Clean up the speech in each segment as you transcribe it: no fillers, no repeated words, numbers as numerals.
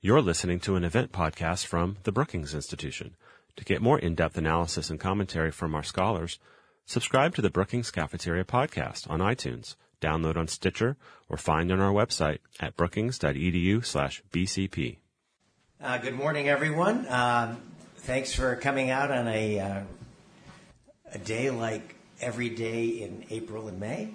You're listening to an event podcast from the Brookings Institution. To get more in-depth analysis and commentary from our scholars, subscribe to the Brookings Cafeteria podcast on iTunes, download on Stitcher, or find on our website at brookings.edu/BCP. Good morning, everyone. Thanks for coming out on a day like every day in April and May,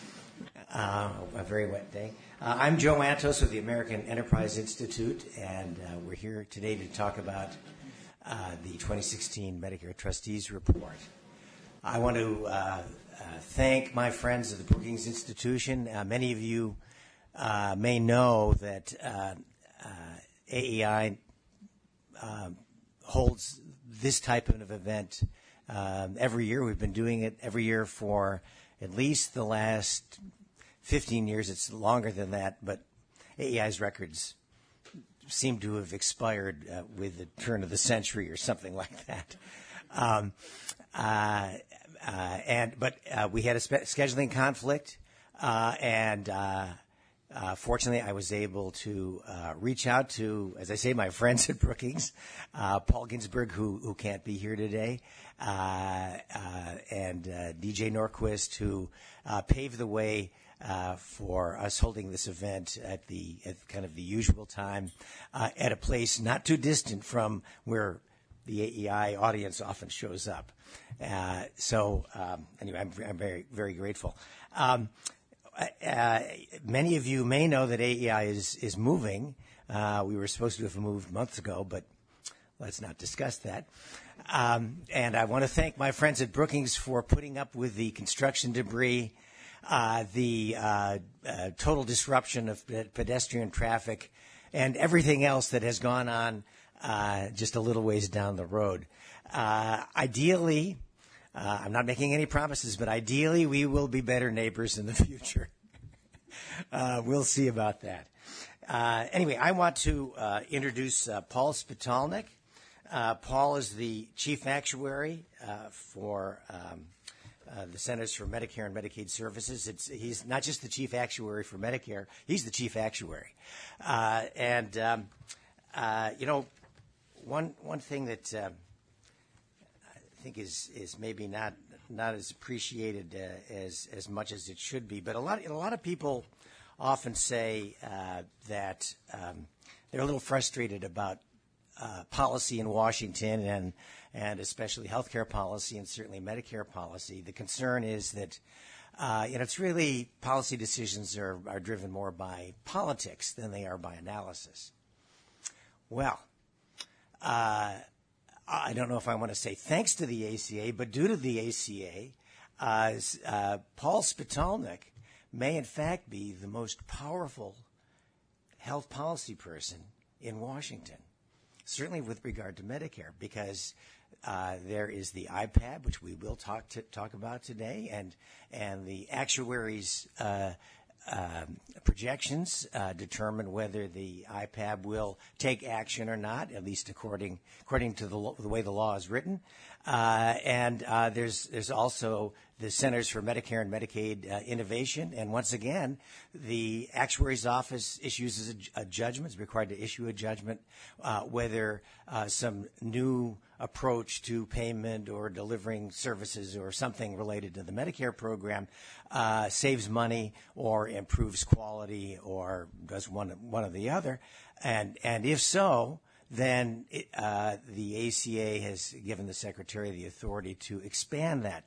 a very wet day. I'm Joe Antos with the American Enterprise Institute, and we're here today to talk about the 2016 Medicare Trustees Report. I want to thank my friends at the Brookings Institution. Many of you may know that AEI holds this type of event every year. We've been doing it every year for at least the last 15 years. It's longer than that, but AEI's records seem to have expired with the turn of the century or something like that. But we had a scheduling conflict, and fortunately, I was able to reach out to, as I say, my friends at Brookings, Paul Ginsberg, who can't be here today, and DJ Norquist, who paved the way for us holding this event at kind of the usual time, at a place not too distant from where the AEI audience often shows up. Anyway, I'm very, very grateful. Many of you may know that AEI is moving. We were supposed to have moved months ago, but let's not discuss that. And I want to thank my friends at Brookings for putting up with the construction debris, the total disruption of pedestrian traffic, and everything else that has gone on just a little ways down the road. Ideally, I'm not making any promises, but ideally we will be better neighbors in the future. We'll see about that. Anyway, I want to introduce Paul Spitalnik. Paul is the Chief Actuary for the Centers for Medicare and Medicaid Services. He's not just the Chief Actuary for Medicare, he's the Chief Actuary. One thing that I think is maybe not as appreciated as much as it should be, but a lot of people often say that they're a little frustrated about policy in Washington and especially healthcare policy and certainly Medicare policy. The concern is that it's really policy decisions are driven more by politics than they are by analysis. Well, I don't know if I want to say thanks to the ACA, but due to the ACA, Paul Spitalnik may in fact be the most powerful health policy person in Washington, certainly with regard to Medicare, because there is the IPAB, which we will talk about today, and the actuaries' projections determine whether the IPAB will take action or not, at least according to the way the law is written. And there's also the Centers for Medicare and Medicaid Innovation. And once again, the actuary's office issues a judgment, is required to issue a judgment, whether some new approach to payment or delivering services or something related to the Medicare program saves money or improves quality or does one or the other. And if so, then the ACA has given the Secretary the authority to expand that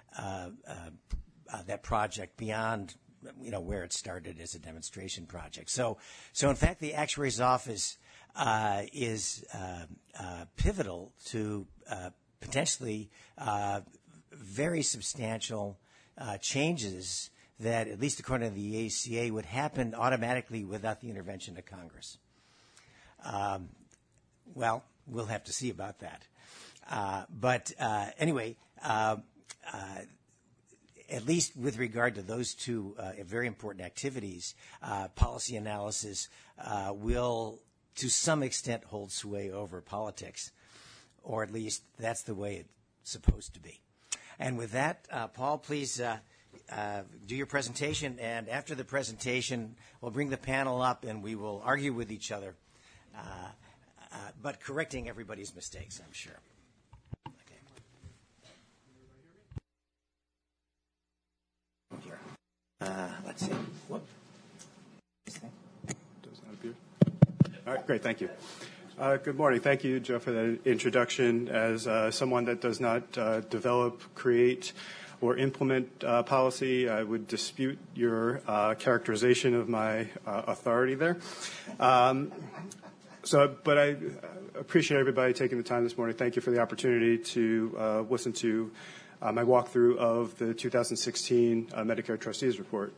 project beyond where it started as a demonstration project. So in fact, the actuary's office is pivotal to potentially very substantial changes that, at least according to the ACA, would happen automatically without the intervention of Congress. Well, we'll have to see about that. But anyway, at least with regard to those two very important activities, policy analysis will, to some extent, hold sway over politics, or at least that's the way it's supposed to be. And with that, Paul, please do your presentation, and after the presentation, we'll bring the panel up and we will argue with each other but correcting everybody's mistakes, I'm sure. Okay. Here. Let's see. Whoop. Does not appear. All right, great, thank you. Good morning. Thank you, Joe, for that introduction. As someone that does not develop, create, or implement policy, I would dispute your characterization of my authority there. But I appreciate everybody taking the time this morning. Thank you for the opportunity to listen to my walkthrough of the 2016 Medicare Trustees Report.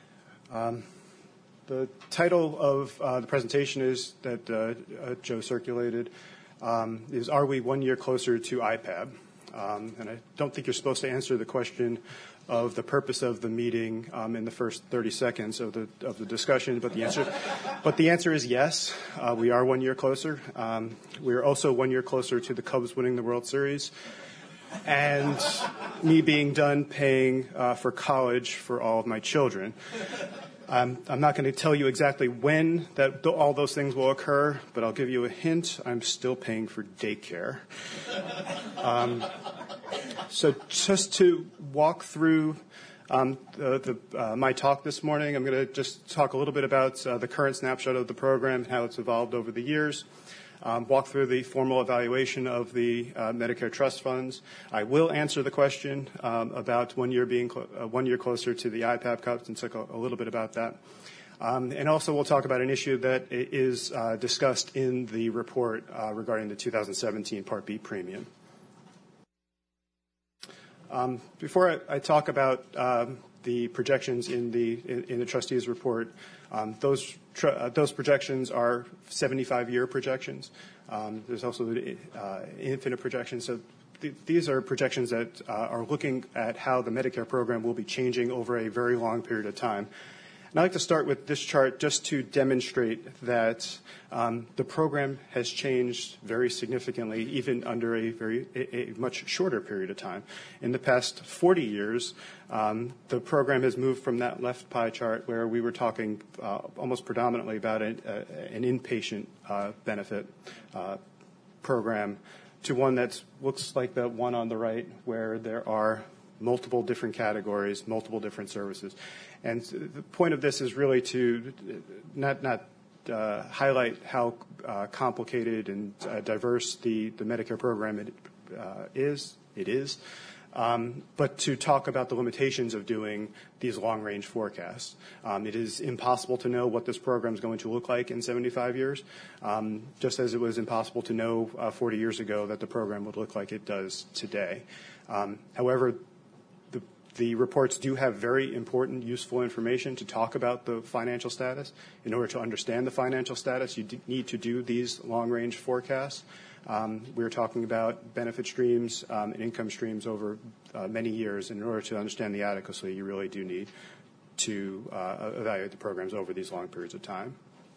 The title of the presentation is that Joe circulated is "Are we 1 year closer to IPAB?" And I don't think you're supposed to answer the question of the purpose of the meeting in the first 30 seconds of the discussion, but the answer is yes. We are 1 year closer. We are also 1 year closer to the Cubs winning the World Series, and me being done paying for college for all of my children. I'm not going to tell you exactly when all those things will occur, but I'll give you a hint. I'm still paying for daycare. So just to walk through my talk this morning, I'm going to just talk a little bit about the current snapshot of the program, how it's evolved over the years. Walk through the formal evaluation of the Medicare trust funds. I will answer the question about 1 year being 1 year closer to the IPAB cuts and talk a little bit about that. And also we'll talk about an issue that is discussed in the report regarding the 2017 Part B premium. Before I talk about the projections in the trustees' report, those projections are 75-year projections. There's also the infinite projections. So these are projections that are looking at how the Medicare program will be changing over a very long period of time. And I'd like to start with this chart just to demonstrate that the program has changed very significantly, even under a much shorter period of time. In the past 40 years, the program has moved from that left pie chart where we were talking almost predominantly about an inpatient benefit program to one that looks like the one on the right, where there are multiple different categories, multiple different services. And the point of this is really to not highlight how complicated and diverse the Medicare program is, but to talk about the limitations of doing these long-range forecasts. It is impossible to know what this program is going to look like in 75 years, just as it was impossible to know 40 years ago that the program would look like it does today. However, the reports do have very important, useful information to talk about the financial status. In order to understand the financial status, you need to do these long-range forecasts. We're talking about benefit streams and income streams over many years. And in order to understand the adequacy, you really do need to evaluate the programs over these long periods of time.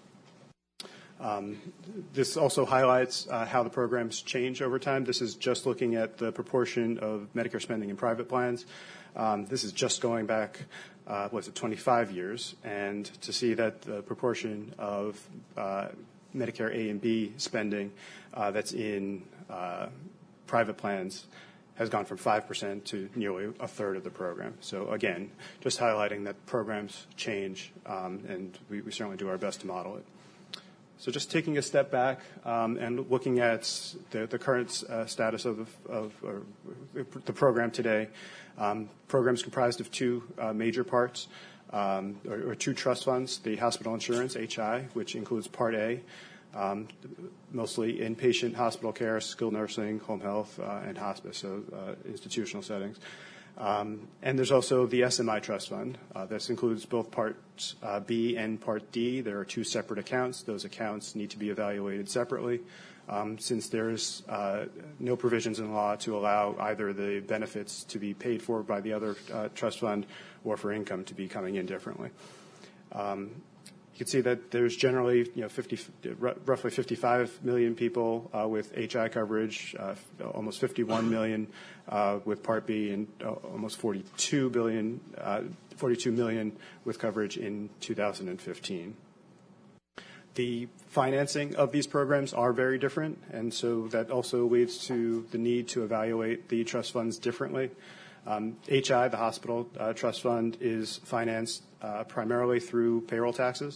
This also highlights how the programs change over time. This is just looking at the proportion of Medicare spending in private plans. This is just going back, 25 years, and to see that the proportion of Medicare A and B spending that's in private plans has gone from 5% to nearly a third of the program. So again, just highlighting that programs change, and we certainly do our best to model it. So just taking a step back and looking at the current status of the program today. Program is comprised of two major parts, or two trust funds: the hospital insurance, HI, which includes Part A, mostly inpatient hospital care, skilled nursing, home health, and hospice, so institutional settings. And there's also the SMI Trust Fund. This includes both Parts B and Part D. There are two separate accounts. Those accounts need to be evaluated separately, since there's no provisions in law to allow either the benefits to be paid for by the other trust fund or for income to be coming in differently. You can see that there's generally, roughly 55 million people with HI coverage, almost 51 million with Part B, and almost 42 million with coverage in 2015. The financing of these programs are very different, and so that also leads to the need to evaluate the trust funds differently. HI, the hospital trust fund, is financed primarily through payroll taxes,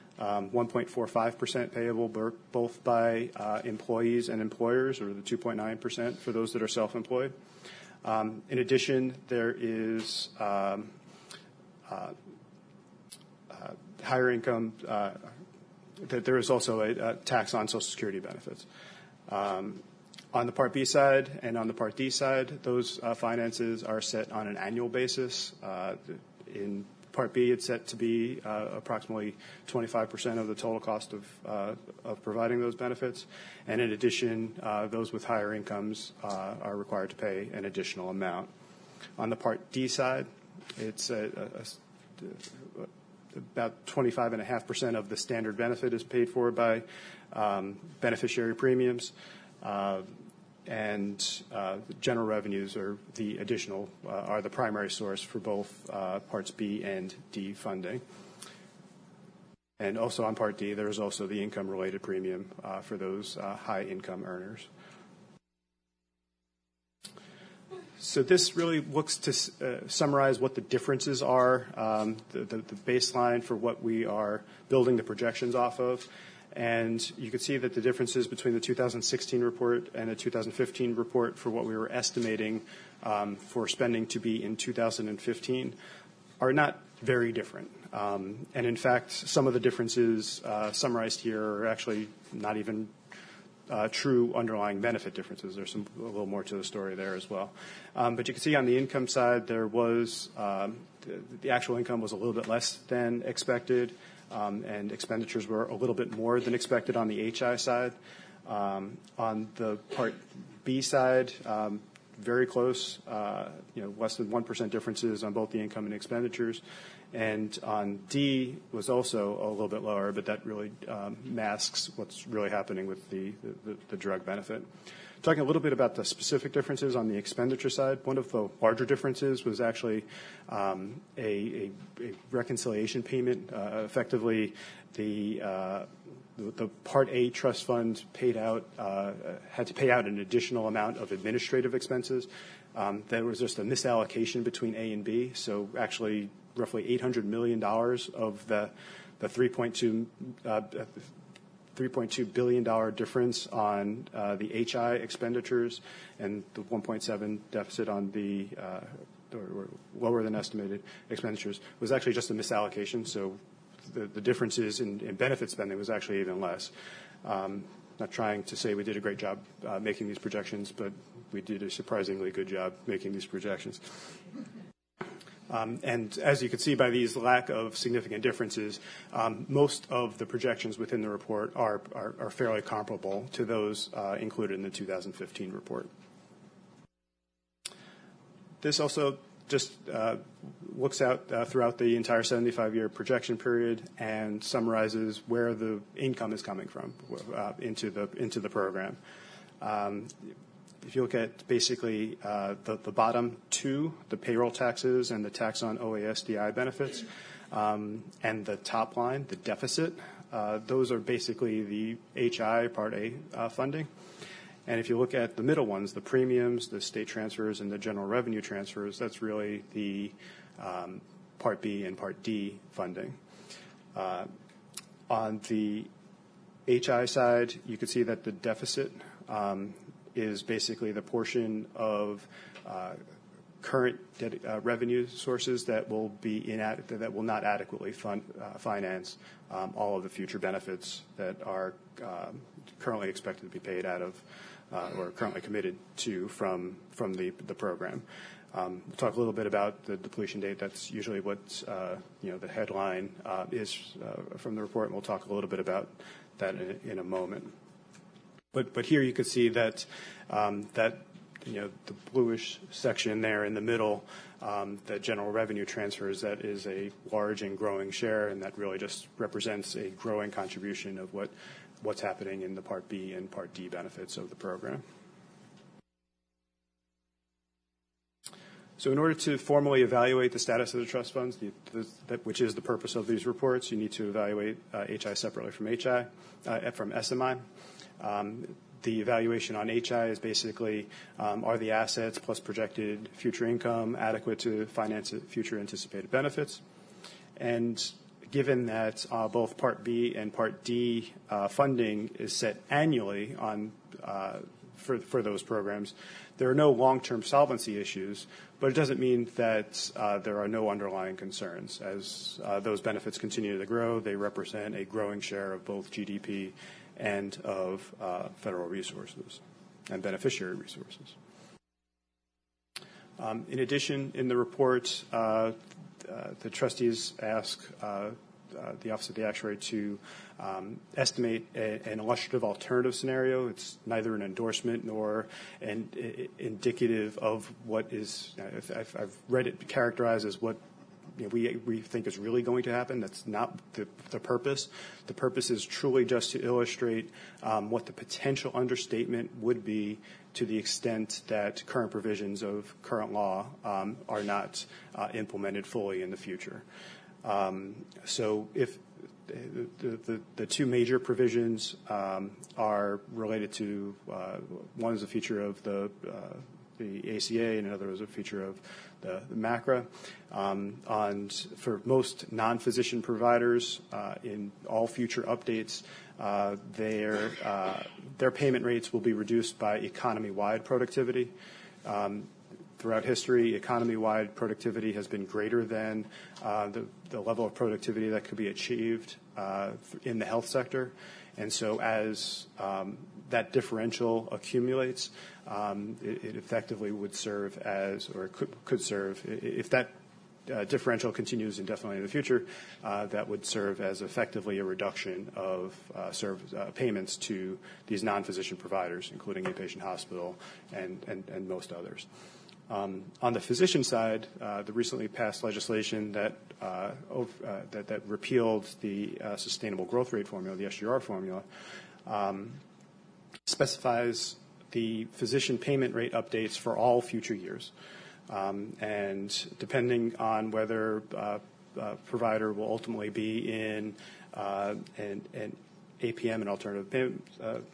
1.45% payable both by employees and employers, or the 2.9% for those that are self-employed. In addition, there is higher income. There is also a tax on Social Security benefits. On the Part B side and on the Part D side, those finances are set on an annual basis. In Part B, it's set to be approximately 25% of the total cost of providing those benefits. And in addition, those with higher incomes are required to pay an additional amount. On the Part D side, it's about 25.5% of the standard benefit is paid for by beneficiary premiums. And general revenues are the additional, are the primary source for both Parts B and D funding. And also on Part D, there is also the income-related premium for those high-income earners. So this really looks to summarize what the differences are, the baseline for what we are building the projections off of. And you can see that the differences between the 2016 report and the 2015 report for what we were estimating for spending to be in 2015 are not very different. And in fact, some of the differences summarized here are actually not even true underlying benefit differences. There's a little more to the story there as well. But you can see on the income side, there was the actual income was a little bit less than expected, and expenditures were a little bit more than expected on the HI side. On the Part B side, very close, less than 1% differences on both the income and expenditures. And on D was also a little bit lower, but that really masks what's really happening with the drug benefit. Talking a little bit about the specific differences on the expenditure side, one of the larger differences was actually a reconciliation payment. Effectively, the Part A trust fund had to pay out an additional amount of administrative expenses. There was just a misallocation between A and B, so actually roughly $800 million of the $3.2 billion difference on the HI expenditures and the 1.7 deficit on the or lower than estimated expenditures was actually just a misallocation. So the differences in benefit spending was actually even less. Not trying to say we did a great job making these projections, but we did a surprisingly good job making these projections. And as you can see by these lack of significant differences, most of the projections within the report are fairly comparable to those included in the 2015 report. This also just looks out throughout the entire 75-year projection period and summarizes where the income is coming from into the program. If you look at basically the bottom two, the payroll taxes and the tax on OASDI benefits, and the top line, the deficit, those are basically the HI Part A funding. And if you look at the middle ones, the premiums, the state transfers, and the general revenue transfers, that's really the Part B and Part D funding. On the HI side, you can see that the deficit is basically the portion of current revenue sources that will not adequately finance all of the future benefits that are currently expected to be paid out of or currently committed to from the program. We'll talk a little bit about the depletion date. That's usually what the headline is from the report, and we'll talk a little bit about that in a moment. But here you can see that the bluish section there in the middle, the general revenue transfers, that is a large and growing share, and that really just represents a growing contribution of what's happening in the Part B and Part D benefits of the program. So in order to formally evaluate the status of the trust funds, which is the purpose of these reports, you need to evaluate HI separately from SMI. The evaluation on HI is basically, are the assets plus projected future income adequate to finance future anticipated benefits? And given that both Part B and Part D funding is set annually for those programs, there are no long-term solvency issues, but it doesn't mean that there are no underlying concerns. As those benefits continue to grow, they represent a growing share of both GDP and of federal resources and beneficiary resources. In addition, in the report, the trustees ask the Office of the Actuary to estimate an illustrative alternative scenario. It's neither an endorsement nor an indicative of what is, I've read it characterized as what we think is really going to happen. That's not the purpose. The purpose is truly just to illustrate what the potential understatement would be to the extent that current provisions of current law are not implemented fully in the future. So if the two major provisions are related to, one is a feature of the ACA and another is a feature of the MACRA. For most non-physician providers, in all future updates, their payment rates will be reduced by economy-wide productivity. Throughout history, economy-wide productivity has been greater than the level of productivity that could be achieved in the health sector. And so as that differential accumulates, it effectively would serve as, or could serve, if that differential continues indefinitely in the future, that would serve as effectively a reduction of payments to these non-physician providers, including inpatient hospital and most others. On the physician side, the recently passed legislation that repealed the sustainable growth rate formula, the SGR formula, specifies the physician payment rate updates for all future years. And depending on whether a provider will ultimately be in an APM, an alternative payment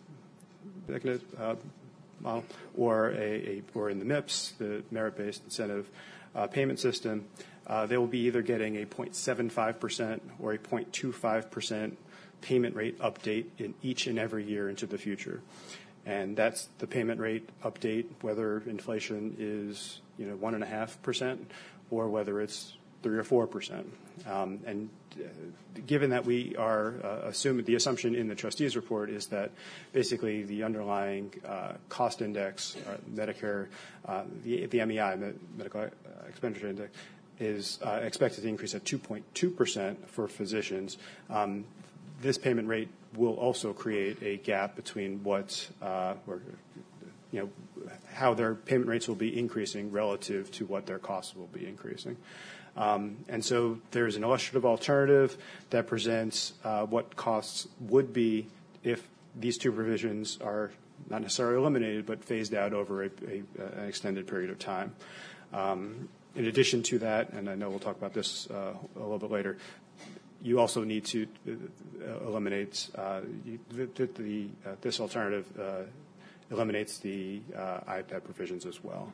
model, or in the MIPS, the merit-based incentive payment system, they will be either getting a 0.75% or a 0.25% payment rate update in each and every year into the future. And that's the payment rate update, whether inflation is 1.5% or whether it's 3 or 4%. And given that we are assuming, the assumption in the trustees report is that basically the underlying cost index, Medicare, the MEI, Medical Expenditure Index, is expected to increase at 2.2% for physicians. This payment rate will also create a gap between how their payment rates will be increasing relative to what their costs will be increasing. And so there's an illustrative alternative that presents what costs would be if these two provisions are not necessarily eliminated but phased out over an extended period of time. In addition to that, and I know we'll talk about this a little bit later, you also need to eliminate this alternative eliminates the IPAP provisions as well.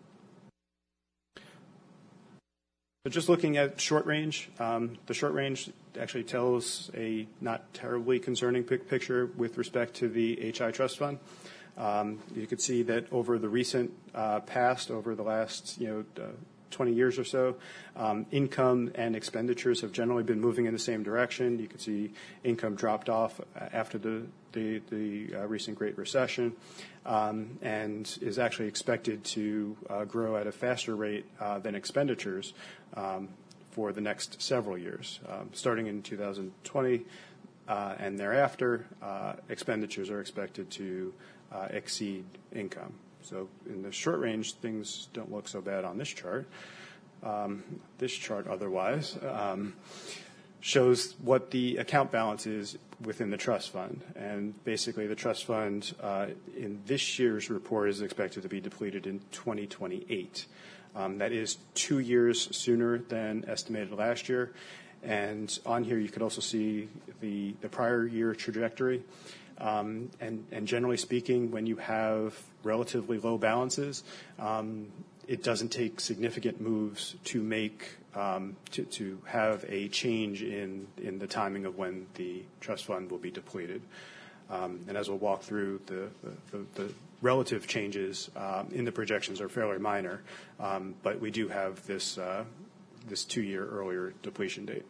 So just looking at short range, the short range actually tells a not terribly concerning picture with respect to the HI Trust Fund. You can see that over the recent past, over the last 20 years or so, income and expenditures have generally been moving in the same direction. You can see income dropped off after the recent Great Recession and is actually expected to grow at a faster rate than expenditures for the next several years. Starting in 2020 and thereafter, expenditures are expected to exceed income. So in the short range, things don't look so bad on this chart. This chart otherwise shows what the account balance is within the trust fund. And basically the trust fund in this year's report is expected to be depleted in 2028. That is 2 years sooner than estimated last year. And on here, you could also see the prior year trajectory. And generally speaking, when you have relatively low balances, it doesn't take significant moves to make to have a change in the timing of when the trust fund will be depleted. And as we'll walk through, the relative changes in the projections are fairly minor, but we do have this 2-year earlier depletion date.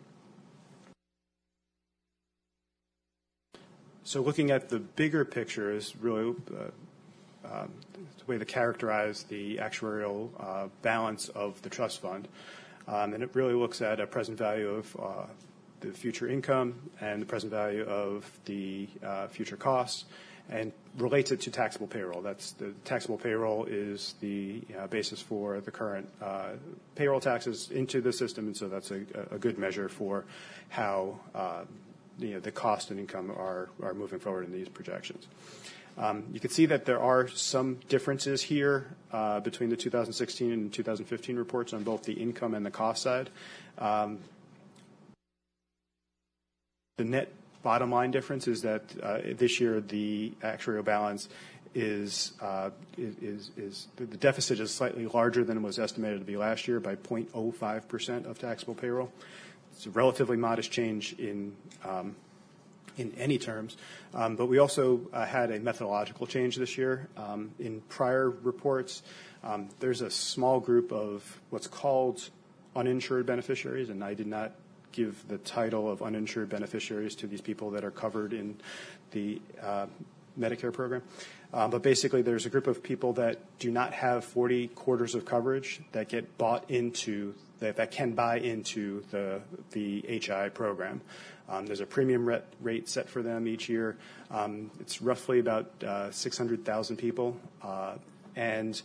So looking at the bigger picture is really the way to characterize the actuarial balance of the trust fund. And it really looks at a present value of the future income and the present value of the future costs, and relates it to taxable payroll. That's the taxable payroll is the basis for the current payroll taxes into the system, and so that's a good measure for how the cost and income are moving forward in these projections. You can see that there are some differences here between the 2016 and 2015 reports on both the income and the cost side. The net bottom line difference is that this year the actuarial balance is the deficit is slightly larger than it was estimated to be last year by 0.05% of taxable payroll. It's a relatively modest change in any terms, but we also had a methodological change this year. In prior reports, there's a small group of what's called uninsured beneficiaries, and I did not give the title of uninsured beneficiaries to these people that are covered in the Medicare program. But basically, there's a group of people that do not have 40 quarters of coverage that get bought into, that can buy into the HI program. There's a premium rate set for them each year. It's roughly about 600,000 people. And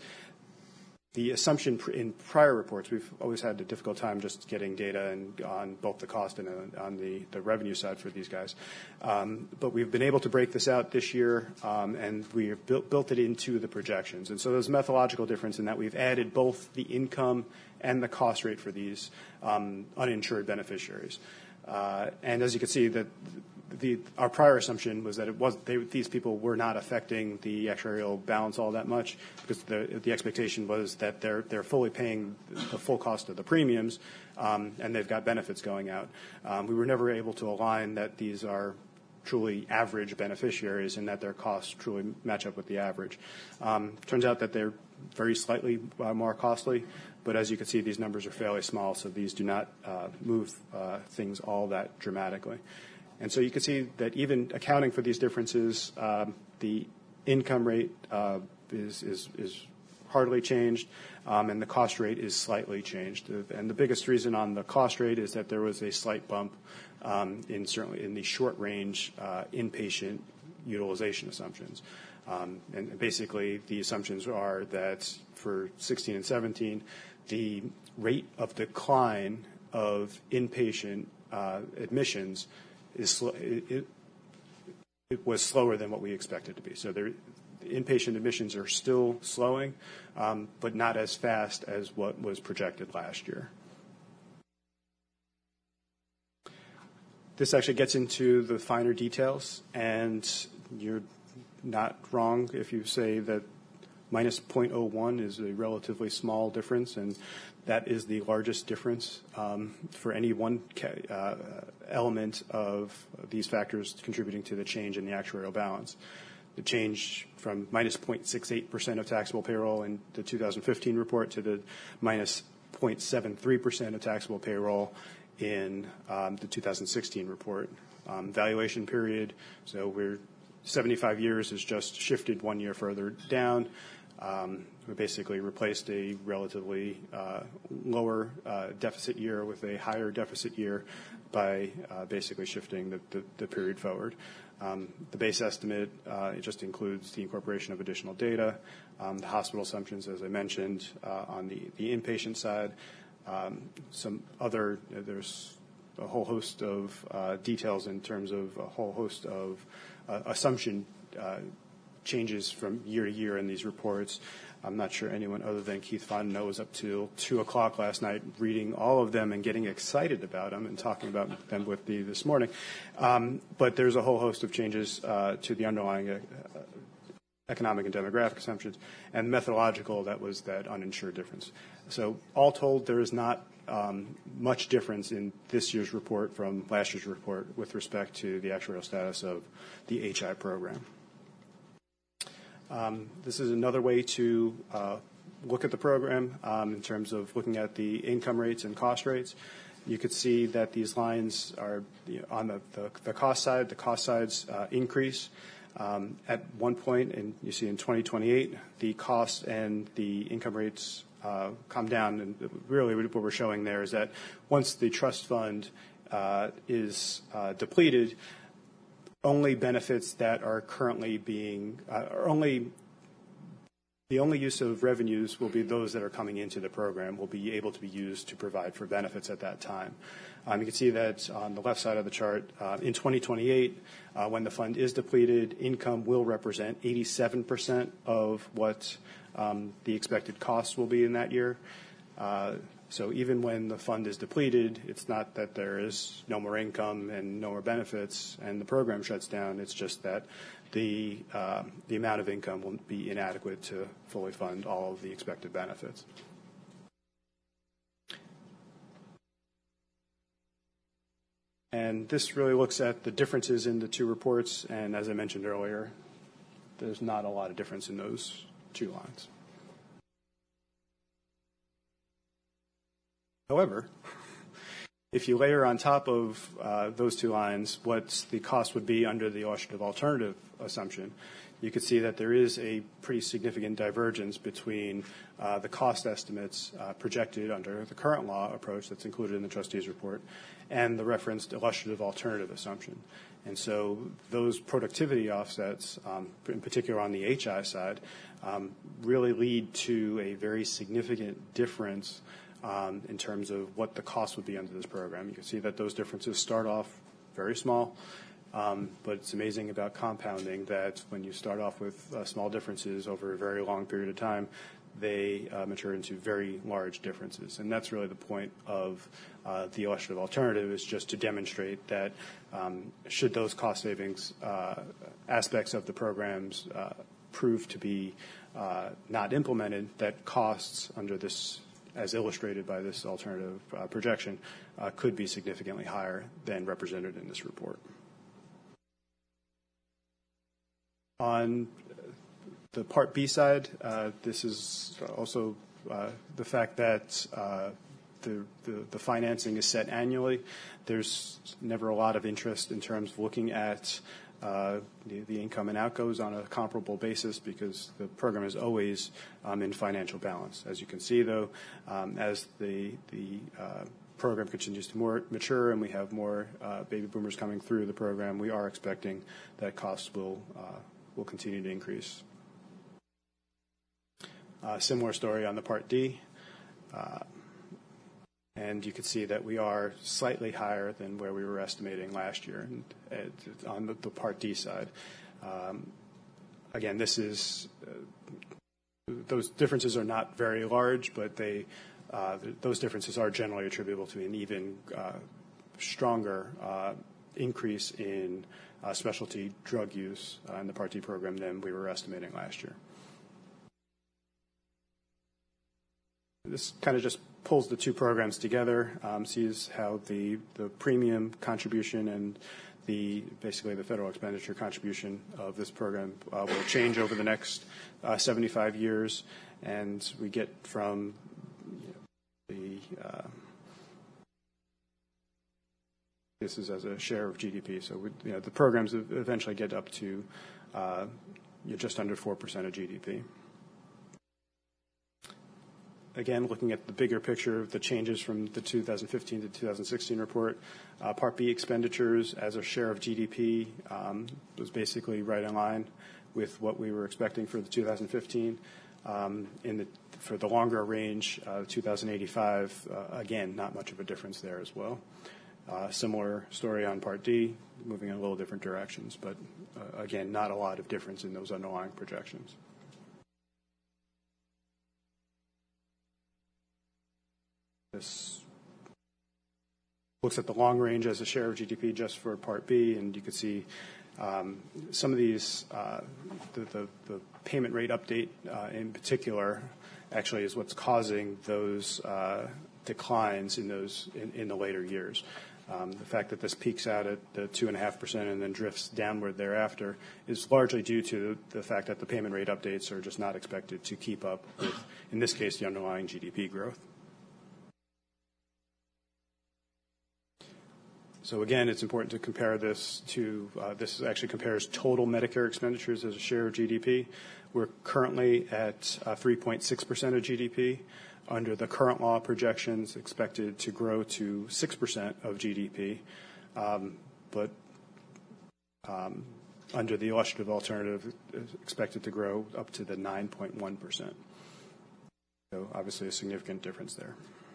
the assumption in prior reports, we've always had a difficult time just getting data and on both the cost and on the revenue side for these guys. But we've been able to break this out this year, and we have built it into the projections. And so there's a methodological difference in that we've added both the income and the cost rate for these uninsured beneficiaries. And as you can see, that our prior assumption was that these people were not affecting the actuarial balance all that much, because the expectation was that they're fully paying the full cost of the premiums, and they've got benefits going out. We were never able to align that these are truly average beneficiaries and that their costs truly match up with the average. Turns out that they're very slightly more costly, but as you can see, these numbers are fairly small, so these do not move things all that dramatically. And so you can see that even accounting for these differences, the income rate is hardly changed, and the cost rate is slightly changed. And the biggest reason on the cost rate is that there was a slight bump certainly in the short range inpatient utilization assumptions. And basically, the assumptions are that for 16 and 17, the rate of decline of inpatient admissions it was slower than what we expected to be. So the inpatient admissions are still slowing, but not as fast as what was projected last year. This actually gets into the finer details, and you're not wrong if you say that minus 0.01 is a relatively small difference, and that is the largest difference for any one element of these factors contributing to the change in the actuarial balance. The change from minus 0.68% of taxable payroll in the 2015 report to the minus 0.73% of taxable payroll in the 2016 report. Valuation period, so we're 75 years has just shifted 1 year further down. We basically replaced a relatively lower deficit year with a higher deficit year by basically shifting the period forward. The base estimate, it just includes the incorporation of additional data, the hospital assumptions, as I mentioned, on the inpatient side. There's a whole host of details in terms of a whole host of assumption changes from year to year in these reports. I'm not sure anyone other than Keith Fontenot was up till 2 o'clock last night reading all of them and getting excited about them and talking about them with me this morning. But there's a whole host of changes to the underlying economic and demographic assumptions, and methodological, that was that uninsured difference. So all told, there is not much difference in this year's report from last year's report with respect to the actuarial status of the HI program. This is another way to look at the program in terms of looking at the income rates and cost rates. You could see that these lines are on the cost side. The cost sides increase. At one point, and you see in 2028, the costs and the income rates come down. And really what we're showing there is that once the trust fund is depleted, only benefits that are currently being the only use of revenues will be those that are coming into the program will be able to be used to provide for benefits at that time. You can see that on the left side of the chart, in 2028, when the fund is depleted, income will represent 87% of what the expected costs will be in that year. So even when the fund is depleted, it's not that there is no more income and no more benefits and the program shuts down. It's just that the amount of income will be inadequate to fully fund all of the expected benefits. And this really looks at the differences in the two reports, and as I mentioned earlier, there's not a lot of difference in those two lines. However, if you layer on top of those two lines what the cost would be under the illustrative alternative assumption, you can see that there is a pretty significant divergence between the cost estimates projected under the current law approach that's included in the trustees report and the referenced illustrative alternative assumption. And so those productivity offsets, in particular on the HI side, really lead to a very significant difference in terms of what the cost would be under this program. You can see that those differences start off very small, but it's amazing about compounding that when you start off with small differences over a very long period of time, they mature into very large differences. And that's really the point of the illustrative alternative, is just to demonstrate that should those cost savings aspects of the programs prove to be not implemented, that costs under this, as illustrated by this alternative projection, could be significantly higher than represented in this report. On the Part B side, this is also the fact that the financing is set annually. There's never a lot of interest in terms of looking at the income and outgoes on a comparable basis because the program is always in financial balance. As you can see, though, as the program continues to mature and we have more baby boomers coming through the program, we are expecting that costs will continue to increase. Similar story on the Part D. And you can see that we are slightly higher than where we were estimating last year on the Part D side. Again, this is those differences are not very large, but those differences are generally attributable to an even stronger increase in specialty drug use in the Part D program than we were estimating last year. This kind of just pulls the two programs together, sees how the premium contribution and basically the federal expenditure contribution of this program will change over the next 75 years, and we get from this is as a share of GDP. So the programs eventually get up to just under 4% of GDP. Again, looking at the bigger picture of the changes from the 2015 to 2016 report, Part B expenditures as a share of GDP was basically right in line with what we were expecting for the 2015. For the longer range, 2085, again, not much of a difference there as well. Similar story on Part D, moving in a little different directions, but again, not a lot of difference in those underlying projections. This looks at the long range as a share of GDP just for Part B, and you can see some of these, the payment rate update in particular actually is what's causing those declines in the later years. The fact that this peaks out at the 2.5% and then drifts downward thereafter is largely due to the fact that the payment rate updates are just not expected to keep up with, in this case, the underlying GDP growth. So again, it's important to compare this to, this actually compares total Medicare expenditures as a share of GDP. We're currently at 3.6% of GDP. Under the current law projections, expected to grow to 6% of GDP, but under the illustrative alternative, expected to grow up to the 9.1%. So obviously a significant difference there.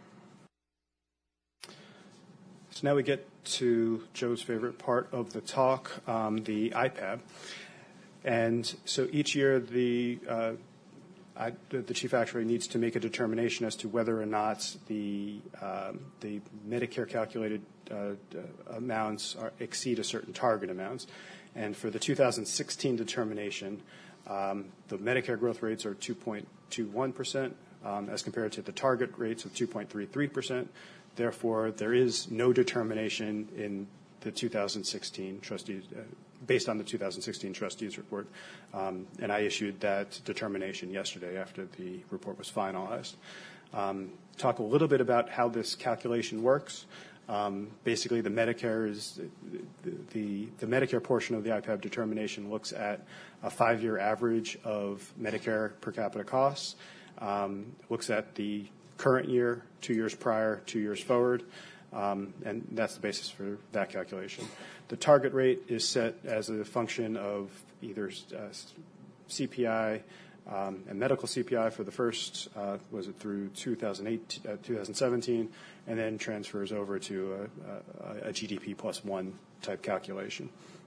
So now we get to Joe's favorite part of the talk, the IPAB. And so each year the chief actuary needs to make a determination as to whether or not the Medicare calculated amounts exceed a certain target amounts. And for the 2016 determination, the Medicare growth rates are 2.21% as compared to the target rates of 2.33%. Therefore, there is no determination in the 2016 trustees, based on the 2016 trustees report, and I issued that determination yesterday after the report was finalized. Talk a little bit about how this calculation works. Basically, the Medicare is the Medicare portion of the IPAB determination looks at a 5-year average of Medicare per capita costs, looks at the current year, 2 years prior, 2 years forward, and that's the basis for that calculation. The target rate is set as a function of either CPI and medical CPI for the first, was it through 2017, and then transfers over to a GDP plus 1 type calculation.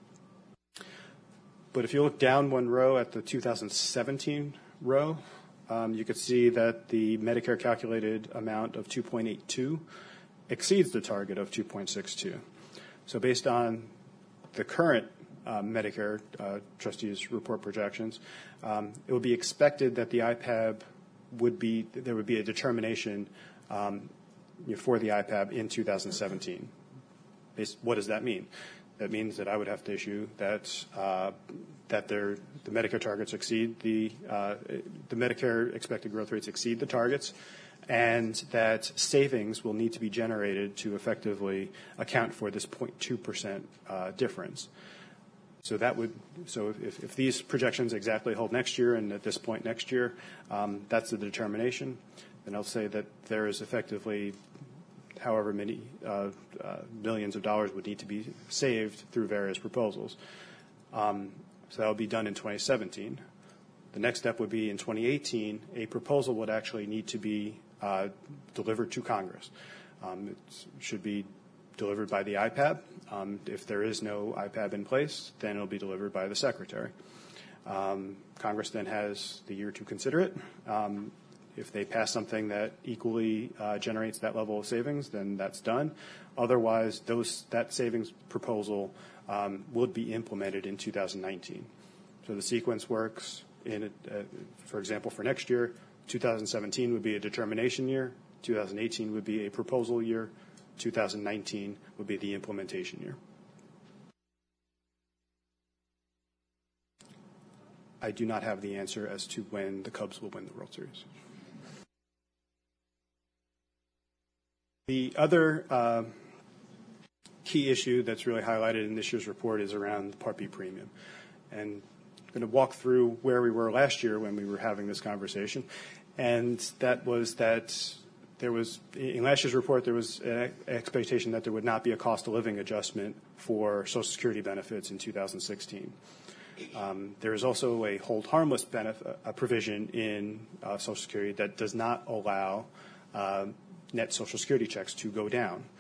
But if you look down one row at the 2017 row, you could see that the Medicare calculated amount of 2.82 exceeds the target of 2.62. So based on the current Medicare trustees report projections, it would be expected that the IPAB there would be a determination for the IPAB in 2017. What does that mean? That means that I would have to issue that the Medicare targets exceed the Medicare expected growth rates exceed the targets, and that savings will need to be generated to effectively account for this 0.2% difference. So if these projections exactly hold next year, and at this point next year, that's the determination, then I'll say that there is effectively however many millions of dollars would need to be saved through various proposals. So that will be done in 2017. The next step would be in 2018, a proposal would actually need to be delivered to Congress. It should be delivered by the IPAB. If there is no IPAB in place, then it will be delivered by the Secretary. Congress then has the year to consider it. If they pass something that equally generates that level of savings, then that's done. Otherwise, that savings proposal would be implemented in 2019. So the sequence works for example, for next year, 2017 would be a determination year, 2018 would be a proposal year, 2019 would be the implementation year. I do not have the answer as to when the Cubs will win the World Series. The other key issue that's really highlighted in this year's report is around the Part B premium. And I'm going to walk through where we were last year when we were having this conversation. And that was that there was, in last year's report, there was an expectation that there would not be a cost of living adjustment for Social Security benefits in 2016. There is also a hold harmless provision in Social Security that does not allow net Social Security checks to go down.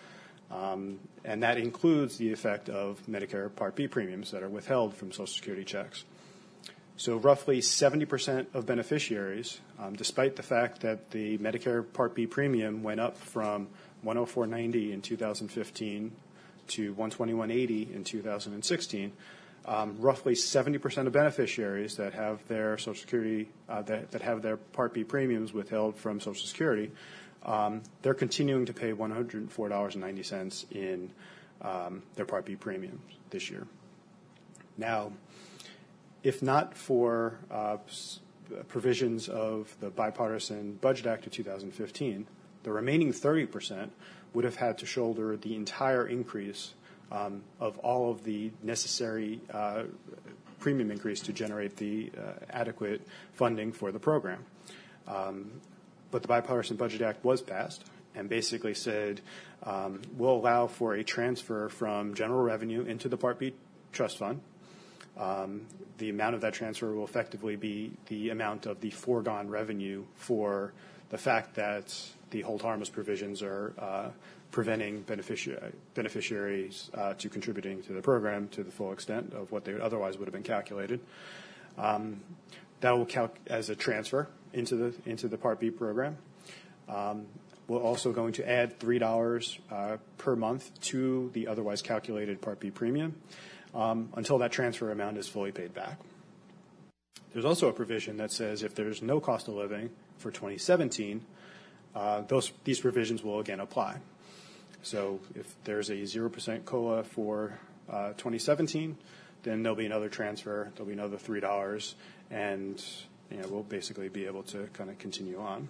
And that includes the effect of Medicare Part B premiums that are withheld from Social Security checks. So roughly 70% of beneficiaries, despite the fact that the Medicare Part B premium went up from $104.90 in 2015 to $121.80 in 2016, roughly 70% of beneficiaries that have their Social Security that have their Part B premiums withheld from Social Security, they're continuing to pay $104.90 in their Part B premiums this year. Now, if not for provisions of the Bipartisan Budget Act of 2015, the remaining 30% would have had to shoulder the entire increase of all of the necessary premium increase to generate the adequate funding for the program. But the Bipartisan Budget Act was passed and basically said we'll allow for a transfer from general revenue into the Part B trust fund. The amount of that transfer will effectively be the amount of the foregone revenue for the fact that the hold harmless provisions are preventing beneficiaries to contributing to the program to the full extent of what they otherwise would have been calculated. That will count as a transfer into the Part B program. We're also going to add $3 per month to the otherwise calculated Part B premium until that transfer amount is fully paid back. There's also a provision that says if there's no cost of living for 2017, these provisions will again apply. So if there's a 0% COLA for 2017, then there'll be another transfer, there'll be another $3, and we'll basically be able to kind of continue on.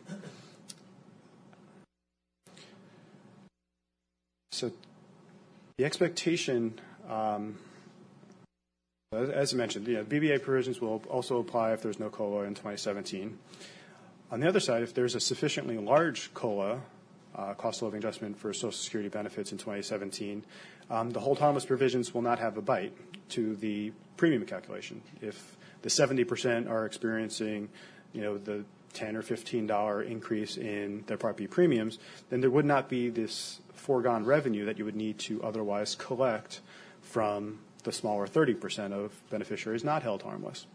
So the expectation, as I mentioned, BBA provisions will also apply if there's no COLA in 2017. On the other side, if there's a sufficiently large COLA, cost of living adjustment for Social Security benefits in 2017, the hold harmless provisions will not have a bite to the premium calculation. If the 70% are experiencing, the $10 or $15 increase in their Part B premiums, then there would not be this foregone revenue that you would need to otherwise collect from the smaller 30% of beneficiaries not held harmless.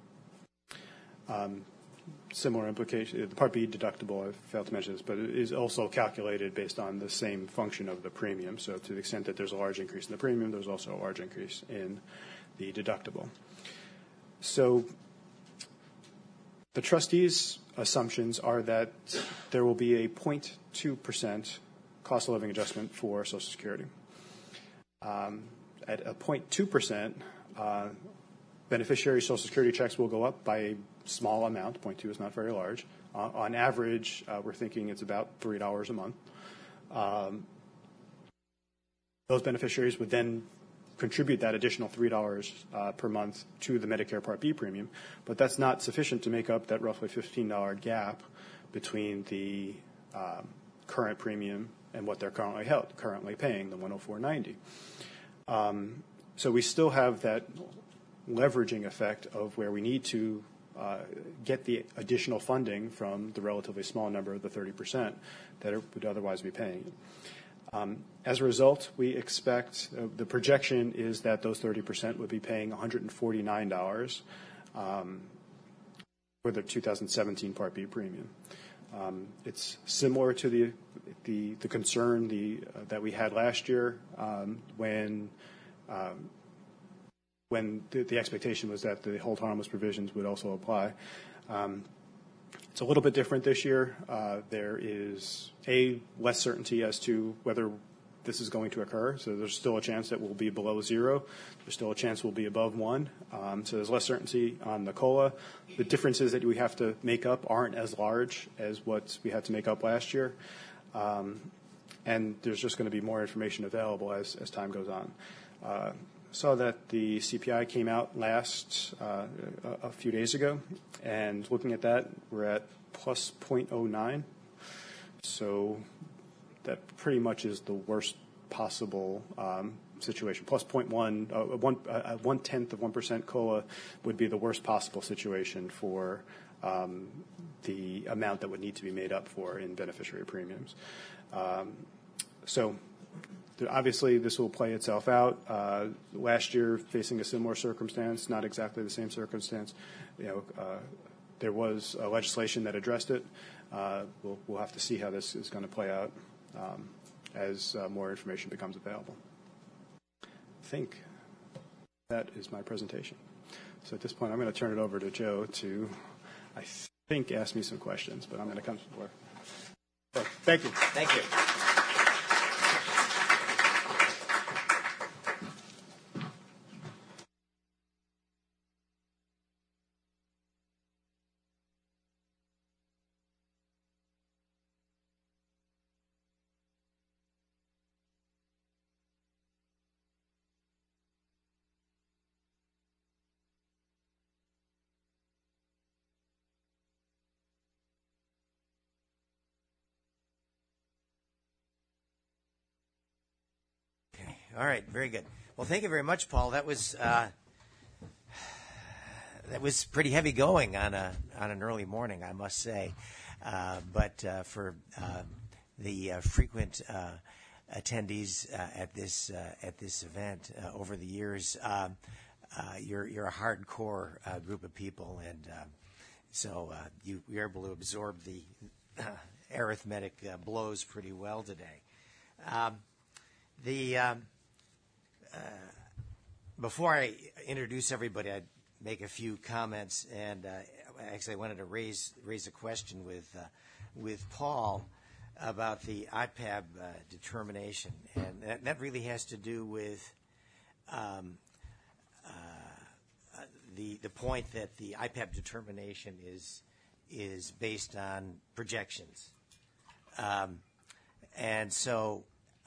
Similar implication, the Part B deductible, I failed to mention this, but it is also calculated based on the same function of the premium. So to the extent that there's a large increase in the premium, there's also a large increase in the deductible. So the trustees' assumptions are that there will be a 0.2% cost of living adjustment for Social Security. At a 0.2%, beneficiary Social Security checks will go up by a small amount. 0.2 is not very large. On average, we're thinking it's about $3 a month. Those beneficiaries would then contribute that additional $3 per month to the Medicare Part B premium, but that's not sufficient to make up that roughly $15 gap between the current premium and what they're currently paying, the $104.90. So we still have that leveraging effect of where we need to get the additional funding from the relatively small number of the 30% that would otherwise be paying. As a result, we expect the projection is that those 30% would be paying $149 for the 2017 Part B premium. It's similar to the concern that we had last year when the expectation was that the hold harmless provisions would also apply. It's a little bit different this year. There is less certainty as to whether this is going to occur. So there's still a chance that we'll be below 0. There's still a chance we'll be above 1. So there's less certainty on the COLA. The differences that we have to make up aren't as large as what we had to make up last year. And there's just going to be more information available as time goes on. Saw that the CPI came out a few days ago, and looking at that, we're at plus 0.09. So that pretty much is the worst possible situation. Plus 0.1, 1/10 of 1% COLA would be the worst possible situation for the amount that would need to be made up for in beneficiary premiums. So Obviously, this will play itself out. Last year, facing a similar circumstance, not exactly the same circumstance, there was legislation that addressed it. We'll have to see how this is going to play out as more information becomes available. I think that is my presentation. So at this point, I'm going to turn it over to Joe to, I think, ask me some questions, but I'm going to come to the floor. So, thank you. Thank you. All right, very good. Well, thank you very much, Paul. That was pretty heavy going on an early morning, I must say. But for the frequent attendees at this event over the years, you're a hardcore group of people, and so you're able to absorb the arithmetic blows pretty well today. Before I introduce everybody, I'd make a few comments, and actually I wanted to raise a question with Paul about the IPAB determination, and that really has to do with the point that the IPAB determination is based on projections, and so.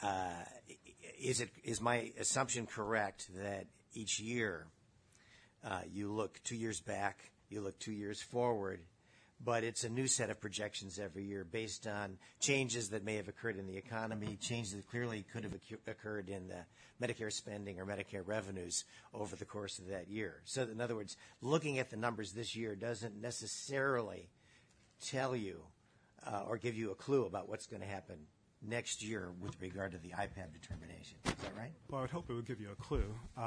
Is my assumption correct that each year you look 2 years back, you look 2 years forward, but it's a new set of projections every year based on changes that may have occurred in the economy, changes that clearly could have occurred in the Medicare spending or Medicare revenues over the course of that year? So in other words, looking at the numbers this year doesn't necessarily tell you or give you a clue about what's going to happen next year with regard to the IPAB determination. Is that right? Well, I would hope it would give you a clue.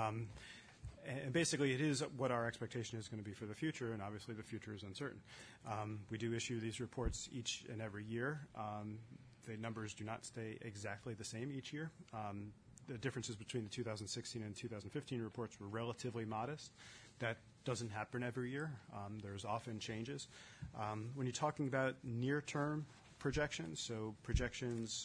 And basically, it is what our expectation is going to be for the future, and obviously the future is uncertain. We do issue these reports each and every year. The numbers do not stay exactly the same each year. The differences between the 2016 and 2015 reports were relatively modest. That doesn't happen every year. There's often changes. When you're talking about near-term projections, so projections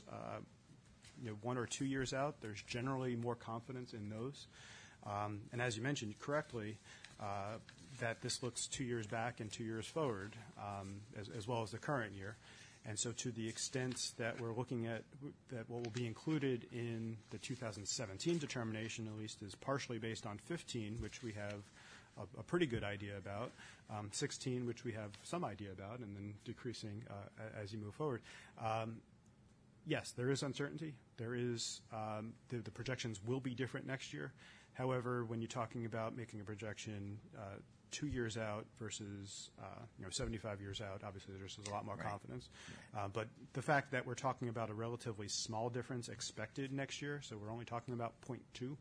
1 or 2 years out, there's generally more confidence in those. And as you mentioned correctly, that this looks 2 years back and 2 years forward, as well as the current year. And so to the extent that we're looking at that what will be included in the 2017 determination, at least, is partially based on 15, which we have a pretty good idea about, 16, which we have some idea about, and then decreasing as you move forward. Yes, there is uncertainty. There is the projections will be different next year. However, when you're talking about making a projection 2 years out versus 75 years out, obviously there's a lot more confidence. But the fact that we're talking about a relatively small difference expected next year, so we're only talking about 0.2.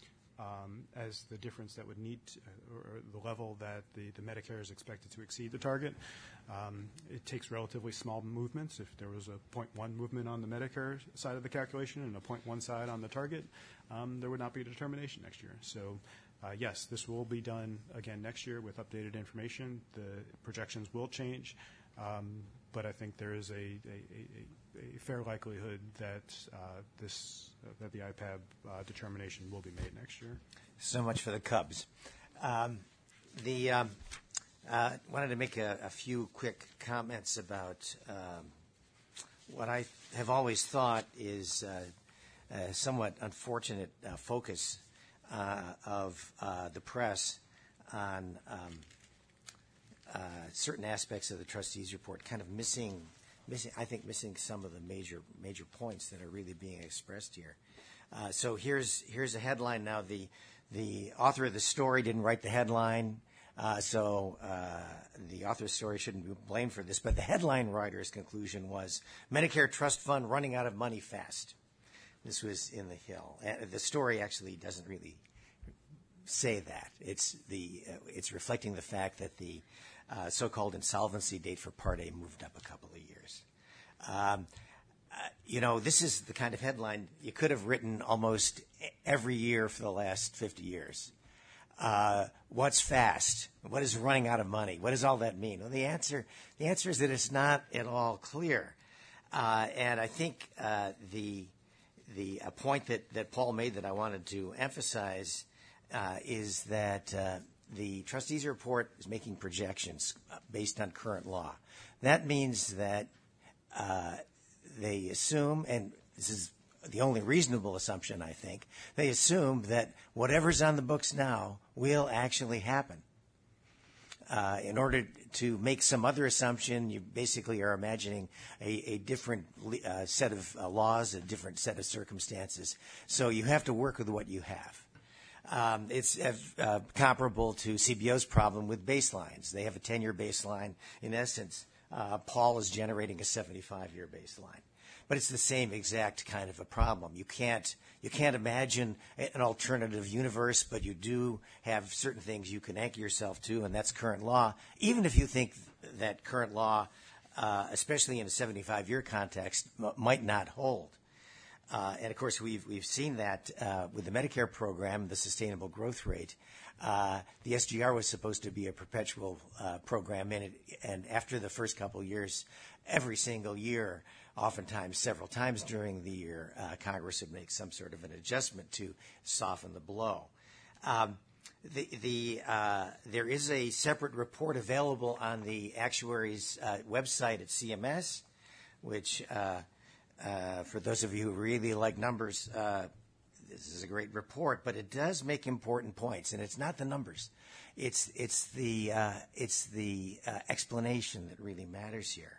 As the difference that would need or the level that the Medicare is expected to exceed the target. It takes relatively small movements. If there was a 0.1 movement on the Medicare side of the calculation and a 0.1 side on the target, there would not be a determination next year. So, yes, this will be done again next year with updated information. The projections will change, but I think there is a fair likelihood that that the IPAB determination will be made next year. So much for the Cubs. Wanted to make a few quick comments about what I have always thought is a somewhat unfortunate focus of the press on certain aspects of the trustees' report, kind of missing some of the major points that are really being expressed here. So here's a headline now. The author of the story didn't write the headline, so the author of the story shouldn't be blamed for this. But the headline writer's conclusion was Medicare trust fund running out of money fast. This was in the Hill. The story actually doesn't really say that. It's reflecting the fact that the so-called insolvency date for Part A moved up a couple of years. This is the kind of headline you could have written almost every year for the last 50 years. What's fast? What is running out of money? What does all that mean? Well, the answer is that it's not at all clear. And I think the point that Paul made that I wanted to emphasize is that the trustees' report is making projections based on current law. That means that they assume, and this is the only reasonable assumption, I think, they assume that whatever's on the books now will actually happen. In order to make some other assumption, you basically are imagining a different set of laws, a different set of circumstances. So you have to work with what you have. It's comparable to CBO's problem with baselines. They have a 10-year baseline. In essence, Paul is generating a 75-year baseline. But it's the same exact kind of a problem. You can't imagine an alternative universe, but you do have certain things you can anchor yourself to, and that's current law. Even if you think that current law, especially in a 75-year context, might not hold. And of course, we've seen that with the Medicare program, the sustainable growth rate. The SGR was supposed to be a perpetual program, and after the first couple of years, every single year, oftentimes several times during the year, Congress would make some sort of an adjustment to soften the blow. There is a separate report available on the actuaries' website at CMS, which, for those of you who really like numbers, this is a great report, but it does make important points, and it's not the numbers. It's the explanation that really matters here.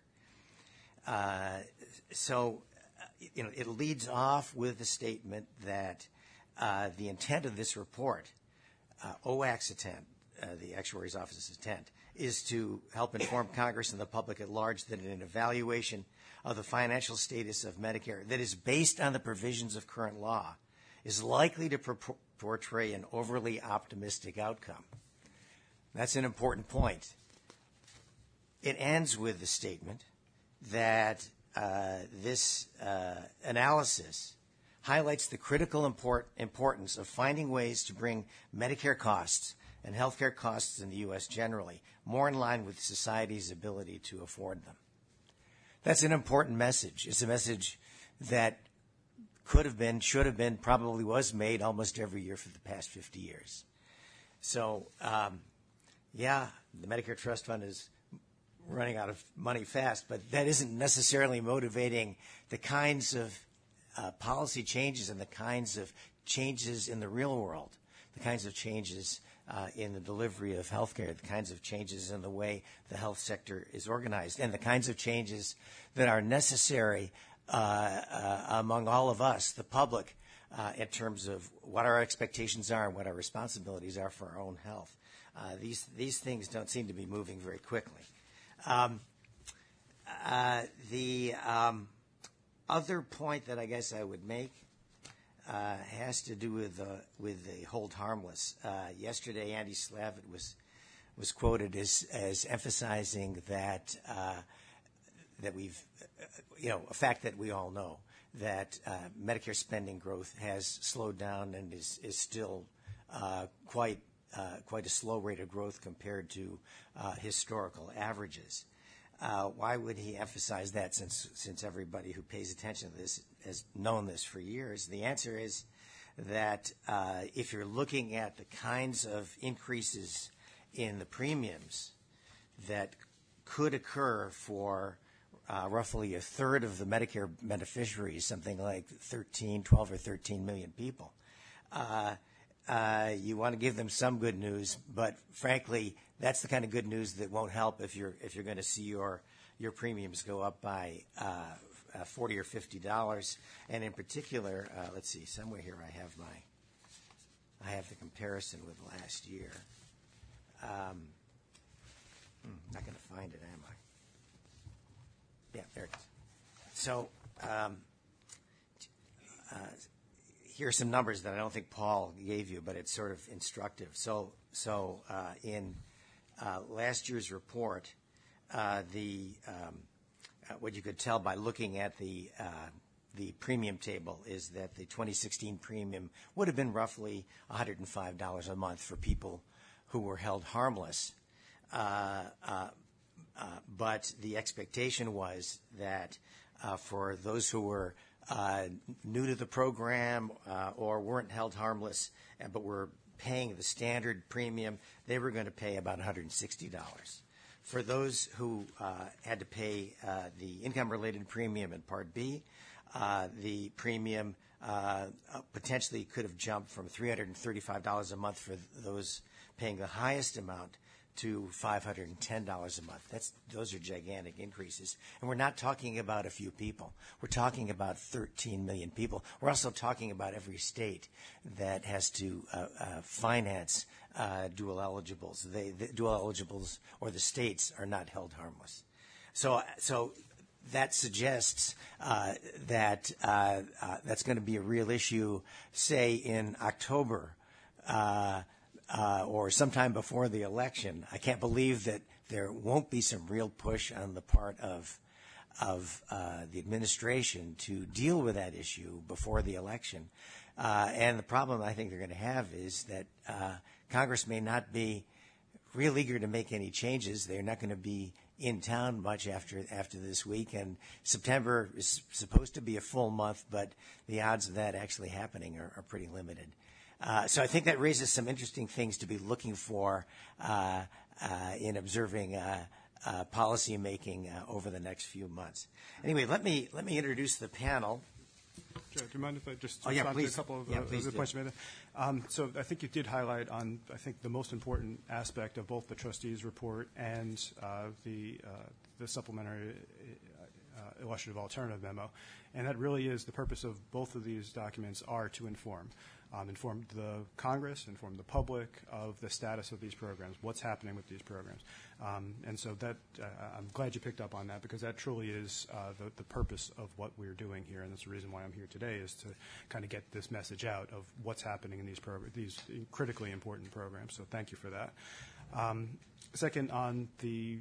It leads off with the statement that the intent of this report, OAC's intent, the Actuary's Office's intent, is to help inform Congress and the public at large that an evaluation of the financial status of Medicare that is based on the provisions of current law is likely to portray an overly optimistic outcome. That's an important point. It ends with the statement that this analysis highlights the critical importance of finding ways to bring Medicare costs and healthcare costs in the U.S. generally more in line with society's ability to afford them. That's an important message. It's a message that could have been, should have been, probably was made almost every year for the past 50 years. So, the Medicare Trust Fund is running out of money fast, but that isn't necessarily motivating the kinds of policy changes and the kinds of changes in the real world, the kinds of changes in the delivery of healthcare, the kinds of changes in the way the health sector is organized, and the kinds of changes that are necessary among all of us, the public, in terms of what our expectations are and what our responsibilities are for our own health. These things don't seem to be moving very quickly. The other point that I guess I would make has to do with the hold harmless. Yesterday, Andy Slavitt was quoted as emphasizing that we've, a fact that we all know, that Medicare spending growth has slowed down and is still quite a slow rate of growth compared to historical averages. Why would he emphasize that since everybody who pays attention to this has known this for years? The answer is that if you're looking at the kinds of increases in the premiums that could occur for roughly a third of the Medicare beneficiaries, something like 12 or 13 million people, you want to give them some good news, but frankly, that's the kind of good news that won't help if you're going to see your premiums go up by $40 or $50. And in particular, let's see, somewhere here I have the comparison with last year. Not going to find it, am I? Yeah, there it is. So here are some numbers that I don't think Paul gave you, but it's sort of instructive. So in last year's report, what you could tell by looking at the premium table is that the 2016 premium would have been roughly $105 a month for people who were held harmless. But the expectation was that for those who were new to the program or weren't held harmless but were paying the standard premium, they were going to pay about $160. For those who had to pay the income-related premium in Part B, the premium potentially could have jumped from $335 a month for those paying the highest amount to $510 a month. Those are gigantic increases. And we're not talking about a few people. We're talking about 13 million people. We're also talking about every state that has to finance dual eligibles. The dual eligibles or the states are not held harmless. So that suggests that that's going to be a real issue, say, in October or sometime before the election. I can't believe that there won't be some real push on the part of the administration to deal with that issue before the election. And the problem I think they're going to have is that Congress may not be real eager to make any changes. They're not going to be in town much after this week, and September is supposed to be a full month, but the odds of that actually happening are pretty limited. So I think that raises some interesting things to be looking for in observing policy making over the next few months. Anyway, let me introduce the panel. Joe, do you mind if I just respond to a couple of the questions? So I think you did highlight on, I think, the most important aspect of both the trustees' report and the supplementary illustrative alternative memo, and that really is the purpose of both of these documents are to inform the Congress, inform the public of the status of these programs, what's happening with these programs. And so that I'm glad you picked up on that, because that truly is the purpose of what we're doing here, and that's the reason why I'm here today, is to kind of get this message out of what's happening in these critically important programs. So thank you for that. Second, on the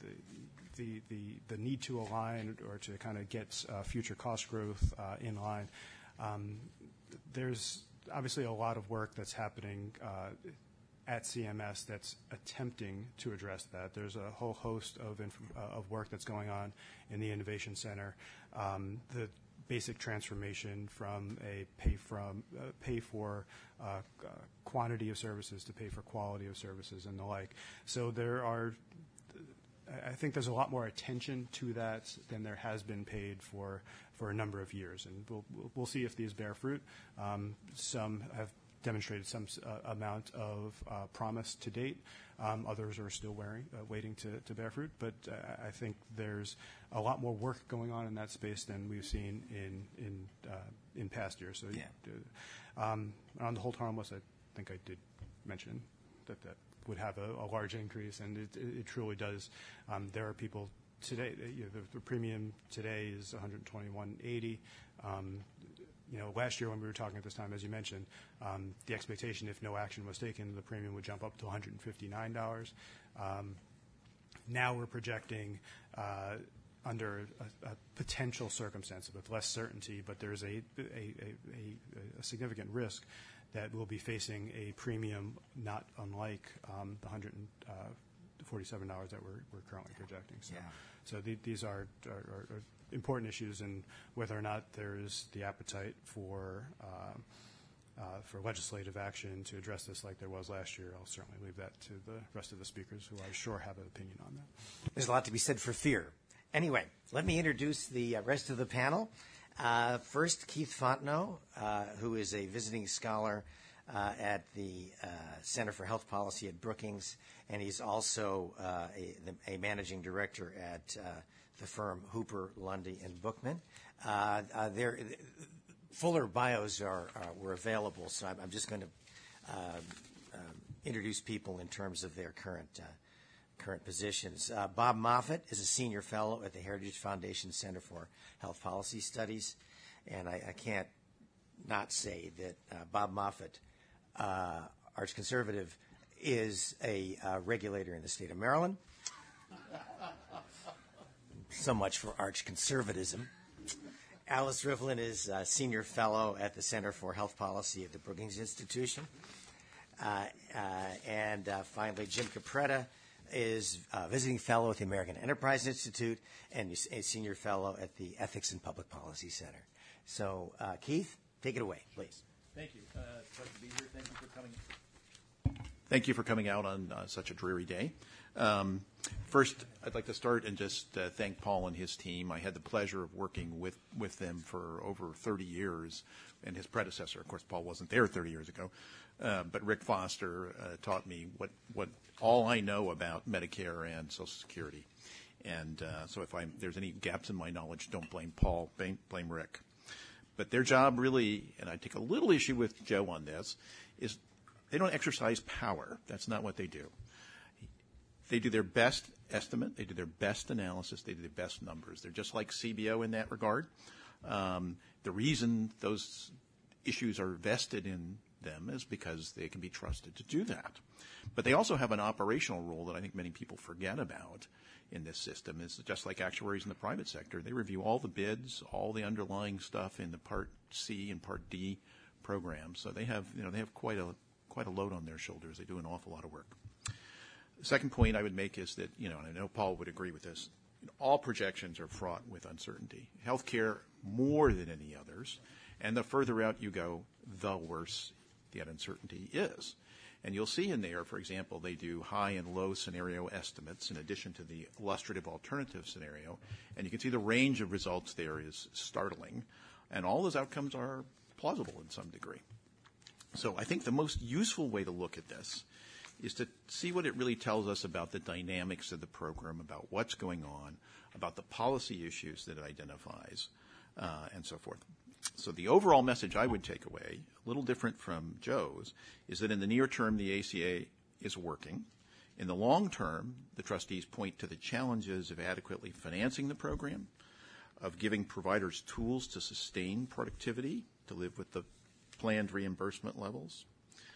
need to align or to kind of get future cost growth in line, there's obviously a lot of work that's happening at CMS that's attempting to address that. There's a whole host of work that's going on in the Innovation Center. The basic transformation from a pay for quantity of services to pay for quality of services and the like. So I think there's a lot more attention to that than there has been paid for a number of years, and we'll see if these bear fruit. Some have demonstrated some amount of promise to date. Others are still waiting to bear fruit, but I think there's a lot more work going on in that space than we've seen in past years. So, on the hold harmless, I think I did mention that would have a large increase, and it truly does. There are people today. The premium today is $121.80. Last year when we were talking at this time, as you mentioned, the expectation, if no action was taken, the premium would jump up to $159. Now we're projecting under a potential circumstance with less certainty, but there's a significant risk that we'll be facing a premium not unlike the $147 that we're currently projecting. So these are important issues, and whether or not there is the appetite for legislative action to address this like there was last year, I'll certainly leave that to the rest of the speakers, who I'm sure have an opinion on that. There's a lot to be said for fear. Anyway, let me introduce the rest of the panel. First, Keith Fontenot, who is a visiting scholar at the Center for Health Policy at Brookings, and he's also a managing director at the firm Hooper, Lundy, and Bookman. Their fuller bios were available, so I'm just going to introduce people in terms of their current positions. Bob Moffett is a senior fellow at the Heritage Foundation Center for Health Policy Studies, and I can't not say that Bob Moffett, arch conservative, is a regulator in the state of Maryland. So much for arch conservatism. Alice Rivlin is a senior fellow at the Center for Health Policy at the Brookings Institution. And finally, Jim Capretta is a visiting fellow at the American Enterprise Institute and is a senior fellow at the Ethics and Public Policy Center. So, Keith, take it away, please. Thank you. Pleasure to be here. Thank you for coming. Thank you for coming out on such a dreary day. First, I'd like to start and just thank Paul and his team. I had the pleasure of working with them for over 30 years, and his predecessor, of course, Paul wasn't there 30 years ago, but Rick Foster taught me what all I know about Medicare and Social Security. And so if there's any gaps in my knowledge, don't blame Paul, blame Rick. But their job really, and I take a little issue with Joe on this, is they don't exercise power. That's not what they do. They do their best estimate. They do their best analysis. They do their best numbers. They're just like CBO in that regard. The reason those issues are vested in them is because they can be trusted to do that. But they also have an operational role that I think many people forget about in this system. Is just like actuaries in the private sector. They review all the bids, all the underlying stuff in the Part C and Part D programs. So they have quite a load on their shoulders. They do an awful lot of work. The second point I would make is that, and I know Paul would agree with this, all projections are fraught with uncertainty. Healthcare more than any others, and the further out you go, the worse that uncertainty is. And you'll see in there, for example, they do high and low scenario estimates in addition to the illustrative alternative scenario, and you can see the range of results there is startling, and all those outcomes are plausible in some degree. So I think the most useful way to look at this is to see what it really tells us about the dynamics of the program, about what's going on, about the policy issues that it identifies, and so forth. So the overall message I would take away, a little different from Joe's, is that in the near term, the ACA is working. In the long term, the trustees point to the challenges of adequately financing the program, of giving providers tools to sustain productivity, to live with the planned reimbursement levels,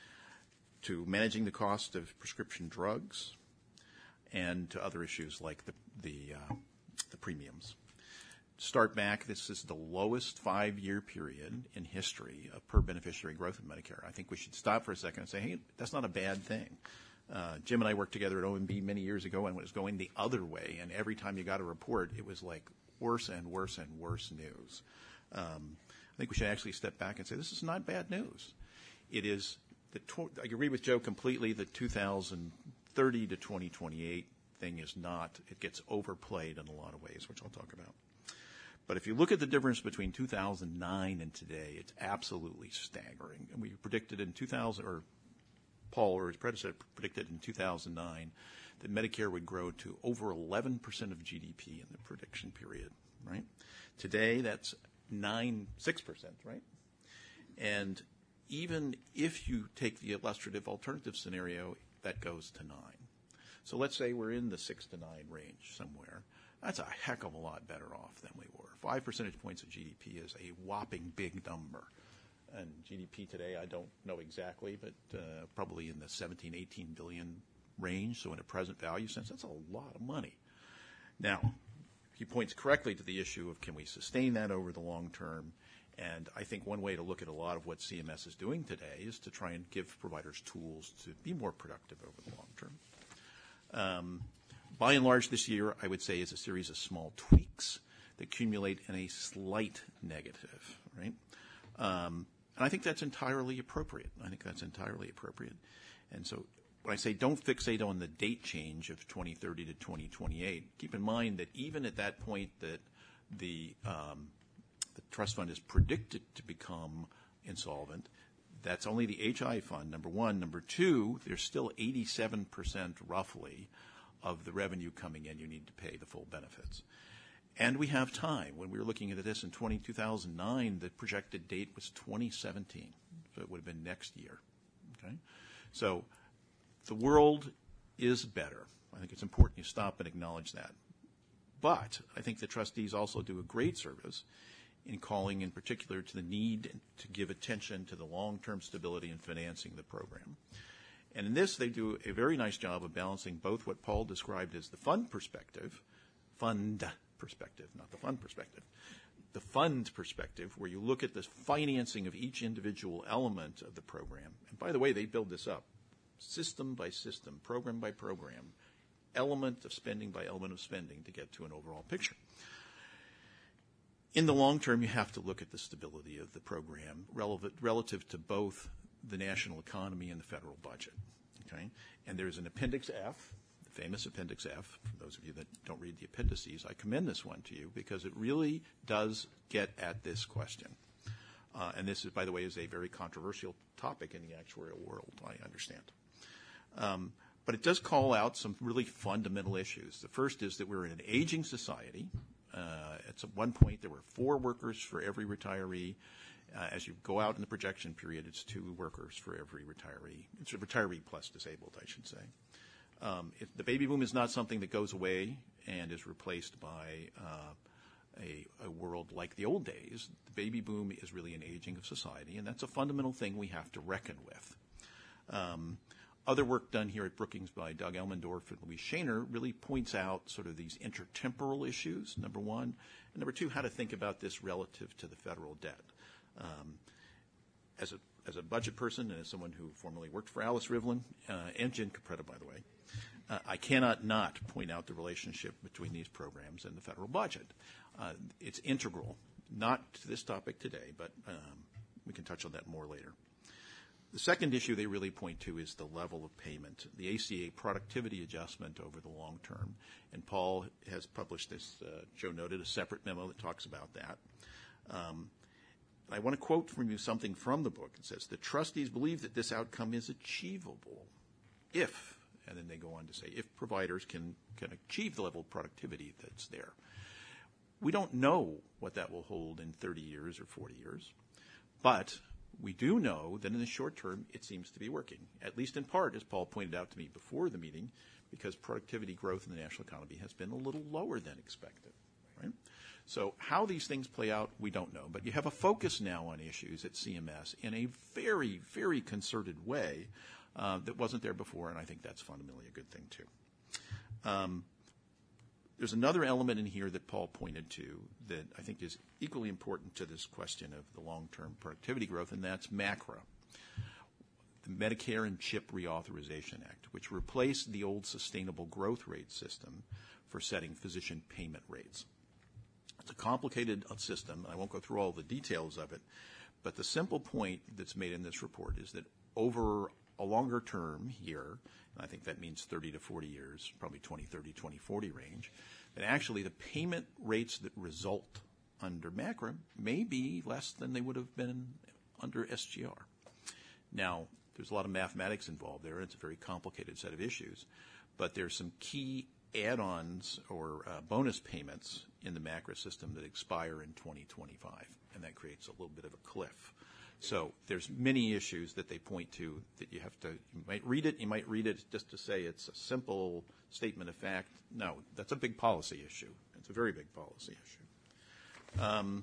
to managing the cost of prescription drugs, and to other issues like the premiums. Start back, this is the lowest 5-year period in history of per beneficiary growth in Medicare. I think we should stop for a second and say, hey, that's not a bad thing. Jim and I worked together at OMB many years ago, and it was going the other way, and every time you got a report, it was like worse and worse and worse news. I think we should actually step back and say this is not bad news. It is, I agree with Joe completely, the 2030 to 2028 thing is not, it gets overplayed in a lot of ways, which I'll talk about. But if you look at the difference between 2009 and today, it's absolutely staggering. And we predicted in 2000, or Paul or his predecessor predicted in 2009 that Medicare would grow to over 11% of GDP in the prediction period, right? Today, that's 6%, right? And even if you take the illustrative alternative scenario, that goes to 9. So let's say we're in the 6 to 9 range somewhere. That's a heck of a lot better off than we were. 5 percentage points of GDP is a whopping big number. And GDP today, I don't know exactly, but probably in the 17, 18 billion range. So in a present value sense, that's a lot of money. Now, he points correctly to the issue of can we sustain that over the long term? And I think one way to look at a lot of what CMS is doing today is to try and give providers tools to be more productive over the long term. By and large this year, I would say, is a series of small tweaks that accumulate in a slight negative, right? And I think that's entirely appropriate. And so when I say don't fixate on the date change of 2030 to 2028, keep in mind that even at that point that the trust fund is predicted to become insolvent, that's only the HI fund, number one. Number two, there's still 87% roughly of the revenue coming in you need to pay the full benefits. And we have time. When we were looking at this in 2009, the projected date was 2017. So it would have been next year. Okay? So the world is better. I think it's important you stop and acknowledge that. But I think the trustees also do a great service in calling in particular to the need to give attention to the long-term stability and financing of the program. And in this, they do a very nice job of balancing both what Paul described as the fund perspective, not the fund perspective, the fund perspective, where you look at the financing of each individual element of the program. And by the way, they build this up system by system, program by program, element of spending by element of spending to get to an overall picture. In the long term, you have to look at the stability of the program relative to both the national economy and the federal budget. Okay? And there's an Appendix F, the famous Appendix F. For those of you that don't read the appendices, I commend this one to you because it really does get at this question. And this, by the way, is a very controversial topic in the actuarial world, I understand. But it does call out some really fundamental issues. The first is that we're in an aging society. At one point, there were 4 workers for every retiree. As you go out in the projection period, it's 2 workers for every retiree. It's a retiree plus disabled, I should say. The baby boom is not something that goes away and is replaced by a world like the old days. The baby boom is really an aging of society, and that's a fundamental thing we have to reckon with. Other work done here at Brookings by Doug Elmendorf and Louise Shaner really points out sort of these intertemporal issues, number one. And number two, how to think about this relative to the federal debt. As a budget person and as someone who formerly worked for Alice Rivlin and Jen Capretta, by the way, I cannot not point out the relationship between these programs and the federal budget. It's integral, not to this topic today, but we can touch on that more later. The second issue they really point to is the level of payment, the ACA productivity adjustment over the long term. And Paul has published this, Joe noted, a separate memo that talks about that. I want to quote from you something from the book. It says, the trustees believe that this outcome is achievable if, and then they go on to say, if providers can achieve the level of productivity that's there. We don't know what that will hold in 30 years or 40 years, but we do know that in the short term, it seems to be working, at least in part, as Paul pointed out to me before the meeting, because productivity growth in the national economy has been a little lower than expected. Right? So how these things play out, we don't know. But you have a focus now on issues at CMS in a very, very concerted way that wasn't there before, and I think that's fundamentally a good thing, too. There's another element in here that Paul pointed to that I think is equally important to this question of the long-term productivity growth, and that's MACRA, the Medicare and CHIP Reauthorization Act, which replaced the old sustainable growth rate system for setting physician payment rates. It's a complicated system. I won't go through all the details of it, but the simple point that's made in this report is that over a longer term here, and I think that means 30 to 40 years, probably 2030, 2040 range, that actually the payment rates that result under MACRA may be less than they would have been under SGR. Now, there's a lot of mathematics involved there. It's a very complicated set of issues, but there's some key add-ons or bonus payments in the MACRA system that expire in 2025, and that creates a little bit of a cliff. So there's many issues that they point to that you might read it just to say it's a simple statement of fact. No, that's a big policy issue. It's a very big policy issue.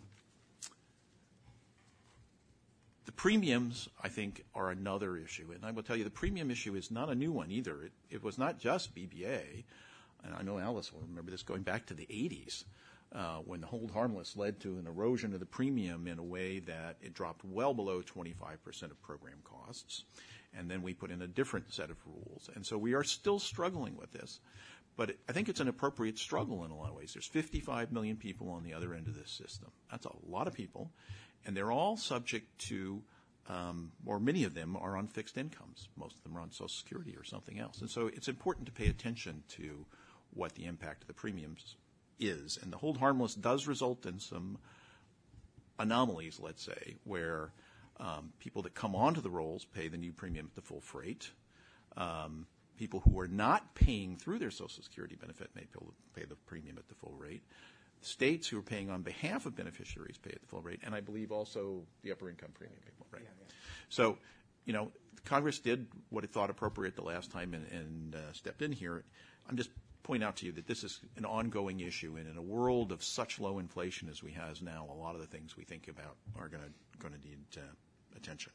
The premiums, I think, are another issue. And I will tell you the premium issue is not a new one either. It was not just BBA. And I know Alice will remember this going back to the 80s. When the hold harmless led to an erosion of the premium in a way that it dropped well below 25% of program costs. And then we put in a different set of rules. And so we are still struggling with this. But I think it's an appropriate struggle in a lot of ways. There's 55 million people on the other end of this system. That's a lot of people. And they're all subject to, or many of them are on fixed incomes. Most of them are on Social Security or something else. And so it's important to pay attention to what the impact of the premiums is. And the hold harmless does result in some anomalies, let's say, where people that come onto the rolls pay the new premium at the full freight. People who are not paying through their Social Security benefit may pay the premium at the full rate. States who are paying on behalf of beneficiaries pay at the full rate, and I believe also the upper income premium pay full rate. Yeah. So, Congress did what it thought appropriate the last time and stepped in here. I'm just point out to you that this is an ongoing issue, and in a world of such low inflation as we have now, a lot of the things we think about are going to need attention.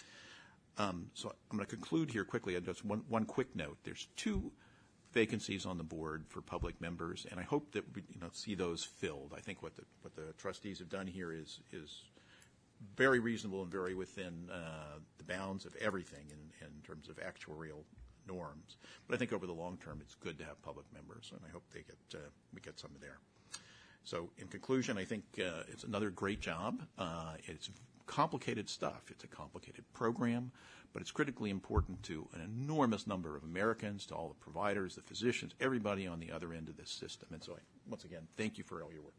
So I'm going to conclude here quickly. Just one quick note. There's 2 vacancies on the board for public members, and I hope that we see those filled. I think what the trustees have done here is very reasonable and very within the bounds of everything in terms of actuarial norms. But I think over the long term, it's good to have public members, and I hope we get some there. So in conclusion, I think it's another great job. It's complicated stuff. It's a complicated program, but it's critically important to an enormous number of Americans, to all the providers, the physicians, everybody on the other end of this system. And so once again, thank you for all your work,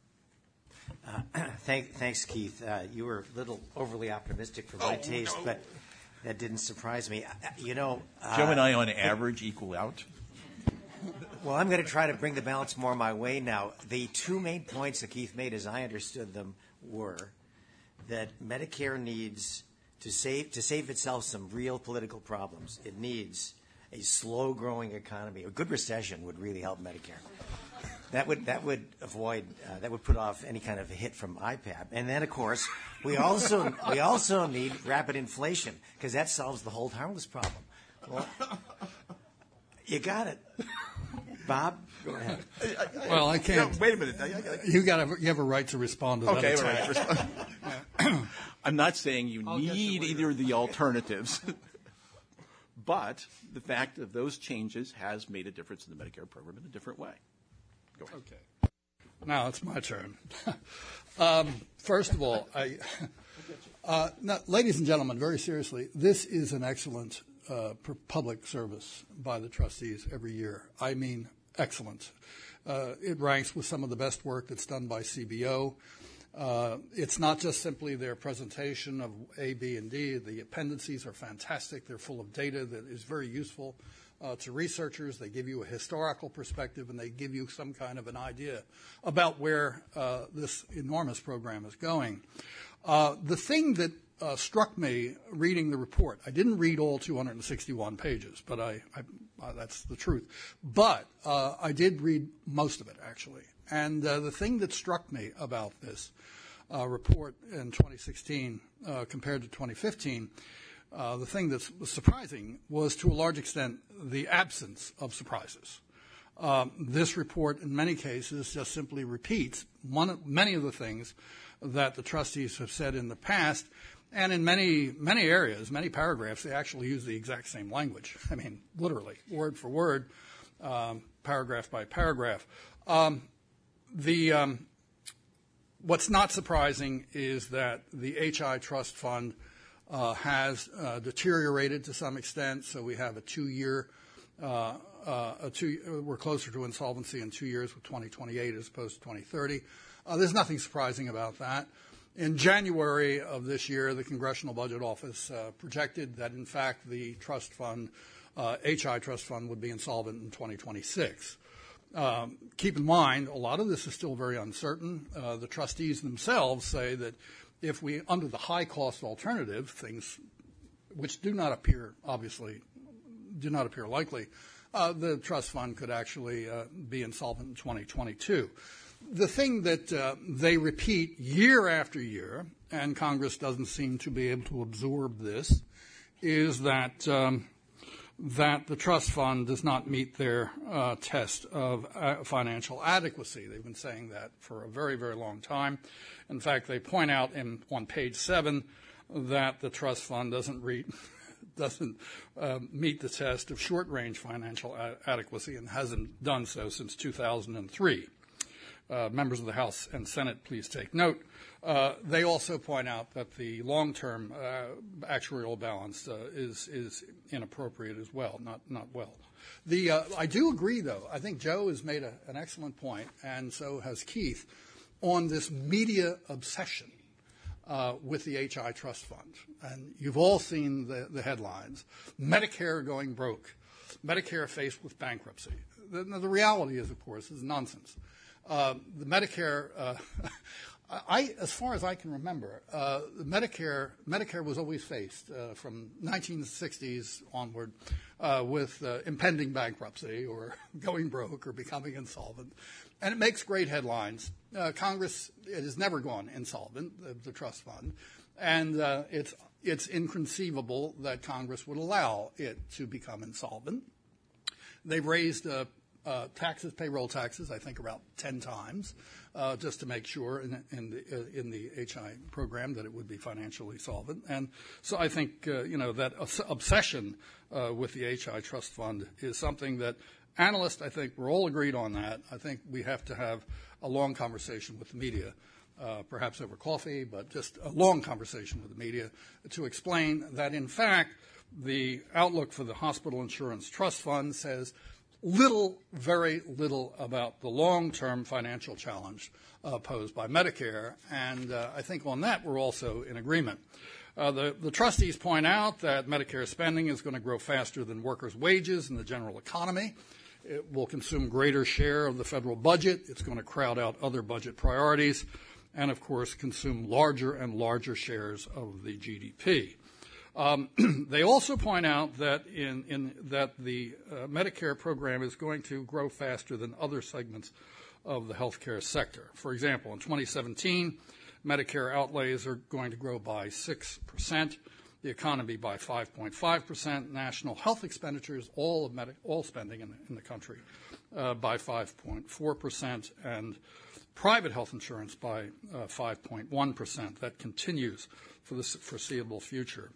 Paul. Thanks, Keith. You were a little overly optimistic for my taste, but that didn't surprise me. Joe and I, on average, equal out. Well, I'm going to try to bring the balance more my way now. The 2 main points that Keith made, as I understood them, were that Medicare needs to save itself some real political problems. It needs a slow-growing economy. A good recession would really help Medicare. That would avoid that would put off any kind of a hit from IPAP. And then, of course, we also need rapid inflation, because that solves the hold harmless problem. Well, you got it, Bob. Go ahead. Well, I can't. No, wait a minute. You have a right to respond to that. Okay, right. I'm not saying you need either of the alternatives, but the fact of those changes has made a difference in the Medicare program in a different way. Go ahead. Okay. Now it's my turn. First of all, now, ladies and gentlemen, very seriously, this is an excellent public service by the trustees every year. I mean, excellent. It ranks with some of the best work that's done by CBO. It's not just simply their presentation of A, B, and D. The appendices are fantastic. They're full of data that is very useful to researchers. They give you a historical perspective, and they give you some kind of an idea about where this enormous program is going. The thing that struck me reading the report, I didn't read all 261 pages, but that's the truth. But I did read most of it, actually. And the thing that struck me about this report in 2016 compared to 2015, the thing that was surprising was, to a large extent, the absence of surprises. This report, in many cases, just simply repeats many of the things that the trustees have said in the past, and in many areas, many paragraphs, they actually use the exact same language. I mean, literally, word for word, paragraph by paragraph. What's not surprising is that the HI Trust Fund has deteriorated to some extent. So we have a 2-year, we're closer to insolvency in 2 years with 2028 as opposed to 2030. There's nothing surprising about that. In January of this year, the Congressional Budget Office projected that, in fact, the trust fund, HI Trust Fund, would be insolvent in 2026. Keep in mind, a lot of this is still very uncertain. The trustees themselves say that if we, under the high-cost alternative, things which do not appear likely, the trust fund could actually be insolvent in 2022. The thing that they repeat year after year, and Congress doesn't seem to be able to absorb this, is that that the trust fund does not meet their test of financial adequacy. They've been saying that for a very, very long time. In fact, they point out on page 7 that the trust fund doesn't meet the test of short-range financial adequacy and hasn't done so since 2003. Members of the House and Senate, please take note. They also point out that the long-term actuarial balance is inappropriate as well, not well. I do agree, though. I think Joe has made an excellent point, and so has Keith, on this media obsession with the HI Trust Fund. And you've all seen the headlines. Medicare going broke. Medicare faced with bankruptcy. The reality is, of course, is nonsense. The Medicare, as far as I can remember, Medicare was always faced from 1960s onward with impending bankruptcy or going broke or becoming insolvent, and it makes great headlines. Congress, it has never gone insolvent, the trust fund, and it's inconceivable that Congress would allow it to become insolvent. They've raised taxes, payroll taxes, I think about 10 times, just to make sure in the HI program that it would be financially solvent. And so I think, that obsession with the HI trust fund is something that analysts, I think, we're all agreed on that. I think we have to have a long conversation with the media, perhaps over coffee, but just a long conversation with the media to explain that, in fact, the outlook for the hospital insurance trust fund says very little about the long-term financial challenge posed by Medicare, and I think on that we're also in agreement. The trustees point out that Medicare spending is going to grow faster than workers' wages in the general economy. It will consume greater share of the federal budget. It's going to crowd out other budget priorities, and of course consume larger and larger shares of the GDP. They also point out that that the Medicare program is going to grow faster than other segments of the healthcare sector. For example, in 2017, Medicare outlays are going to grow by 6%, the economy by 5.5%, national health expenditures, all spending in the country, by 5.4%, and private health insurance by 5.1%. That continues for the foreseeable future.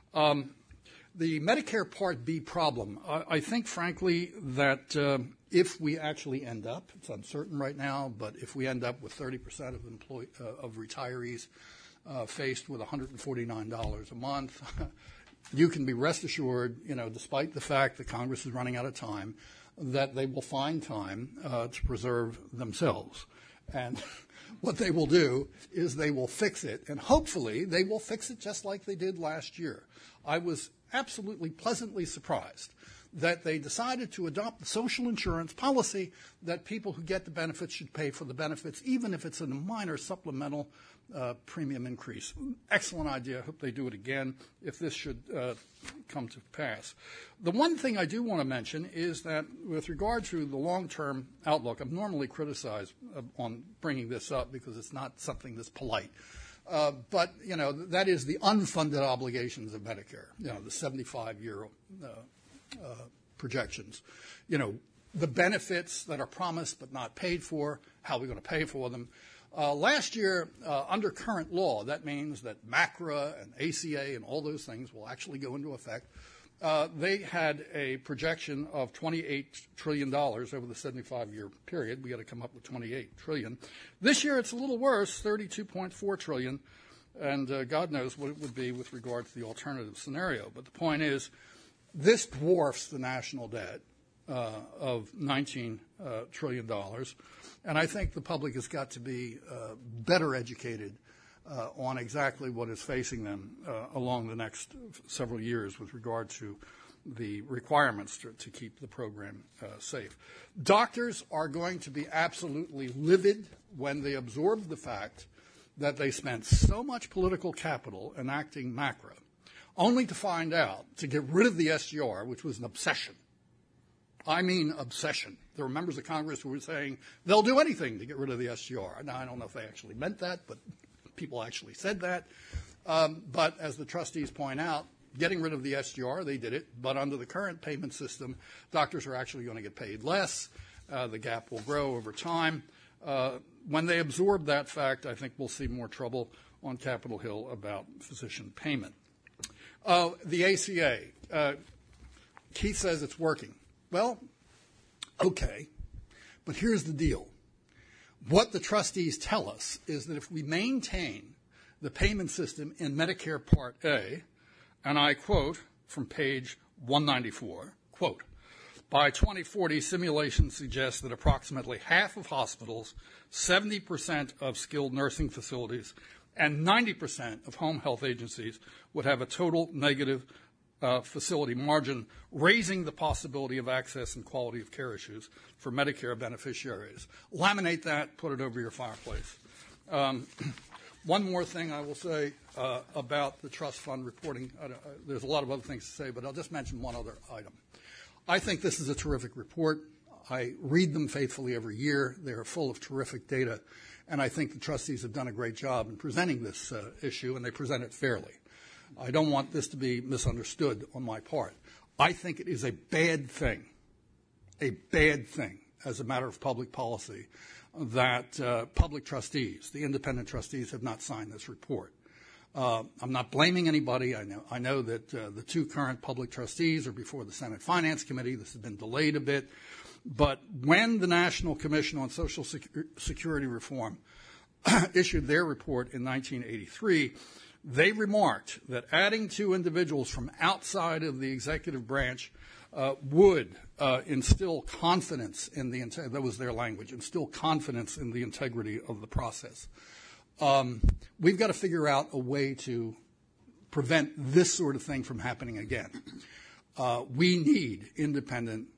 The Medicare Part B problem, I think, frankly, that if we actually end up, it's uncertain right now, but if we end up with 30% of retirees faced with $149 a month, you can be rest assured, despite the fact that Congress is running out of time, that they will find time to preserve themselves. And what they will do is they will fix it, and hopefully they will fix it just like they did last year. I was absolutely pleasantly surprised that they decided to adopt the social insurance policy that people who get the benefits should pay for the benefits, even if it's a minor supplemental premium increase. Excellent idea. I hope they do it again if this should come to pass. The one thing I do want to mention is that with regard to the long-term outlook, I'm normally criticized on bringing this up because it's not something that's polite. But, that is the unfunded obligations of Medicare, the 75-year projections. The benefits that are promised but not paid for, how are we going to pay for them? Last year, under current law, that means that MACRA and ACA and all those things will actually go into effect. They had a projection of $28 trillion over the 75-year period. We got to come up with $28 trillion. This year, it's a little worse, $32.4 trillion, and God knows what it would be with regard to the alternative scenario. But the point is, this dwarfs the national debt of $19 trillion, and I think the public has got to be better educated on exactly what is facing them along the next several years with regard to the requirements to keep the program safe. Doctors are going to be absolutely livid when they absorb the fact that they spent so much political capital enacting MACRA, only to find out to get rid of the SGR, which was an obsession. I mean obsession. There were members of Congress who were saying they'll do anything to get rid of the SGR. Now, I don't know if they actually meant that, but people actually said that. But as the trustees point out, getting rid of the SGR, they did it. But under the current payment system, doctors are actually going to get paid less. The gap will grow over time. When they absorb that fact, I think we'll see more trouble on Capitol Hill about physician payment. The ACA, Keith says it's working. Well, okay, but here's the deal. What the trustees tell us is that if we maintain the payment system in Medicare Part A, and I quote from page 194, quote, by 2040, simulations suggest that approximately half of hospitals, 70% of skilled nursing facilities, and 90% of home health agencies would have a total negative facility margin, raising the possibility of access and quality of care issues for Medicare beneficiaries. Laminate that, put it over your fireplace. One more thing I will say about the trust fund reporting. There's a lot of other things to say, but I'll just mention one other item. I think this is a terrific report. I read them faithfully every year. They are full of terrific data, and I think the trustees have done a great job in presenting this issue, and they present it fairly. I don't want this to be misunderstood on my part. I think it is a bad thing as a matter of public policy that public trustees, the independent trustees, have not signed this report. I'm not blaming anybody. I know that the two current public trustees are before the Senate Finance Committee. This has been delayed a bit. But when the National Commission on Social Security Reform issued their report in 1983, they remarked that adding two individuals from outside of the executive branch would instill confidence in the that was their language, instill confidence in the integrity of the process. We've got to figure out a way to prevent this sort of thing from happening again. We need independent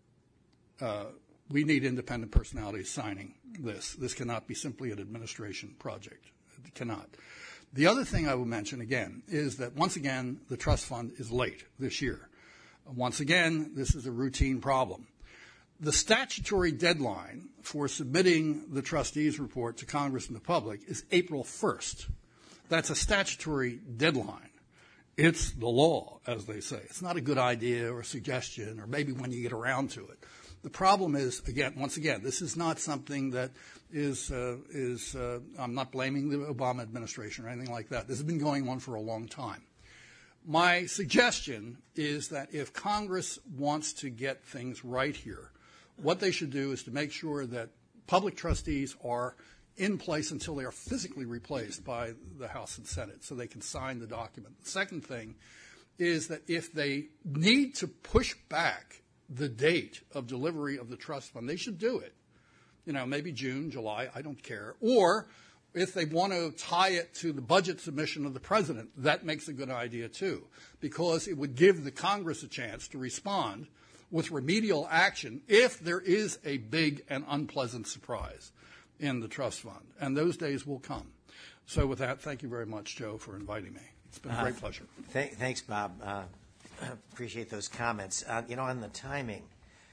personalities signing this. This cannot be simply an administration project. It cannot. The other thing I will mention again is that once again the trust fund is late this year. Once again, this is a routine problem. The statutory deadline for submitting the trustees' report to Congress and the public is April 1st. That's a statutory deadline. It's the law, as they say. It's not a good idea or suggestion or maybe when you get around to it. The problem is, once again, this is not something that is I'm not blaming the Obama administration or anything like that. This has been going on for a long time. My suggestion is that if Congress wants to get things right here, what they should do is to make sure that public trustees are in place until they are physically replaced by the House and Senate so they can sign the document. The second thing is that if they need to push back the date of delivery of the trust fund, they should do it. Maybe June, July, I don't care. Or if they want to tie it to the budget submission of the president, that makes a good idea too, because it would give the Congress a chance to respond with remedial action if there is a big and unpleasant surprise in the trust fund. And those days will come. So with that, thank you very much, Joe, for inviting me. It's been a great pleasure. Thanks, Bob. Appreciate those comments. On the timing,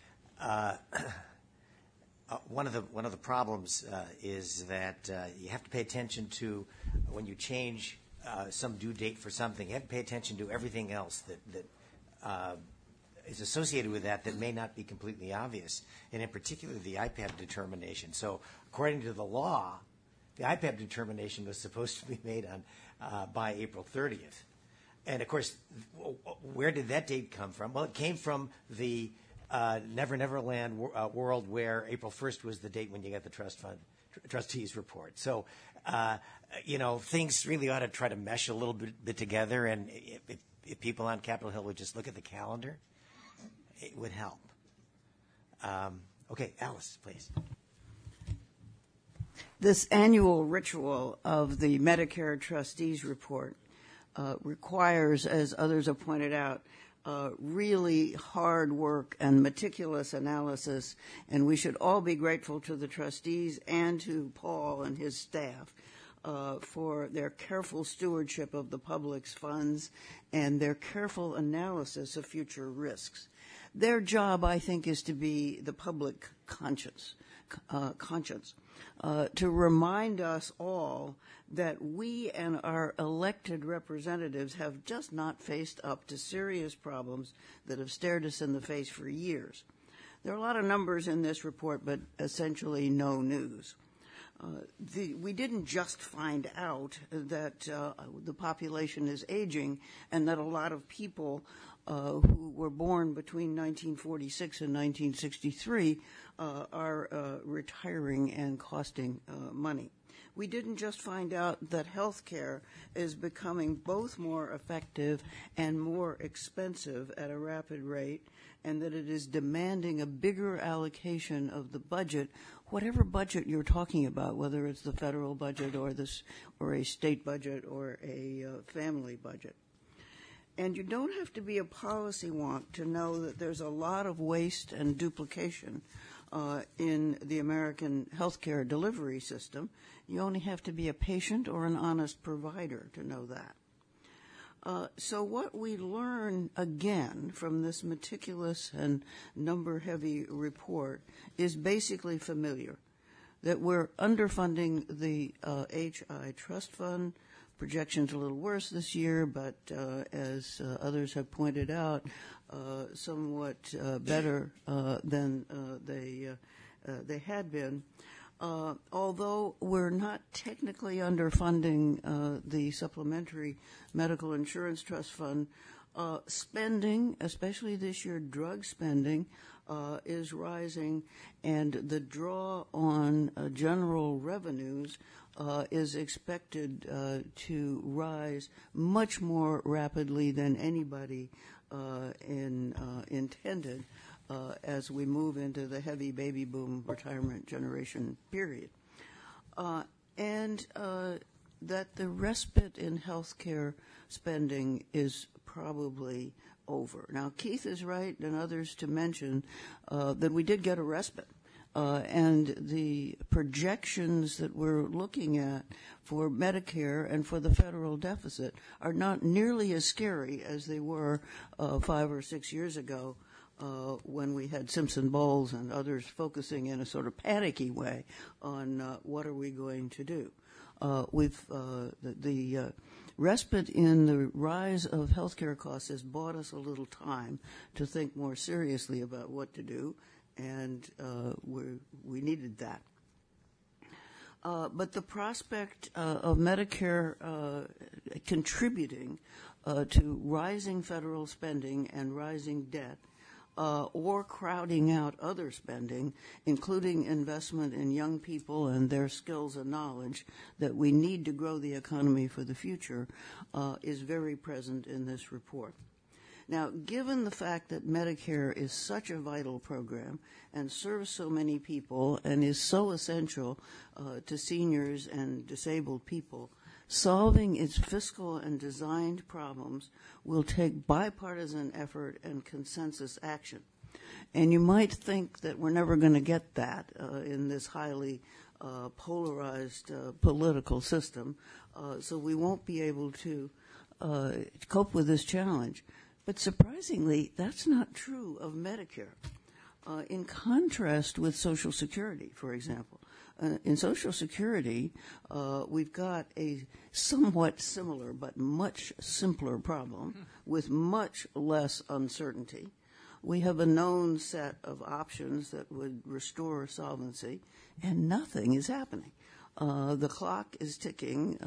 one of the problems is that you have to pay attention to when you change some due date for something. You have to pay attention to everything else that is associated with that may not be completely obvious, and in particular the IPAB determination. So, according to the law, the IPAB determination was supposed to be made on by April 30th. And, of course, where did that date come from? Well, it came from the Never Never Land world where April 1st was the date when you got the trust fund trustees report. So, things really ought to try to mesh a little bit together. And if people on Capitol Hill would just look at the calendar, it would help. Okay, Alice, please. This annual ritual of the Medicare trustees report requires, as others have pointed out, really hard work and meticulous analysis, and we should all be grateful to the trustees and to Paul and his staff for their careful stewardship of the public's funds and their careful analysis of future risks. Their job, I think, is to be the public conscience, to remind us all that we and our elected representatives have just not faced up to serious problems that have stared us in the face for years. There are a lot of numbers in this report, but essentially no news. We didn't just find out that the population is aging and that a lot of people who were born between 1946 and 1963 are retiring and costing money. We didn't just find out that health care is becoming both more effective and more expensive at a rapid rate, and that it is demanding a bigger allocation of the budget, whatever budget you're talking about, whether it's the federal budget or a state budget or a family budget. And you don't have to be a policy wonk to know that there's a lot of waste and duplication in the American healthcare delivery system. You only have to be a patient or an honest provider to know that. So what we learn again from this meticulous and number-heavy report is basically familiar, that we're underfunding the HI Trust Fund. Projections a little worse this year, but as others have pointed out, somewhat better than they had been. Although we're not technically underfunding the Supplementary Medical Insurance Trust Fund, spending, especially this year, drug spending, is rising, and the draw on general revenues is expected to rise much more rapidly than anybody intended as we move into the heavy baby boom retirement generation period. And that the respite in healthcare spending is probably over. Now, Keith is right, and others to mention, that we did get a respite. And the projections that we're looking at for Medicare and for the federal deficit are not nearly as scary as they were 5 or 6 years ago when we had Simpson Bowles and others focusing in a sort of panicky way on what are we going to do. With the respite in the rise of healthcare costs has bought us a little time to think more seriously about what to do, and we needed that. But the prospect of Medicare contributing to rising federal spending and rising debt, or crowding out other spending, including investment in young people and their skills and knowledge that we need to grow the economy for the future, is very present in this report. Now, given the fact that Medicare is such a vital program and serves so many people and is so essential to seniors and disabled people, solving its fiscal and designed problems will take bipartisan effort and consensus action. And you might think that we're never going to get that in this highly polarized political system, so we won't be able to cope with this challenge. But surprisingly, that's not true of Medicare. In contrast with Social Security, for example. In Social Security, we've got a somewhat similar but much simpler problem with much less uncertainty. We have a known set of options that would restore solvency, and nothing is happening. The clock is ticking.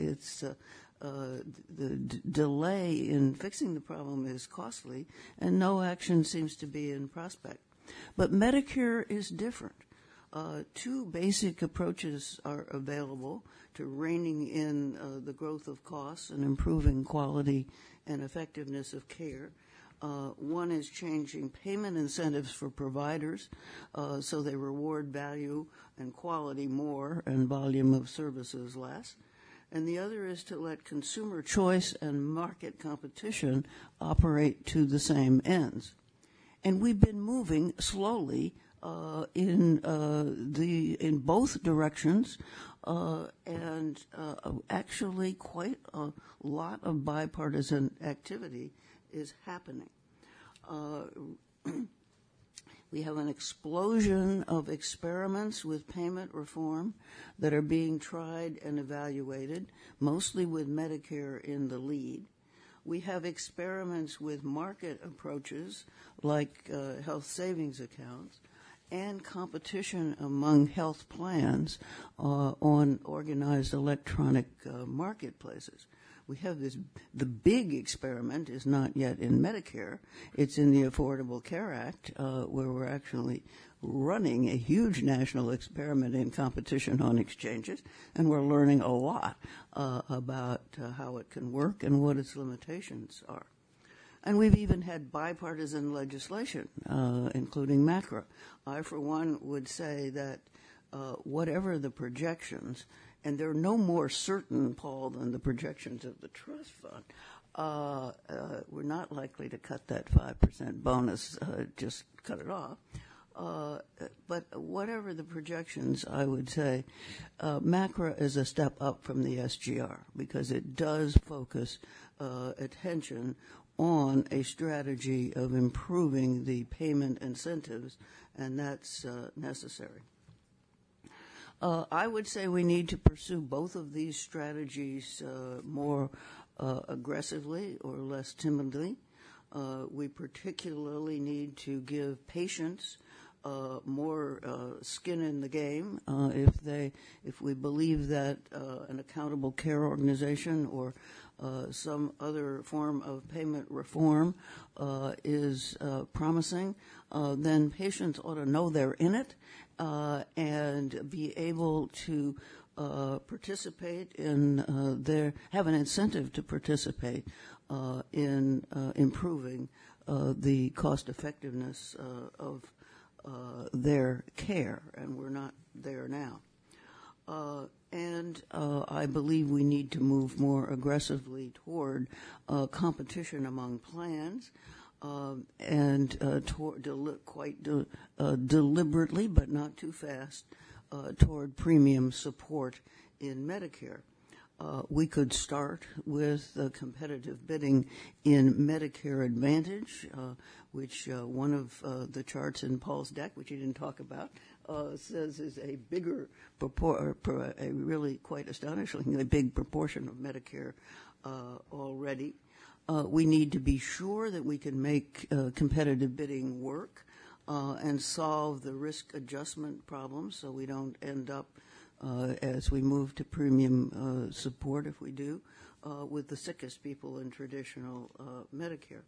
The delay in fixing the problem is costly, and no action seems to be in prospect. But Medicare is different. Two basic approaches are available to reining in the growth of costs and improving quality and effectiveness of care. One is changing payment incentives for providers so they reward value and quality more and volume of services less. And the other is to let consumer choice and market competition operate to the same ends. And we've been moving slowly in both directions, and actually quite a lot of bipartisan activity is happening. We have an explosion of experiments with payment reform that are being tried and evaluated, mostly with Medicare in the lead. We have experiments with market approaches like health savings accounts and competition among health plans on organized electronic marketplaces. We have the big experiment is not yet in Medicare. It's in the Affordable Care Act, where we're actually running a huge national experiment in competition on exchanges, and we're learning a lot about how it can work and what its limitations are. And we've even had bipartisan legislation, including MACRA. I, for one, would say that whatever the projections, and they're no more certain, Paul, than the projections of the trust fund, we're not likely to cut that 5% bonus, just cut it off. But whatever the projections, I would say, MACRA is a step up from the SGR because it does focus attention on a strategy of improving the payment incentives, and that's necessary. I would say we need to pursue both of these strategies more aggressively or less timidly. We particularly need to give patients more skin in the game. If we believe that an accountable care organization or some other form of payment reform is promising, then patients ought to know they're in it and be able to participate in have an incentive to participate in improving the cost effectiveness of their care, and we're not there now. And I believe we need to move more aggressively toward competition among plans and deliberately, but not too fast, toward premium support in Medicare. We could start with competitive bidding in Medicare Advantage, which one of the charts in Paul's deck, which he didn't talk about, says is a bigger, a really quite astonishingly big proportion of Medicare already. We need to be sure that we can make competitive bidding work and solve the risk adjustment problem so we don't end up as we move to premium support, if we do, with the sickest people in traditional Medicare.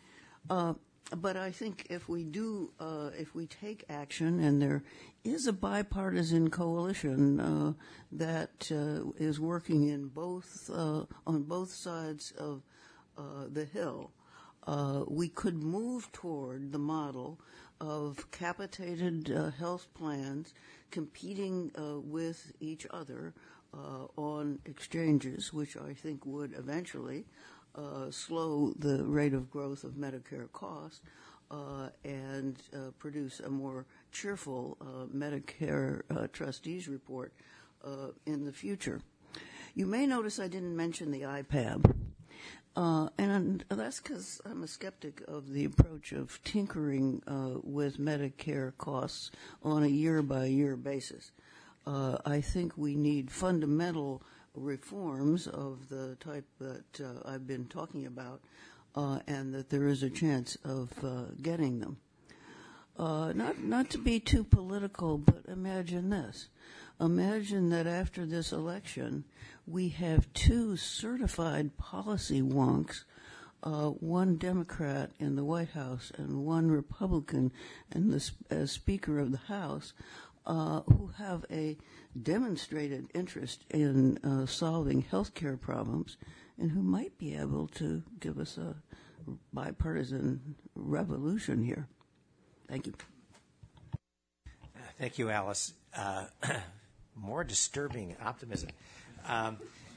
But I think if we take action, and there is a bipartisan coalition that is working in on both sides of the Hill, we could move toward the model of capitated health plans competing with each other on exchanges, which I think would eventually slow the rate of growth of Medicare costs and produce a more cheerful Medicare trustees report in the future. You may notice I didn't mention the IPAB. And that's because I'm a skeptic of the approach of tinkering with Medicare costs on a year-by-year basis. I think we need fundamental reforms of the type that I've been talking about, and that there is a chance of getting them. Not to be too political, but imagine this. Imagine that after this election, we have two certified policy wonks, one Democrat in the White House and one Republican as Speaker of the House, who have a demonstrated interest in solving health care problems and who might be able to give us a bipartisan revolution here. Thank you. Thank you, Alice. More disturbing optimism. I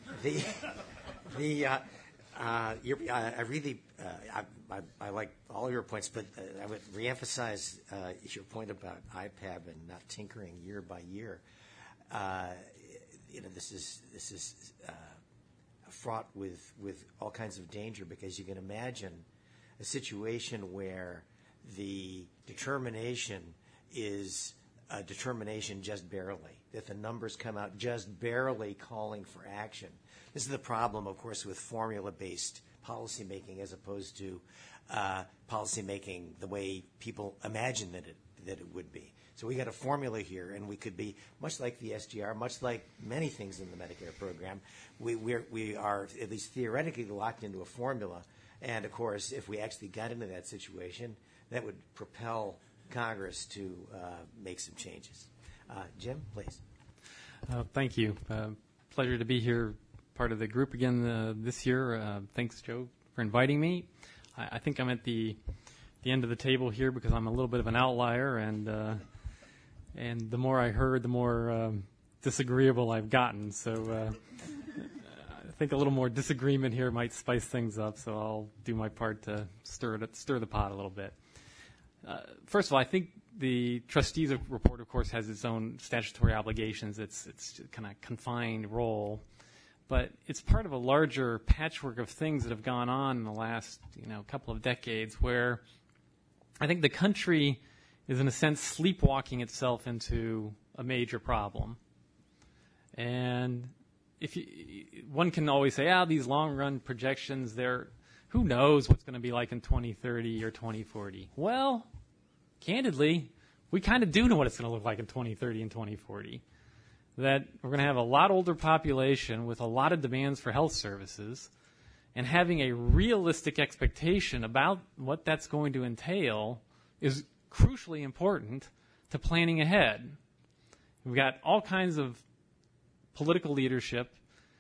like all your points, but I would reemphasize your point about IPAB and not tinkering year by year. This is fraught with all kinds of danger, because you can imagine a situation where the determination is a determination just barely, that the numbers come out just barely calling for action. This is the problem, of course, with formula-based policymaking as opposed to policymaking the way people imagine that it would be. So we got a formula here, and we could be much like the SGR, much like many things in the Medicare program. We are at least theoretically locked into a formula, and of course, if we actually got into that situation, that would propel Congress to make some changes. Jim, please. Thank you. Pleasure to be here, part of the group again this year. Thanks, Joe, for inviting me. I think I'm at the end of the table here because I'm a little bit of an outlier, and the more I heard, the more disagreeable I've gotten. So I think a little more disagreement here might spice things up. So I'll do my part to stir the pot a little bit. First of all, I think the trustees report, of course, has its own statutory obligations. It's kind of confined role, but it's part of a larger patchwork of things that have gone on in the last couple of decades, where I think the country is in a sense sleepwalking itself into a major problem. And one can always say, these long-run projections, who knows what's going to be like in 2030 or 2040? Well, candidly, we kind of do know what it's going to look like in 2030 and 2040. That we're going to have a lot older population with a lot of demands for health services, and having a realistic expectation about what that's going to entail is crucially important to planning ahead. We've got all kinds of political leadership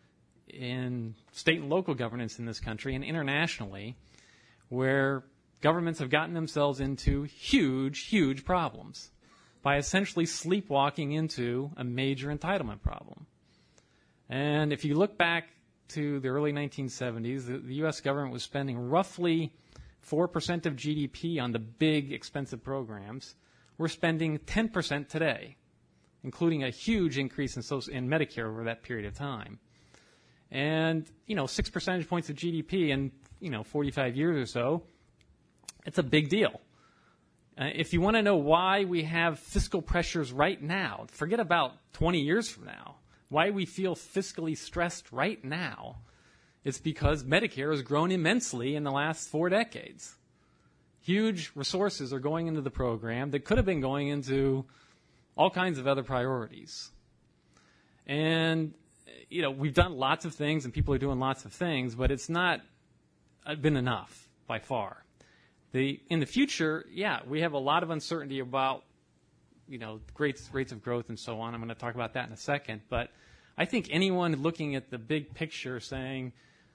in state and local governance in this country and internationally where governments have gotten themselves into huge, huge problems by essentially sleepwalking into a major entitlement problem. And if you look back to the early 1970s, the U.S. government was spending roughly 4% of GDP on the big, expensive programs. We're spending 10% today, including a huge increase in Medicare over that period of time. And, 6 percentage points of GDP in, 45 years or so, it's a big deal. If you want to know why we have fiscal pressures right now, forget about 20 years from now, why we feel fiscally stressed right now, it's because Medicare has grown immensely in the last 4 decades. Huge resources are going into the program that could have been going into all kinds of other priorities. And, we've done lots of things and people are doing lots of things, but it's not been enough by far. In the future, we have a lot of uncertainty about, rates of growth and so on. I'm going to talk about that in a second. But I think anyone looking at the big picture saying,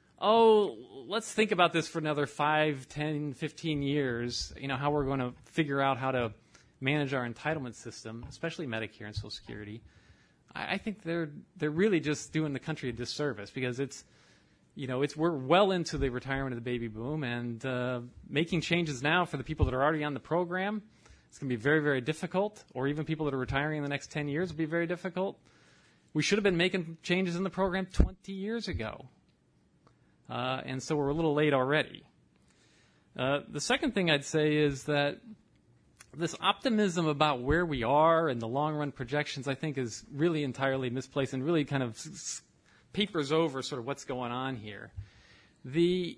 let's think about this for another 5, 10, 15 years, how we're going to figure out how to manage our entitlement system, especially Medicare and Social Security, I think they're really just doing the country a disservice because we're well into the retirement of the baby boom, and making changes now for the people that are already on the program, it's going to be very, very difficult, or even people that are retiring in the next 10 years will be very difficult. We should have been making changes in the program 20 years ago, and so we're a little late already. The second thing I'd say is that this optimism about where we are and the long-run projections, I think, is really entirely misplaced and really kind of papers over sort of what's going on here. The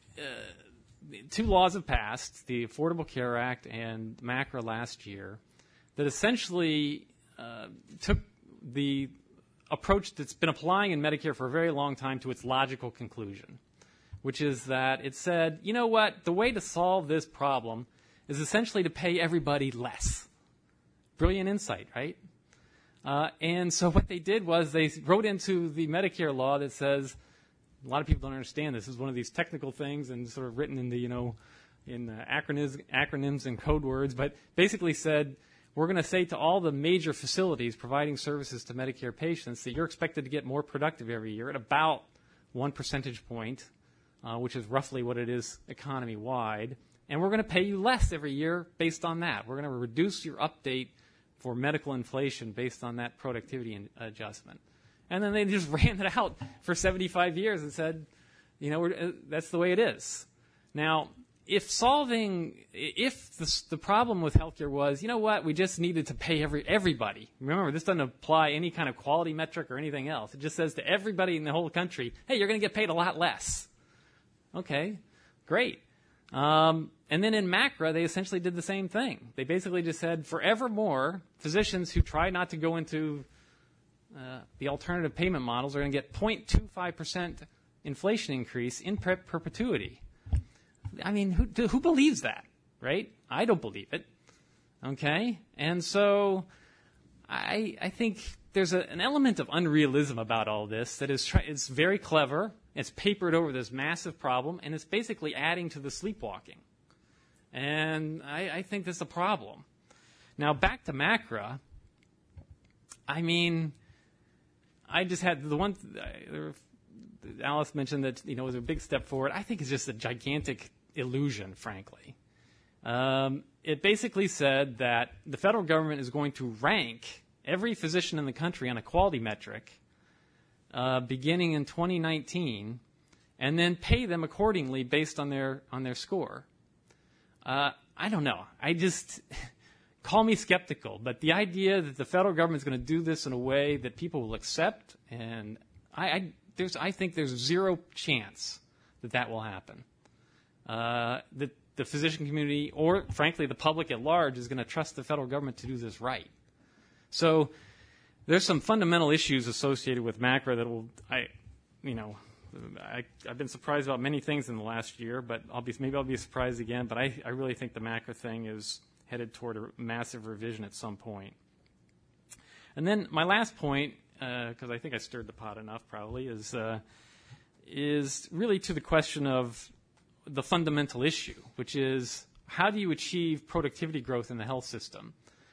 2 laws have passed, the Affordable Care Act and MACRA last year, that essentially took the approach that's been applying in Medicare for a very long time to its logical conclusion, which is that it said, you know what, the way to solve this problem is essentially to pay everybody less. Brilliant insight, right? And so what they did was they wrote into the Medicare law that says, a lot of people don't understand this. This is one of these technical things and sort of written in the, in acronyms and code words, but basically said, we're going to say to all the major facilities providing services to Medicare patients that you're expected to get more productive every year at about 1 percentage point, which is roughly what it is economy-wide. And we're going to pay you less every year based on that. We're going to reduce your update for medical inflation based on that productivity adjustment. And then they just ran it out for 75 years and said, that's the way it is. Now, if the problem with healthcare was, we just needed to pay everybody. Remember, this doesn't apply any kind of quality metric or anything else. It just says to everybody in the whole country, hey, you're going to get paid a lot less. Okay, great. And then in MACRA, they essentially did the same thing. They basically just said, forevermore, physicians who try not to go into the alternative payment models are going to get 0.25% inflation increase in perpetuity. I mean, who believes that, right? I don't believe it. Okay? And so I think there's an element of unrealism about all this that it's very clever. It's papered over this massive problem, and it's basically adding to the sleepwalking. And I think that's a problem. Now, back to MACRA. I mean, I just had the one. Alice mentioned that it was a big step forward. I think it's just a gigantic illusion, frankly. It basically said that the federal government is going to rank every physician in the country on a quality metric beginning in 2019, and then pay them accordingly based on their score. I don't know. Call me skeptical, but the idea that the federal government is going to do this in a way that people will accept, and I think there's zero chance that will happen. That the physician community, or frankly the public at large, is going to trust the federal government to do this right. So there's some fundamental issues associated with MACRA that I've been surprised about many things in the last year, but maybe I'll be surprised again. But I really think the MACRA thing is headed toward a massive revision at some point. And then my last point, because I think I stirred the pot enough probably, is really to the question of the fundamental issue, which is how do you achieve productivity growth in the health system?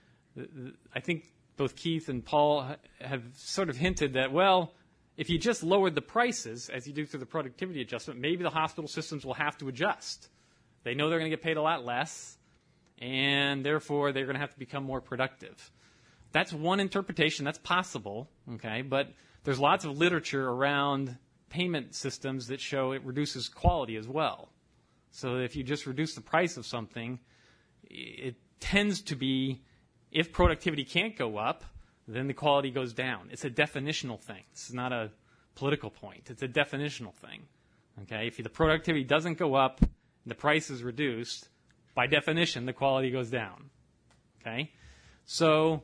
I think both Keith and Paul have sort of hinted that, well, if you just lowered the prices, as you do through the productivity adjustment, maybe the hospital systems will have to adjust. They know they're going to get paid a lot less, and therefore they're going to have to become more productive. That's one interpretation. That's possible, okay? But there's lots of literature around payment systems that show it reduces quality as well. So if you just reduce the price of something, it tends to be, if productivity can't go up, then the quality goes down. It's a definitional thing. This is not a political point. It's a definitional thing. Okay? If the productivity doesn't go up and the price is reduced, by definition, the quality goes down. Okay? So,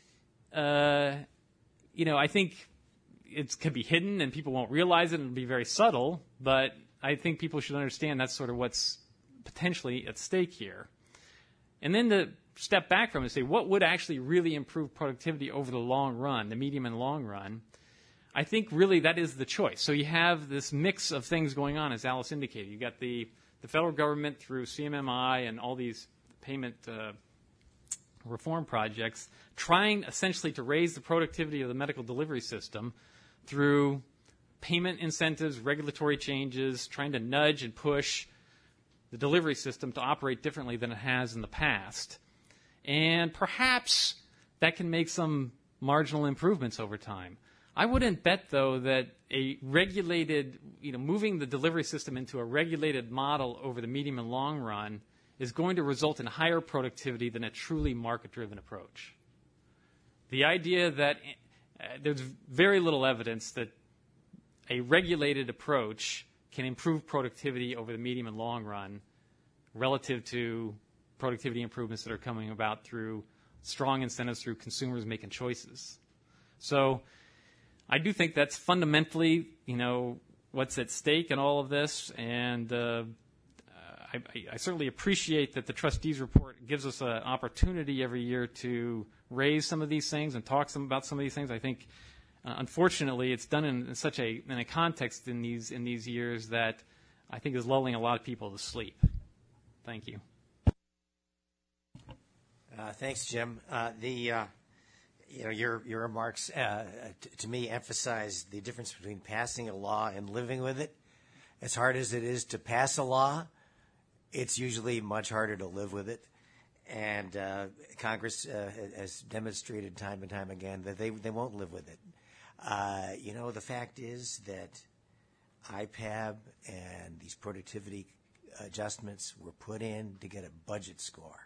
I think it can be hidden and people won't realize it and it'll be very subtle, but I think people should understand that's sort of what's potentially at stake here. And then to step back from it and say, what would actually really improve productivity over the long run, the medium and long run? I think really that is the choice. So you have this mix of things going on, as Alice indicated. You've got the federal government through CMMI and all these payment reform projects trying essentially to raise the productivity of the medical delivery system through payment incentives, regulatory changes, trying to nudge and push the delivery system to operate differently than it has in the past. And perhaps that can make some marginal improvements over time. I wouldn't bet, though, that a regulated, moving the delivery system into a regulated model over the medium and long run is going to result in higher productivity than a truly market-driven approach. The idea that there's very little evidence that a regulated approach can improve productivity over the medium and long run relative to productivity improvements that are coming about through strong incentives through consumers making choices. So I do think that's fundamentally, what's at stake in all of this, and I certainly appreciate that the trustees report gives us an opportunity every year to raise some of these things and talk about some of these things. I think, unfortunately, it's done in such a context in these years that I think is lulling a lot of people to sleep. Thank you. Thanks, Jim. Your remarks to me emphasize the difference between passing a law and living with it. As hard as it is to pass a law, it's usually much harder to live with it. And Congress has demonstrated time and time again that they won't live with it. The fact is that IPAB and these productivity adjustments were put in to get a budget score.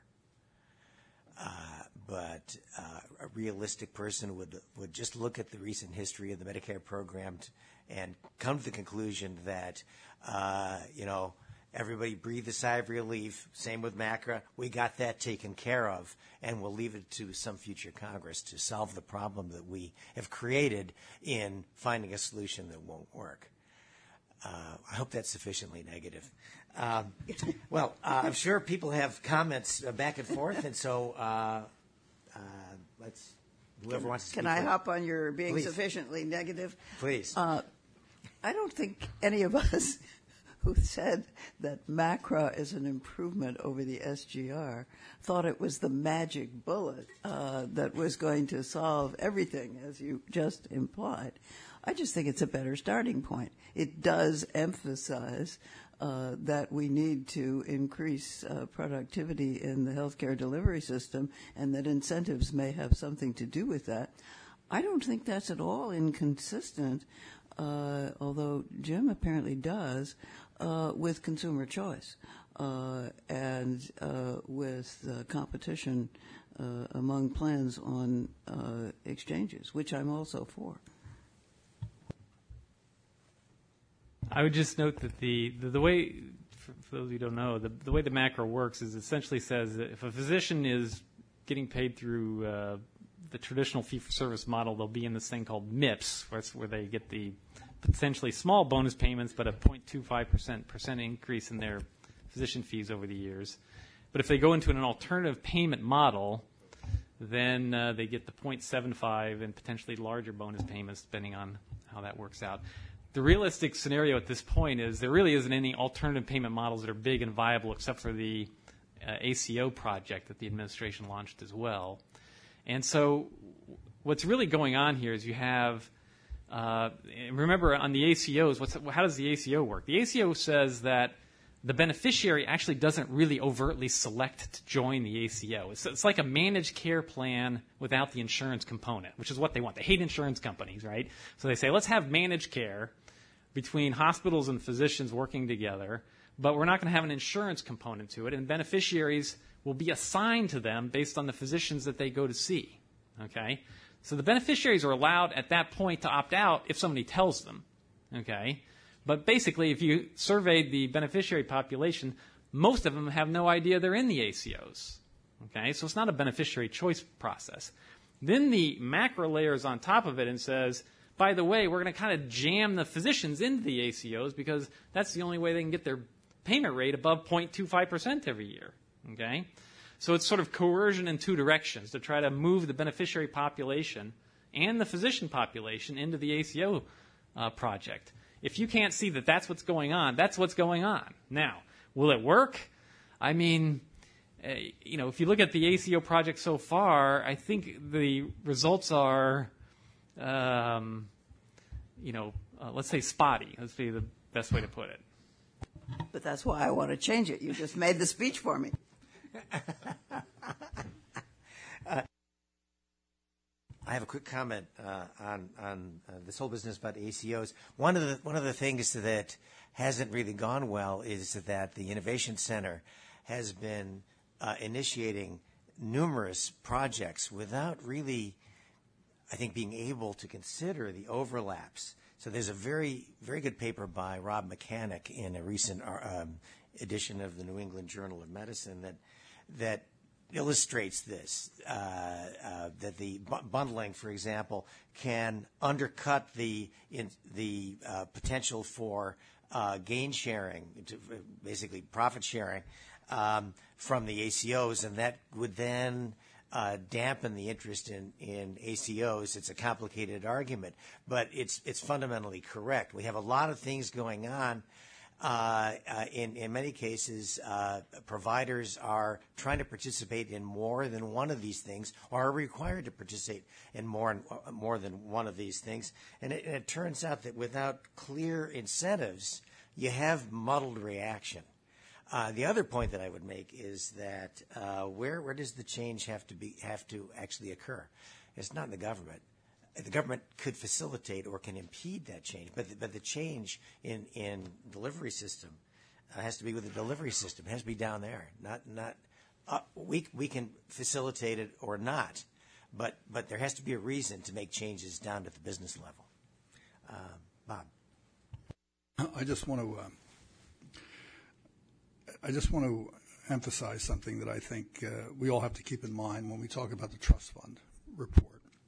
But a realistic person would just look at the recent history of the Medicare program and come to the conclusion that, everybody breathed a sigh of relief. Same with MACRA. We got that taken care of, and we'll leave it to some future Congress to solve the problem that we have created in finding a solution that won't work. I hope that's sufficiently negative. I'm sure people have comments back and forth, and so let's whoever wants to speak. Can I hop on your being Please. Sufficiently negative? Please. I don't think any of us who said that MACRA is an improvement over the SGR thought it was the magic bullet that was going to solve everything, as you just implied. I just think it's a better starting point. It does emphasize that we need to increase productivity in the healthcare delivery system, and that incentives may have something to do with that. I don't think that's at all inconsistent, although Jim apparently does, with consumer choice and with competition among plans on exchanges, which I'm also for. I would just note that the way, for those of you who don't know, the way the MACRA works is essentially says that if a physician is getting paid through the traditional fee-for-service model, they'll be in this thing called MIPS, where they get the potentially small bonus payments, but a 0.25% increase in their physician fees over the years. But if they go into an alternative payment model, then they get the 0.75 and potentially larger bonus payments, depending on how that works out. The realistic scenario at this point is there really isn't any alternative payment models that are big and viable except for the ACO project that the administration launched as well. And so what's really going on here is you have, remember on the ACOs, how does the ACO work? The ACO says that the beneficiary actually doesn't really overtly select to join the ACO. It's like a managed care plan without the insurance component, which is what they want. They hate insurance companies, right? So they say, let's have managed care between hospitals and physicians working together, but we're not going to have an insurance component to it, and beneficiaries will be assigned to them based on the physicians that they go to see, okay? So the beneficiaries are allowed at that point to opt out if somebody tells them, okay? But basically, if you surveyed the beneficiary population, most of them have no idea they're in the ACOs, okay? So it's not a beneficiary choice process. Then the MACRA layers on top of it and says, by the way, we're going to kind of jam the physicians into the ACOs because that's the only way they can get their payment rate above 0.25% every year, okay? So it's sort of coercion in two directions to try to move the beneficiary population and the physician population into the ACO project. If you can't see that that's what's going on, that's what's going on. Now, will it work? I mean, if you look at the ACO project so far, I think the results are, let's say spotty. Let's be the best way to put it. But that's why I want to change it. You just made the speech for me. I have a quick comment on this whole business about ACOs. One of the things that hasn't really gone well is that the Innovation Center has been initiating numerous projects without really, I think, being able to consider the overlaps. So there's a very, very good paper by Rob Mechanic in a recent edition of the New England Journal of Medicine that illustrates this, that the bundling, for example, can undercut the potential for gain sharing, basically profit sharing, from the ACOs, and that would then dampen the interest in ACOs. It's a complicated argument, but it's fundamentally correct. We have a lot of things going on. In many cases, providers are trying to participate in more than one of these things, or are required to participate in more than one of these things. And it turns out that without clear incentives, you have muddled reaction. The other point that I would make is that where does the change have to actually occur? It's not in the government. The government could facilitate or can impede that change, but the change in delivery system has to be with the delivery system. It has to be down there. We can facilitate it or not, but there has to be a reason to make changes down to the business level. Bob, I just want to emphasize something that I think we all have to keep in mind when we talk about the trust fund report.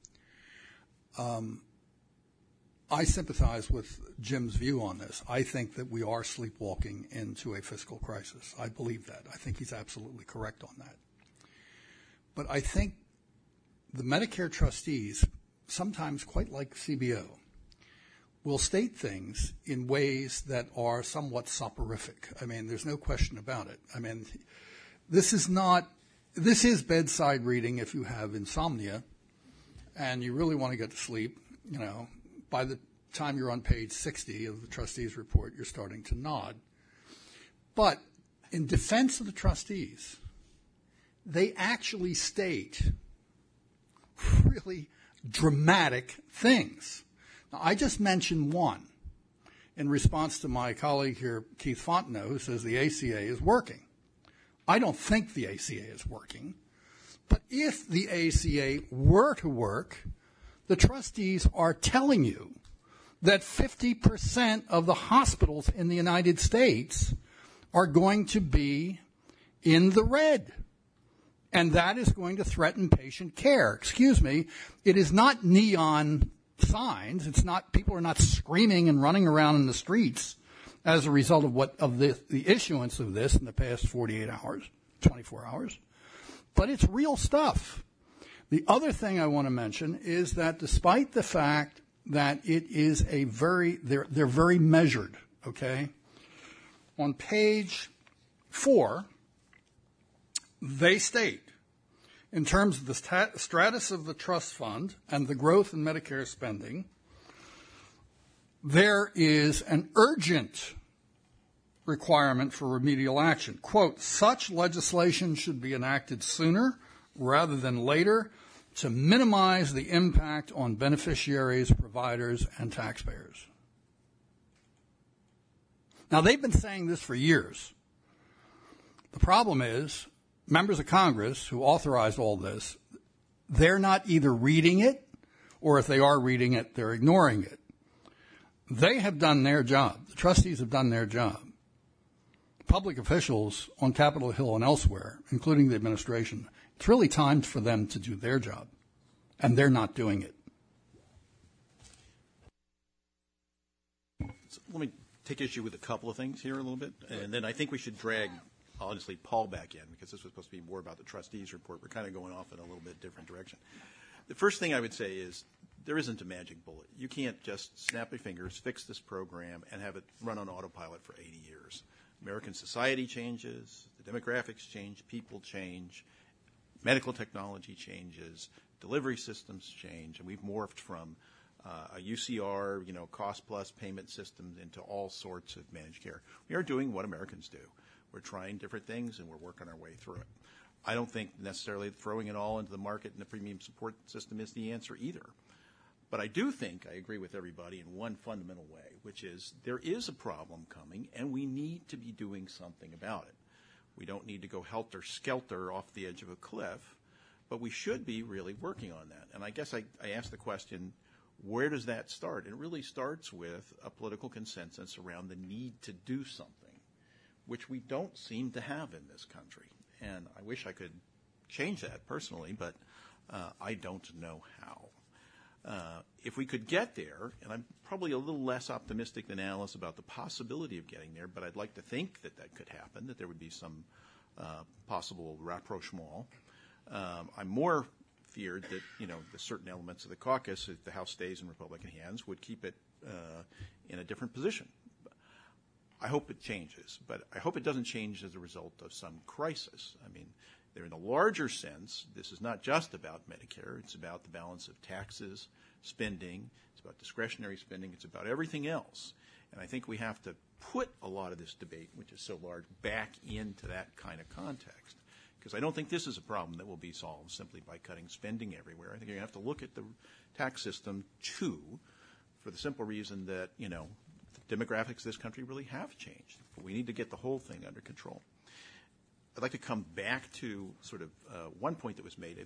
I sympathize with Jim's view on this. I think that we are sleepwalking into a fiscal crisis. I believe that. I think he's absolutely correct on that. But I think the Medicare trustees, sometimes quite like CBO, will state things in ways that are somewhat soporific. I mean, there's no question about it. I mean, this is bedside reading if you have insomnia and you really want to get to sleep. By the time you're on page 60 of the trustees' report, you're starting to nod. But in defense of the trustees, they actually state really dramatic things. Now, I just mentioned one in response to my colleague here, Keith Fontenot, who says the ACA is working. I don't think the ACA is working, but if the ACA were to work, the trustees are telling you that 50% of the hospitals in the United States are going to be in the red. And that is going to threaten patient care. Excuse me, it is not neon signs. It's not, people are not screaming and running around in the streets as a result of the issuance of this in the past 48 hours, 24 hours. But it's real stuff. The other thing I want to mention is that despite the fact that it is they're very measured, okay? On page 4, they state, in terms of the status of the trust fund and the growth in Medicare spending, there is an urgent requirement for remedial action. Quote, such legislation should be enacted sooner rather than later to minimize the impact on beneficiaries, providers, and taxpayers. Now, they've been saying this for years. The problem is, members of Congress who authorized all this, they're not either reading it, or if they are reading it, they're ignoring it. They have done their job. The trustees have done their job. Public officials on Capitol Hill and elsewhere, including the administration, it's really time for them to do their job, and they're not doing it. So let me take issue with a couple of things here a little bit, and then I think we should drag, honestly, Paul back in, because this was supposed to be more about the trustees' report. We're kind of going off in a little bit different direction. The first thing I would say is there isn't a magic bullet. You can't just snap your fingers, fix this program, and have it run on autopilot for 80 years. American society changes, the demographics change, people change, medical technology changes, delivery systems change, and we've morphed from a UCR, cost-plus payment system into all sorts of managed care. We are doing what Americans do. We're trying different things, and we're working our way through it. I don't think necessarily throwing it all into the market and the premium support system is the answer either. But I do think I agree with everybody in one fundamental way, which is there is a problem coming, and we need to be doing something about it. We don't need to go helter-skelter off the edge of a cliff, but we should be really working on that. And I guess I asked the question, where does that start? It really starts with a political consensus around the need to do something, which we don't seem to have in this country. And I wish I could change that personally, but I don't know how. If we could get there, and I'm probably a little less optimistic than Alice about the possibility of getting there, but I'd like to think that that could happen, that there would be some possible rapprochement. I'm more feared that, the certain elements of the caucus, if the House stays in Republican hands, would keep it in a different position. I hope it changes, but I hope it doesn't change as a result of some crisis. I mean, in a larger sense, this is not just about Medicare. It's about the balance of taxes, spending. It's about discretionary spending. It's about everything else. And I think we have to put a lot of this debate, which is so large, back into that kind of context. Because I don't think this is a problem that will be solved simply by cutting spending everywhere. I think you're going to have to look at the tax system, too, for the simple reason that, the demographics of this country really have changed. But we need to get the whole thing under control. I'd like to come back to sort of one point that was made.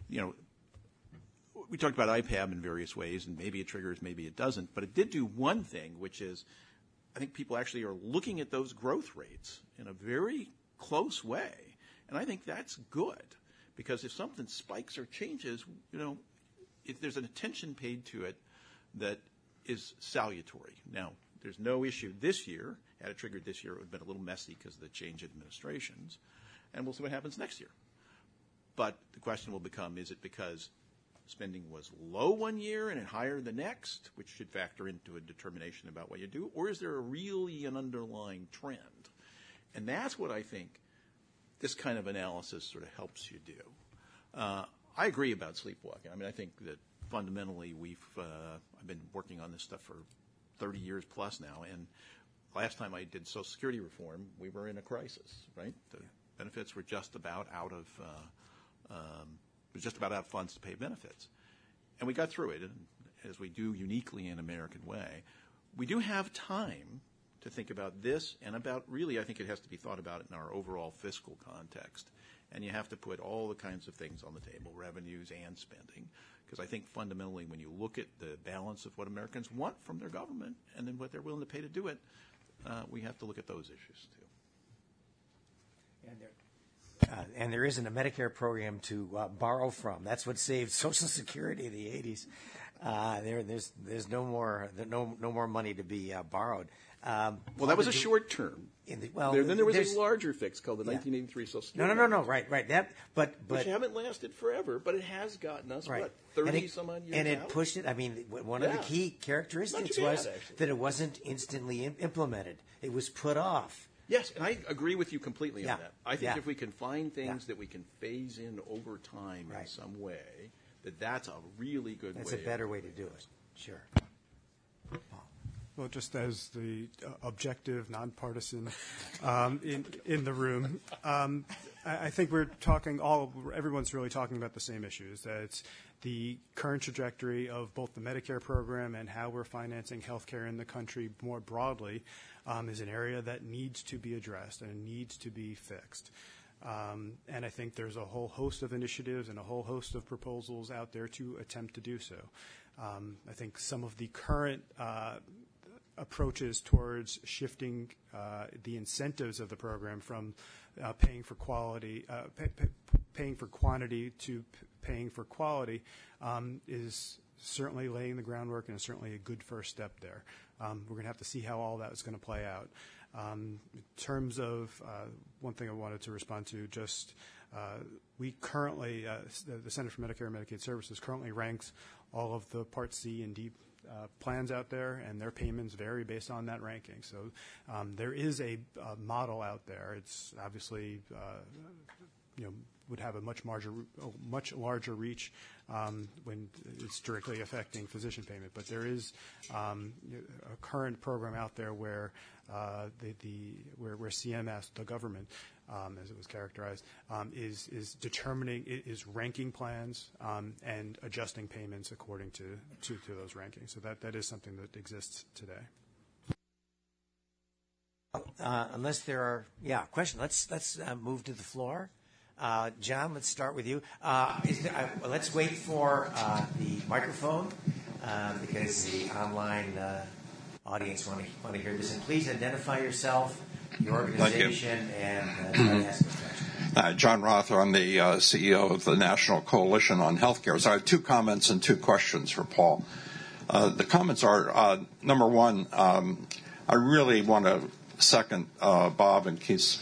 We talked about IPAB in various ways, and maybe it triggers, maybe it doesn't. But it did do one thing, which is I think people actually are looking at those growth rates in a very close way. And I think that's good, because if something spikes or changes, if there's an attention paid to it that is salutary. Now, there's no issue this year. Had it triggered this year, it would have been a little messy because of the change in administrations. And we'll see what happens next year. But the question will become, is it because spending was low one year and higher the next, which should factor into a determination about what you do, or is there really an underlying trend? And that's what I think this kind of analysis sort of helps you do. I agree about sleepwalking. I mean, I think that fundamentally I've been working on this stuff for 30 years plus now, and last time I did Social Security reform, we were in a crisis, right? The benefits were just about out of funds to pay benefits. And we got through it, and as we do uniquely in American way. We do have time to think about this and about really, I think it has to be thought about in our overall fiscal context. And you have to put all the kinds of things on the table, revenues and spending, because I think fundamentally when you look at the balance of what Americans want from their government and then what they're willing to pay to do it, we have to look at those issues too. And there isn't a Medicare program to borrow from. That's what saved Social Security in the 80s. There's no more money to be borrowed. Well, that was a short term. Then there was a larger fix called the 1983 Social Security. No. Right. That, but which haven't lasted forever, but it has gotten us 30 some odd years and it out. pushed it. I mean, one of the key characteristics was that it wasn't instantly implemented. It was put off. Yes, and I agree with you completely on that. I think if we can find things that we can phase in over time in some way, that's a really good way. That's a better way to do it. Sure. Well, just as the objective, nonpartisan in the room, I think everyone's really talking about the same issues. That it's the current trajectory of both the Medicare program and how we're financing healthcare in the country more broadly is an area that needs to be addressed and needs to be fixed. And I think there's a whole host of initiatives and a whole host of proposals out there to attempt to do so. I think some of the current approaches towards shifting the incentives of the program from paying for quality, paying for quantity to paying for quality is certainly laying the groundwork and is certainly a good first step there. We're going to have to see how all that is going to play out. In terms of one thing I wanted to respond to, we currently, the Center for Medicare and Medicaid Services currently ranks all of the Part C and D plans out there, and their payments vary based on that ranking. So there is a model out there. It's obviously would have a much larger reach when it's directly affecting physician payment. But there is a current program out there where where CMS, the government, as it was characterized, is ranking plans and adjusting payments according to those rankings. So that is something that exists today. Unless there are questions, let's move to the floor. John, let's start with you. Let's wait for the microphone because the online audience want to hear this. And please identify yourself, your organization, and ask the question. John Roth, I'm the CEO of the National Coalition on Healthcare. So I have two comments and two questions for Paul. The comments are, number one, I really want to second Bob and Keith's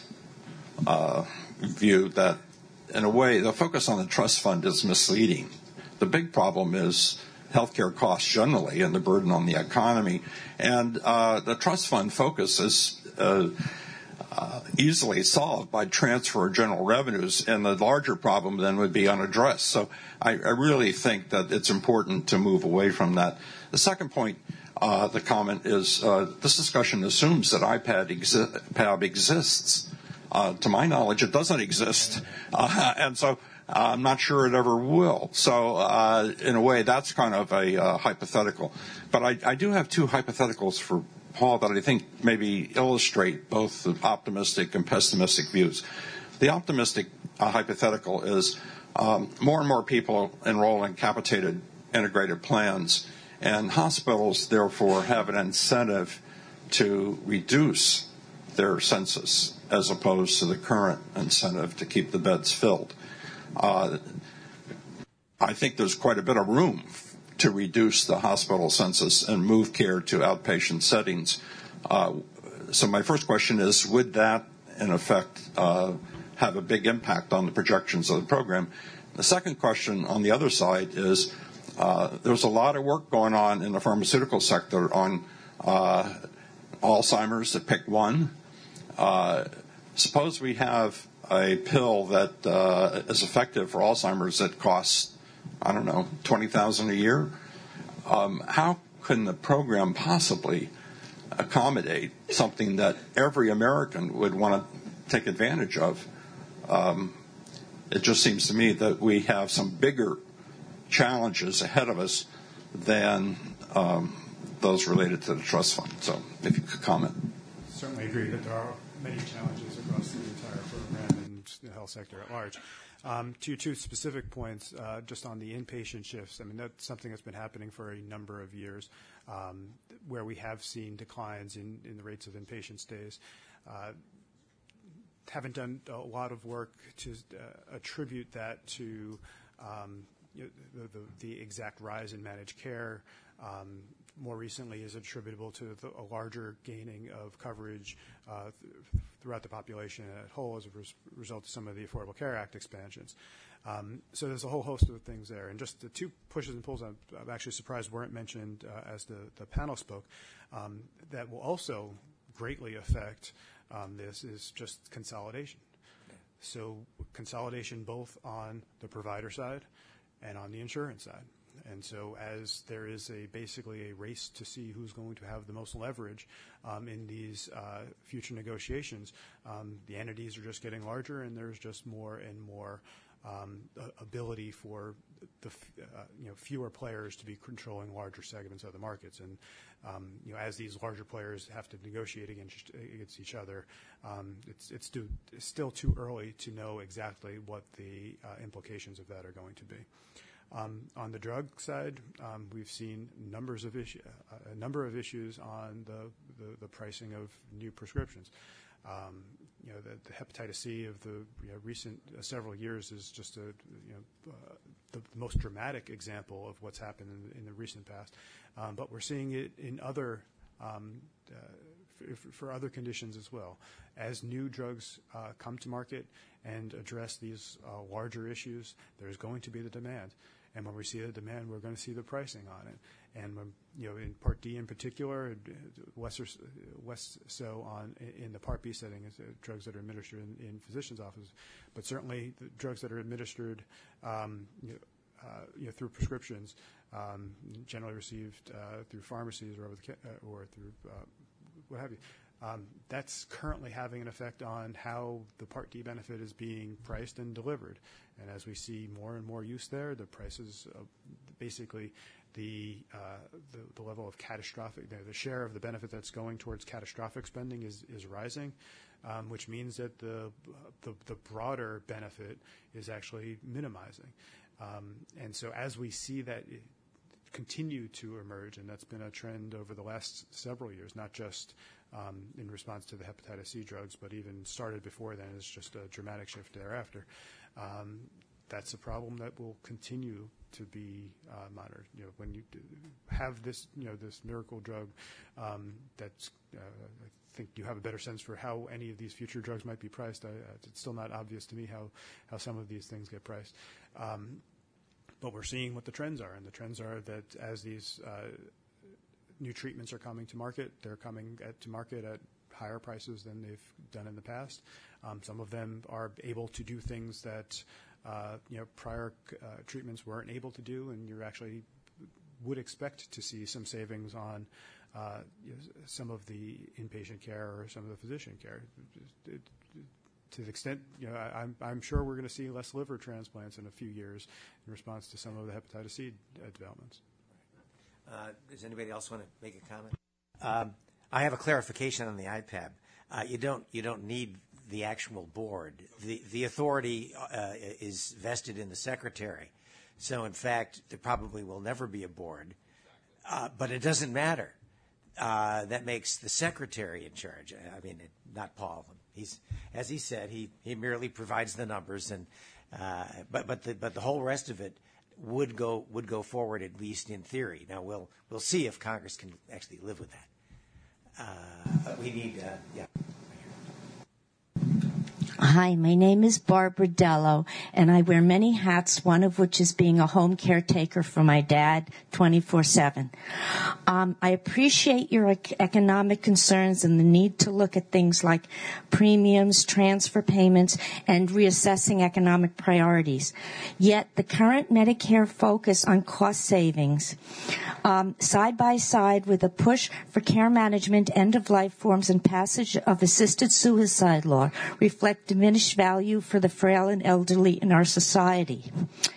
view that, in a way, the focus on the trust fund is misleading. The big problem is healthcare costs generally and the burden on the economy. And the trust fund focus is easily solved by transfer of general revenues, and the larger problem then would be unaddressed. So I really think that it's important to move away from that. The second point, the comment is this discussion assumes that IPAB exists. To my knowledge, it doesn't exist, and so I'm not sure it ever will. So in a way, that's kind of a hypothetical. But I do have two hypotheticals for Paul that I think maybe illustrate both the optimistic and pessimistic views. The optimistic hypothetical is more and more people enroll in capitated integrated plans, and hospitals, therefore, have an incentive to reduce their census as opposed to the current incentive to keep the beds filled. I think there's quite a bit of room to reduce the hospital census and move care to outpatient settings. So my first question is, would that, in effect, have a big impact on the projections of the program? The second question on the other side is there's a lot of work going on in the pharmaceutical sector on Alzheimer's, to pick one. Suppose we have a pill that is effective for Alzheimer's that costs, I don't know, $20,000 a year. How can the program possibly accommodate something that every American would want to take advantage of? It just seems to me that we have some bigger challenges ahead of us than those related to the trust fund. So if you could comment. Certainly agree that there are many challenges across the entire program and the health sector at large. To your two specific points, just on the inpatient shifts, I mean, that's something that's been happening for a number of years, where we have seen declines in the rates of inpatient stays. Haven't done a lot of work to attribute that to the exact rise in managed care. More recently is attributable to a larger gaining of coverage throughout the population as a whole as a result of some of the Affordable Care Act expansions. So there's a whole host of things there. And just the two pushes and pulls I'm actually surprised weren't mentioned as the panel spoke, that will also greatly affect this is just consolidation. So consolidation both on the provider side and on the insurance side. And so as there is basically a race to see who's going to have the most leverage in these future negotiations, the entities are just getting larger, and there's just more and more ability for the fewer players to be controlling larger segments of the markets. And as these larger players have to negotiate against each other, it's still too early to know exactly what the implications of that are going to be. On the drug side, we've seen a number of issues on the pricing of new prescriptions. The hepatitis C of the recent several years is just the most dramatic example of what's happened in the recent past. But we're seeing it in other for other conditions as well. As new drugs come to market and address these larger issues, there's going to be the demand. And when we see the demand, we're going to see the pricing on it. And in Part D in particular, less so in the Part B setting, is drugs that are administered in physicians' offices. But certainly, the drugs that are administered through prescriptions, generally received through pharmacies or through what have you. That's currently having an effect on how the Part D benefit is being priced and delivered. And as we see more and more use there, the prices, basically the level of catastrophic, the share of the benefit that's going towards catastrophic spending is rising, which means that the broader benefit is actually minimizing. And so as we see that continue to emerge, and that's been a trend over the last several years, not just in response to the hepatitis C drugs, but even started before then. It's just a dramatic shift thereafter. That's a problem that will continue to be monitored. When you have this, this miracle drug, that's I think you have a better sense for how any of these future drugs might be priced. It's still not obvious to me how some of these things get priced. But we're seeing what the trends are, and the trends are that as these new treatments are coming to market, they're coming to market at higher prices than they've done in the past. Some of them are able to do things that prior treatments weren't able to do, and you actually would expect to see some savings on some of the inpatient care or some of the physician care. To the extent, I'm sure we're going to see less liver transplants in a few years in response to some of the hepatitis C developments. Does anybody else want to make a comment? I have a clarification on the IPAB. You don't need the actual board. The authority is vested in the secretary. So in fact, there probably will never be a board. But it doesn't matter. That makes the secretary in charge. I mean, not Paul. As he said, he merely provides the numbers, and but the whole rest of it would go forward, at least in theory. Now we'll see if Congress can actually live with that. But we need Hi, my name is Barbara Dello, and I wear many hats, one of which is being a home caretaker for my dad 24/7. I appreciate your economic concerns and the need to look at things like premiums, transfer payments, and reassessing economic priorities. Yet the current Medicare focus on cost savings, side by side with a push for care management, end-of-life forms, and passage of assisted suicide law, reflect diminished value for the frail and elderly in our society.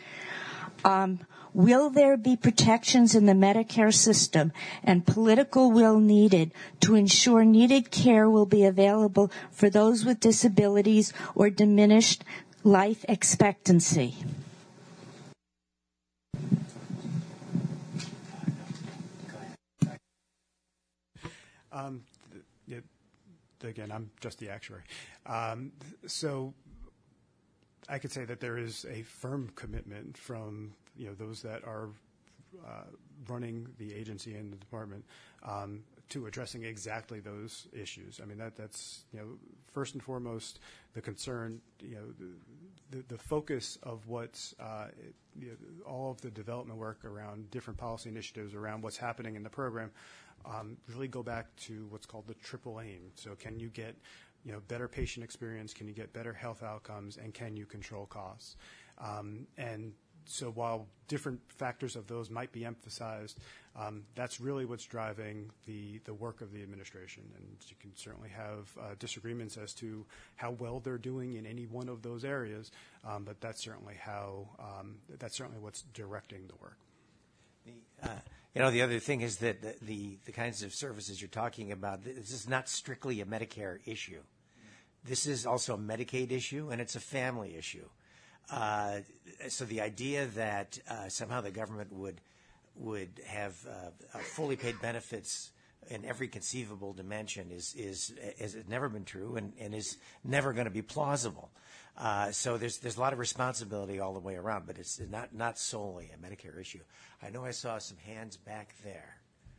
Will there be protections in the Medicare system and political will needed to ensure needed care will be available for those with disabilities or diminished life expectancy? Again, I'm just the actuary. So I could say that there is a firm commitment from those that are running the agency and the department to addressing exactly those issues. I mean, that's first and foremost the concern. The focus of what's all of the development work around different policy initiatives around what's happening in the program really go back to what's called the triple aim. So can you get better patient experience, can you get better health outcomes, and can you control costs? And so while different factors of those might be emphasized, that's really what's driving the work of the administration. And you can certainly have disagreements as to how well they're doing in any one of those areas, but that's certainly what's directing the work. The other thing is that the kinds of services you're talking about, this is not strictly a Medicare issue. This is also a Medicaid issue, and it's a family issue. So the idea that somehow the government would have fully paid benefits in every conceivable dimension is never been true and is never going to be plausible. So there's a lot of responsibility all the way around, but it's not solely a Medicare issue. I know I saw some hands back there.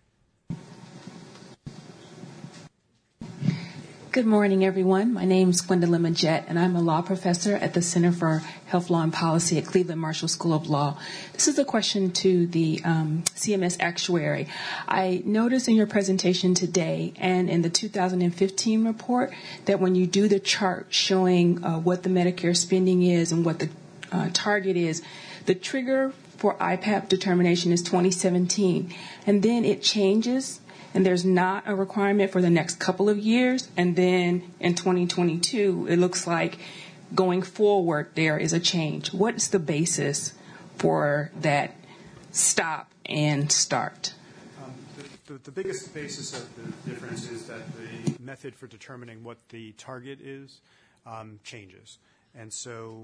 Good morning, everyone. My name is Gwendolyn Majette, and I'm a law professor at the Center for Health Law and Policy at Cleveland Marshall School of Law. This is a question to the CMS actuary. I noticed in your presentation today and in the 2015 report that when you do the chart showing what the Medicare spending is and what the target is, the trigger for IPAP determination is 2017, and then it changes. And there's not a requirement for the next couple of years. And then in 2022, it looks like going forward, there is a change. What's the basis for that stop and start? The biggest basis of the difference is that the method for determining what the target is changes. And so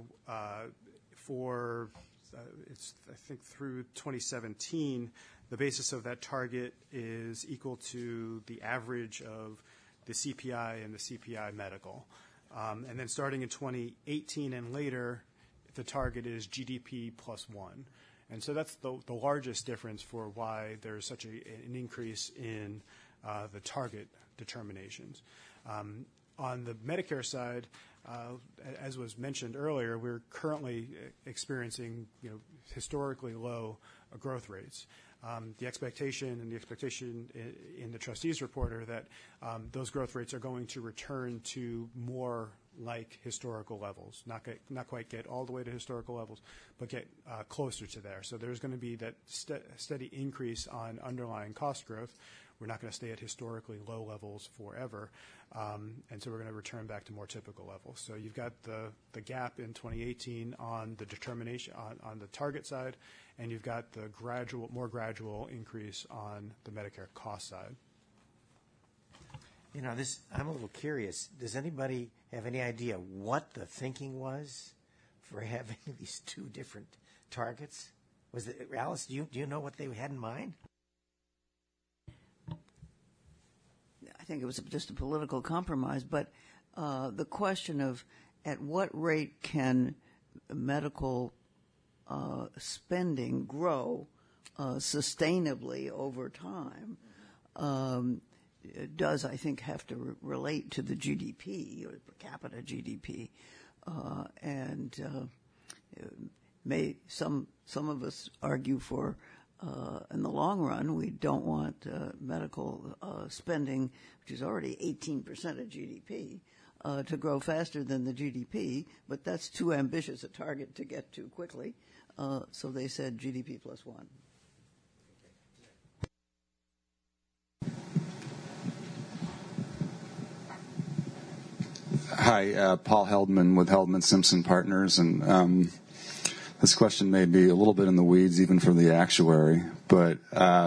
it's I think through 2017, the basis of that target is equal to the average of the CPI and the CPI medical. And then starting in 2018 and later, the target is GDP plus 1. And so that's the largest difference for why there's such an increase in the target determinations. On the Medicare side, as was mentioned earlier, we're currently experiencing historically low growth rates. The expectation in the trustees' report are that those growth rates are going to return to more like historical levels, not quite get all the way to historical levels, but get closer to there. So there's going to be that steady increase on underlying cost growth. We're not going to stay at historically low levels forever, and so we're going to return back to more typical levels. So you've got the gap in 2018 on the determination on the target side, and you've got the more gradual increase on the Medicare cost side. I'm a little curious. Does anybody have any idea what the thinking was for having these two different targets? Was it, Alice? Do you know what they had in mind? I think it was just a political compromise, but the question of at what rate can medical spending grow sustainably over time does, I think, have to relate to the GDP or per capita GDP, may some of us argue for. In the long run, we don't want medical spending, which is already 18% of GDP, to grow faster than the GDP, but that's too ambitious a target to get to quickly. So they said GDP plus 1. Hi, Paul Heldman with Heldman Simpson Partners, and this question may be a little bit in the weeds, even for the actuary, but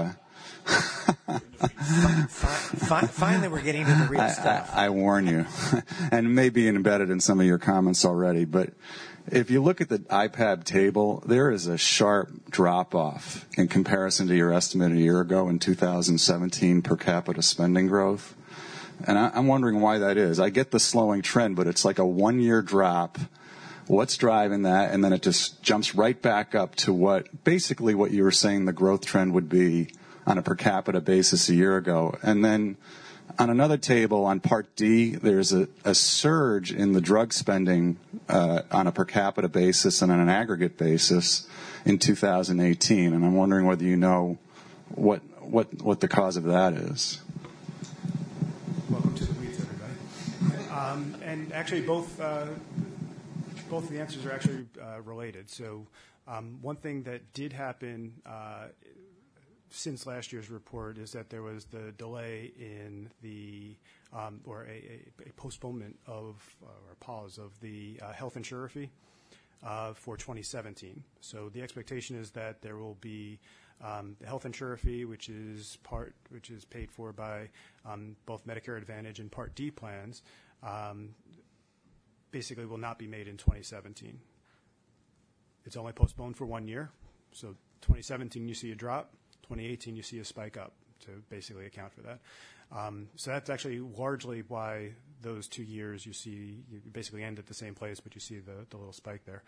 finally we're getting to the real stuff. I warn you, and it may be embedded in some of your comments already, but if you look at the IPAB table, there is a sharp drop-off in comparison to your estimate a year ago in 2017 per capita spending growth. And I'm wondering why that is. I get the slowing trend, but it's like a one-year drop. What's driving that? And then it just jumps right back up to basically what you were saying the growth trend would be on a per capita basis a year ago. And then on another table on Part D, there's a surge in the drug spending on a per capita basis and on an aggregate basis in 2018. And I'm wondering whether you know what the cause of that is. Welcome to the weeds, everybody. And actually, both of the answers are actually related. So one thing that did happen since last year's report is that there was the delay in the or a postponement of or pause of the health insurer fee for 2017. So the expectation is that there will be the health insurer fee, which is paid for by both Medicare Advantage and Part D plans, basically will not be made in 2017. It's only postponed for 1 year. So 2017 you see a drop, 2018 you see a spike up to basically account for that. So that's actually largely why those 2 years you basically end at the same place, but you see the little spike there.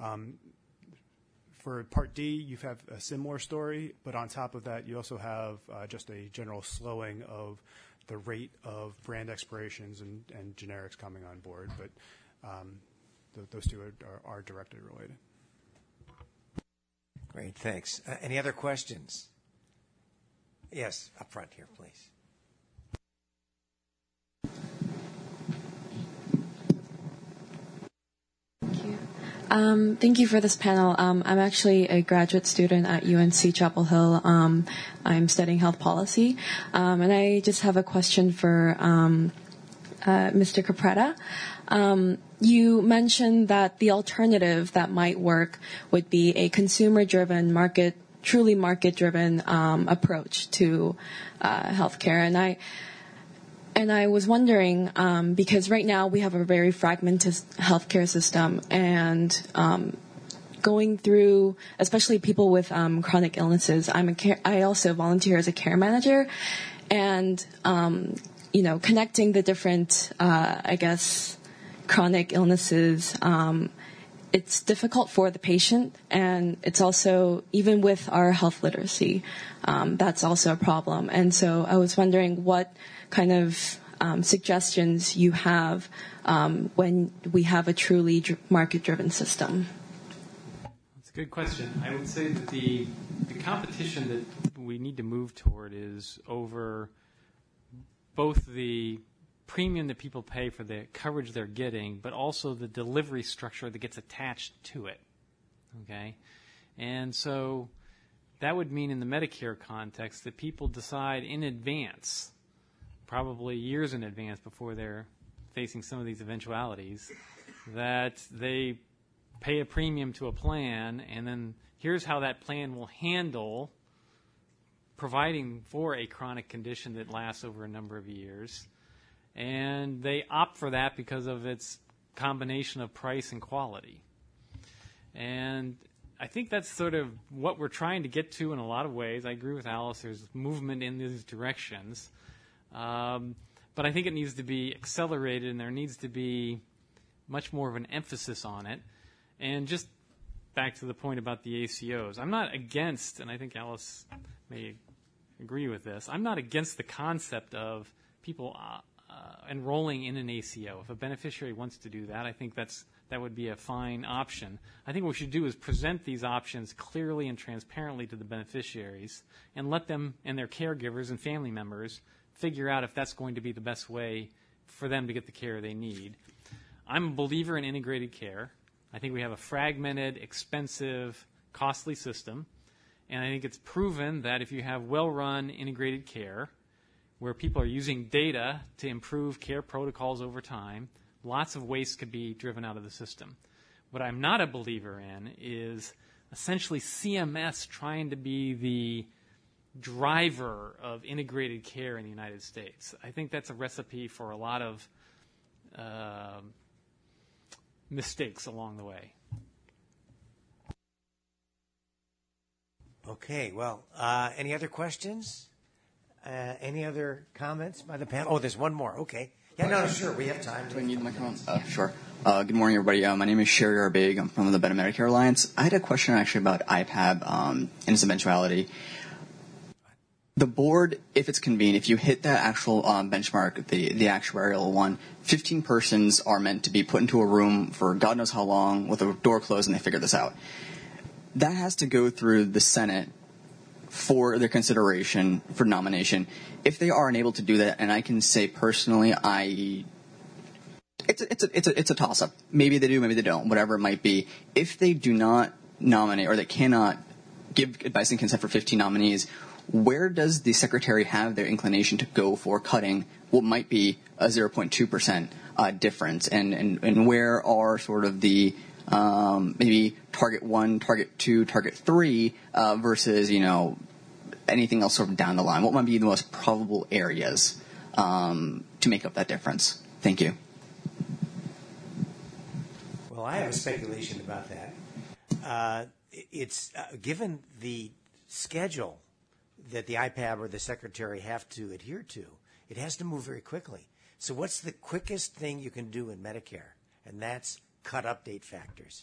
For Part D, you have a similar story, but on top of that, you also have just a general slowing of the rate of brand expirations and generics coming on board. But those two are directly related. Great, thanks. Any other questions? Yes, up front here, please. Thank you for this panel. I'm actually a graduate student at UNC Chapel Hill. I'm studying health policy. And I just have a question for Mr. Capretta. You mentioned that the alternative that might work would be a consumer-driven, truly market-driven approach to healthcare. And I was wondering, because right now we have a very fragmented healthcare system, and going through, especially people with chronic illnesses, I also volunteer as a care manager, and connecting the different, chronic illnesses. It's difficult for the patient, and it's also, even with our health literacy, that's also a problem. And so I was wondering what kind of suggestions you have when we have a truly market-driven system. That's a good question. I would say that the competition that we need to move toward is over both the premium that people pay for the coverage they're getting, but also the delivery structure that gets attached to it. Okay? And so that would mean in the Medicare context that people decide in advance, probably years in advance before they're facing some of these eventualities, that they pay a premium to a plan, and then here's how that plan will handle providing for a chronic condition that lasts over a number of years. And they opt for that because of its combination of price and quality. And I think that's sort of what we're trying to get to in a lot of ways. I agree with Alice. There's movement in these directions. But I think it needs to be accelerated, and there needs to be much more of an emphasis on it. And just back to the point about the ACOs, I'm not against, and I think Alice may agree with this. I'm not against the concept of people enrolling in an ACO. If a beneficiary wants to do that, I think that would be a fine option. I think what we should do is present these options clearly and transparently to the beneficiaries and let them and their caregivers and family members figure out if that's going to be the best way for them to get the care they need. I'm a believer in integrated care. I think we have a fragmented, expensive, costly system, and I think it's proven that if you have well-run integrated care where people are using data to improve care protocols over time, lots of waste could be driven out of the system. What I'm not a believer in is essentially CMS trying to be the driver of integrated care in the United States. I think that's a recipe for a lot of mistakes along the way. Okay, well, any other questions? Any other comments by the panel? Oh, there's one more. Okay. Yeah, no, sure. We have time. Do I need the microphone? Sure. Good morning, everybody. My name is Sherry Arbig. I'm from the Better Medicare Alliance. I had a question actually about IPAB and its eventuality. The board, if it's convened, if you hit that actual benchmark, the actuarial one, 15 persons are meant to be put into a room for God knows how long with a door closed and they figure this out. That has to go through the Senate for their consideration for nomination. If they are unable to do that, and I can say personally, it's a toss-up. Maybe they do, maybe they don't, whatever it might be. If they do not nominate or they cannot give advice and consent for 15 nominees, where does the secretary have their inclination to go for cutting what might be a 0.2% difference? And where are sort of the maybe target 1, target 2, target 3 versus, anything else sort of down the line? What might be the most probable areas to make up that difference? Thank you. Well, I have a speculation about that. It's given the schedule that the IPAB or the secretary have to adhere to, it has to move very quickly. So what's the quickest thing you can do in Medicare? And that's cut update factors.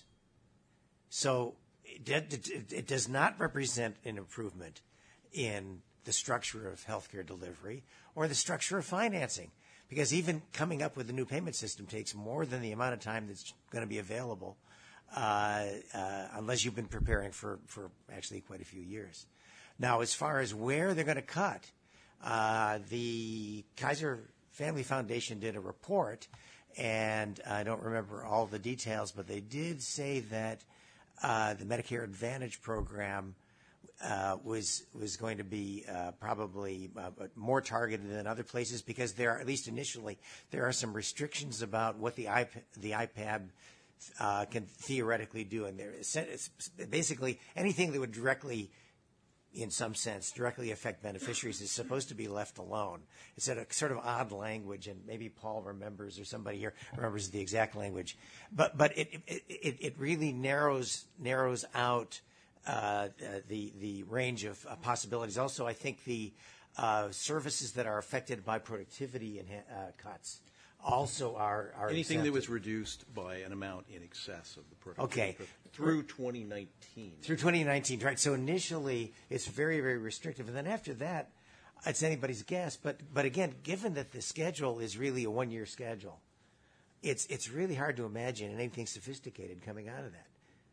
So it does not represent an improvement in the structure of healthcare delivery or the structure of financing, because even coming up with a new payment system takes more than the amount of time that's going to be available unless you've been preparing for actually quite a few years. Now, as far as where they're going to cut, the Kaiser Family Foundation did a report, and I don't remember all the details, but they did say that the Medicare Advantage program was going to be probably more targeted than other places, because there are, at least initially, there are some restrictions about what the IPAB can theoretically do, and it's basically anything that would directly, in some sense, directly affect beneficiaries is supposed to be left alone. It's a sort of odd language, and maybe Paul remembers, or somebody here remembers the exact language. But it really narrows out the range of possibilities. Also, I think the services that are affected by productivity and cuts also are anything exempted. that was reduced by an amount in excess of the productivity. Okay. Through 2019. Through 2019, right. So initially, it's very, very restrictive. And then after that, it's anybody's guess. But again, given that the schedule is really a one-year schedule, it's really hard to imagine anything sophisticated coming out of that.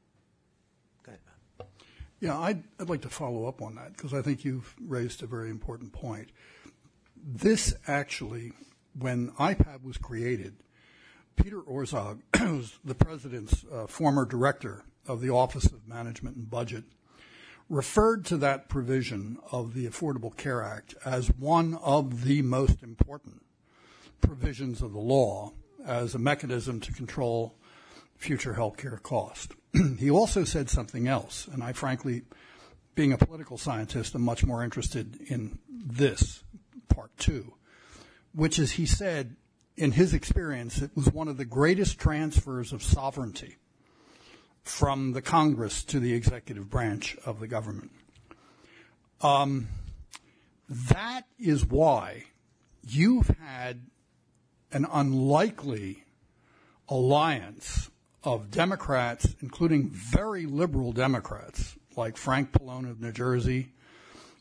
Go ahead, Bob. Yeah, I'd like to follow up on that, because I think you've raised a very important point. This actually, when IPAB was created, Peter Orszag, who's the president's former director of the Office of Management and Budget, referred to that provision of the Affordable Care Act as one of the most important provisions of the law as a mechanism to control future health care costs. He also said something else, and I frankly, being a political scientist, am much more interested in this, part two, which is, he said, in his experience, it was one of the greatest transfers of sovereignty from the Congress to the executive branch of the government. That is why you've had an unlikely alliance of Democrats, including very liberal Democrats, like Frank Pallone of New Jersey,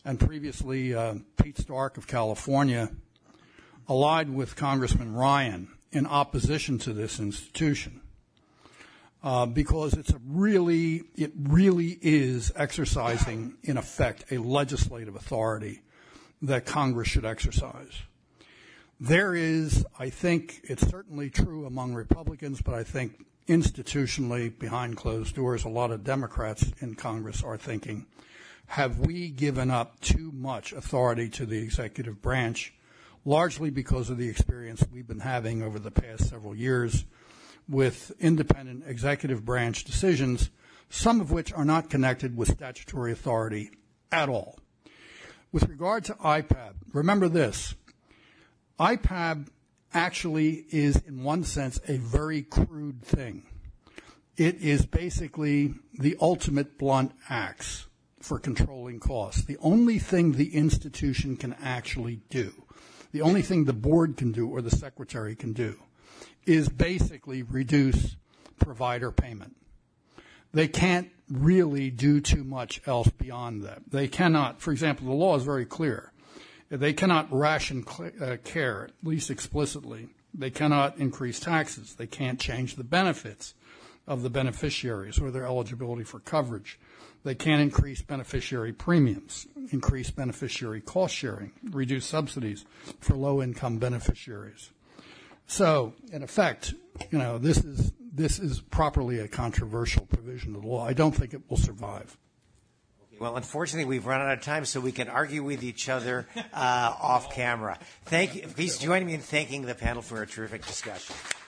and previously Pete Stark of California, allied with Congressman Ryan in opposition to this institution. Because it really is exercising, in effect, a legislative authority that Congress should exercise. There is, I think, it's certainly true among Republicans, but I think institutionally, behind closed doors, a lot of Democrats in Congress are thinking, have we given up too much authority to the executive branch, largely because of the experience we've been having over the past several years with independent executive branch decisions, some of which are not connected with statutory authority at all. With regard to IPAB, remember this. IPAB actually is, in one sense, a very crude thing. It is basically the ultimate blunt axe for controlling costs. The only thing the institution can actually do, the only thing the board can do or the secretary can do, is basically reduce provider payment. They can't really do too much else beyond that. They cannot, for example, the law is very clear. They cannot ration care, at least explicitly. They cannot increase taxes. They can't change the benefits of the beneficiaries or their eligibility for coverage. They can't increase beneficiary premiums, increase beneficiary cost sharing, reduce subsidies for low-income beneficiaries. So, in effect, this is properly a controversial provision of the law. I don't think it will survive. Well, unfortunately, we've run out of time, so we can argue with each other off camera. Thank you. Please join me in thanking the panel for a terrific discussion.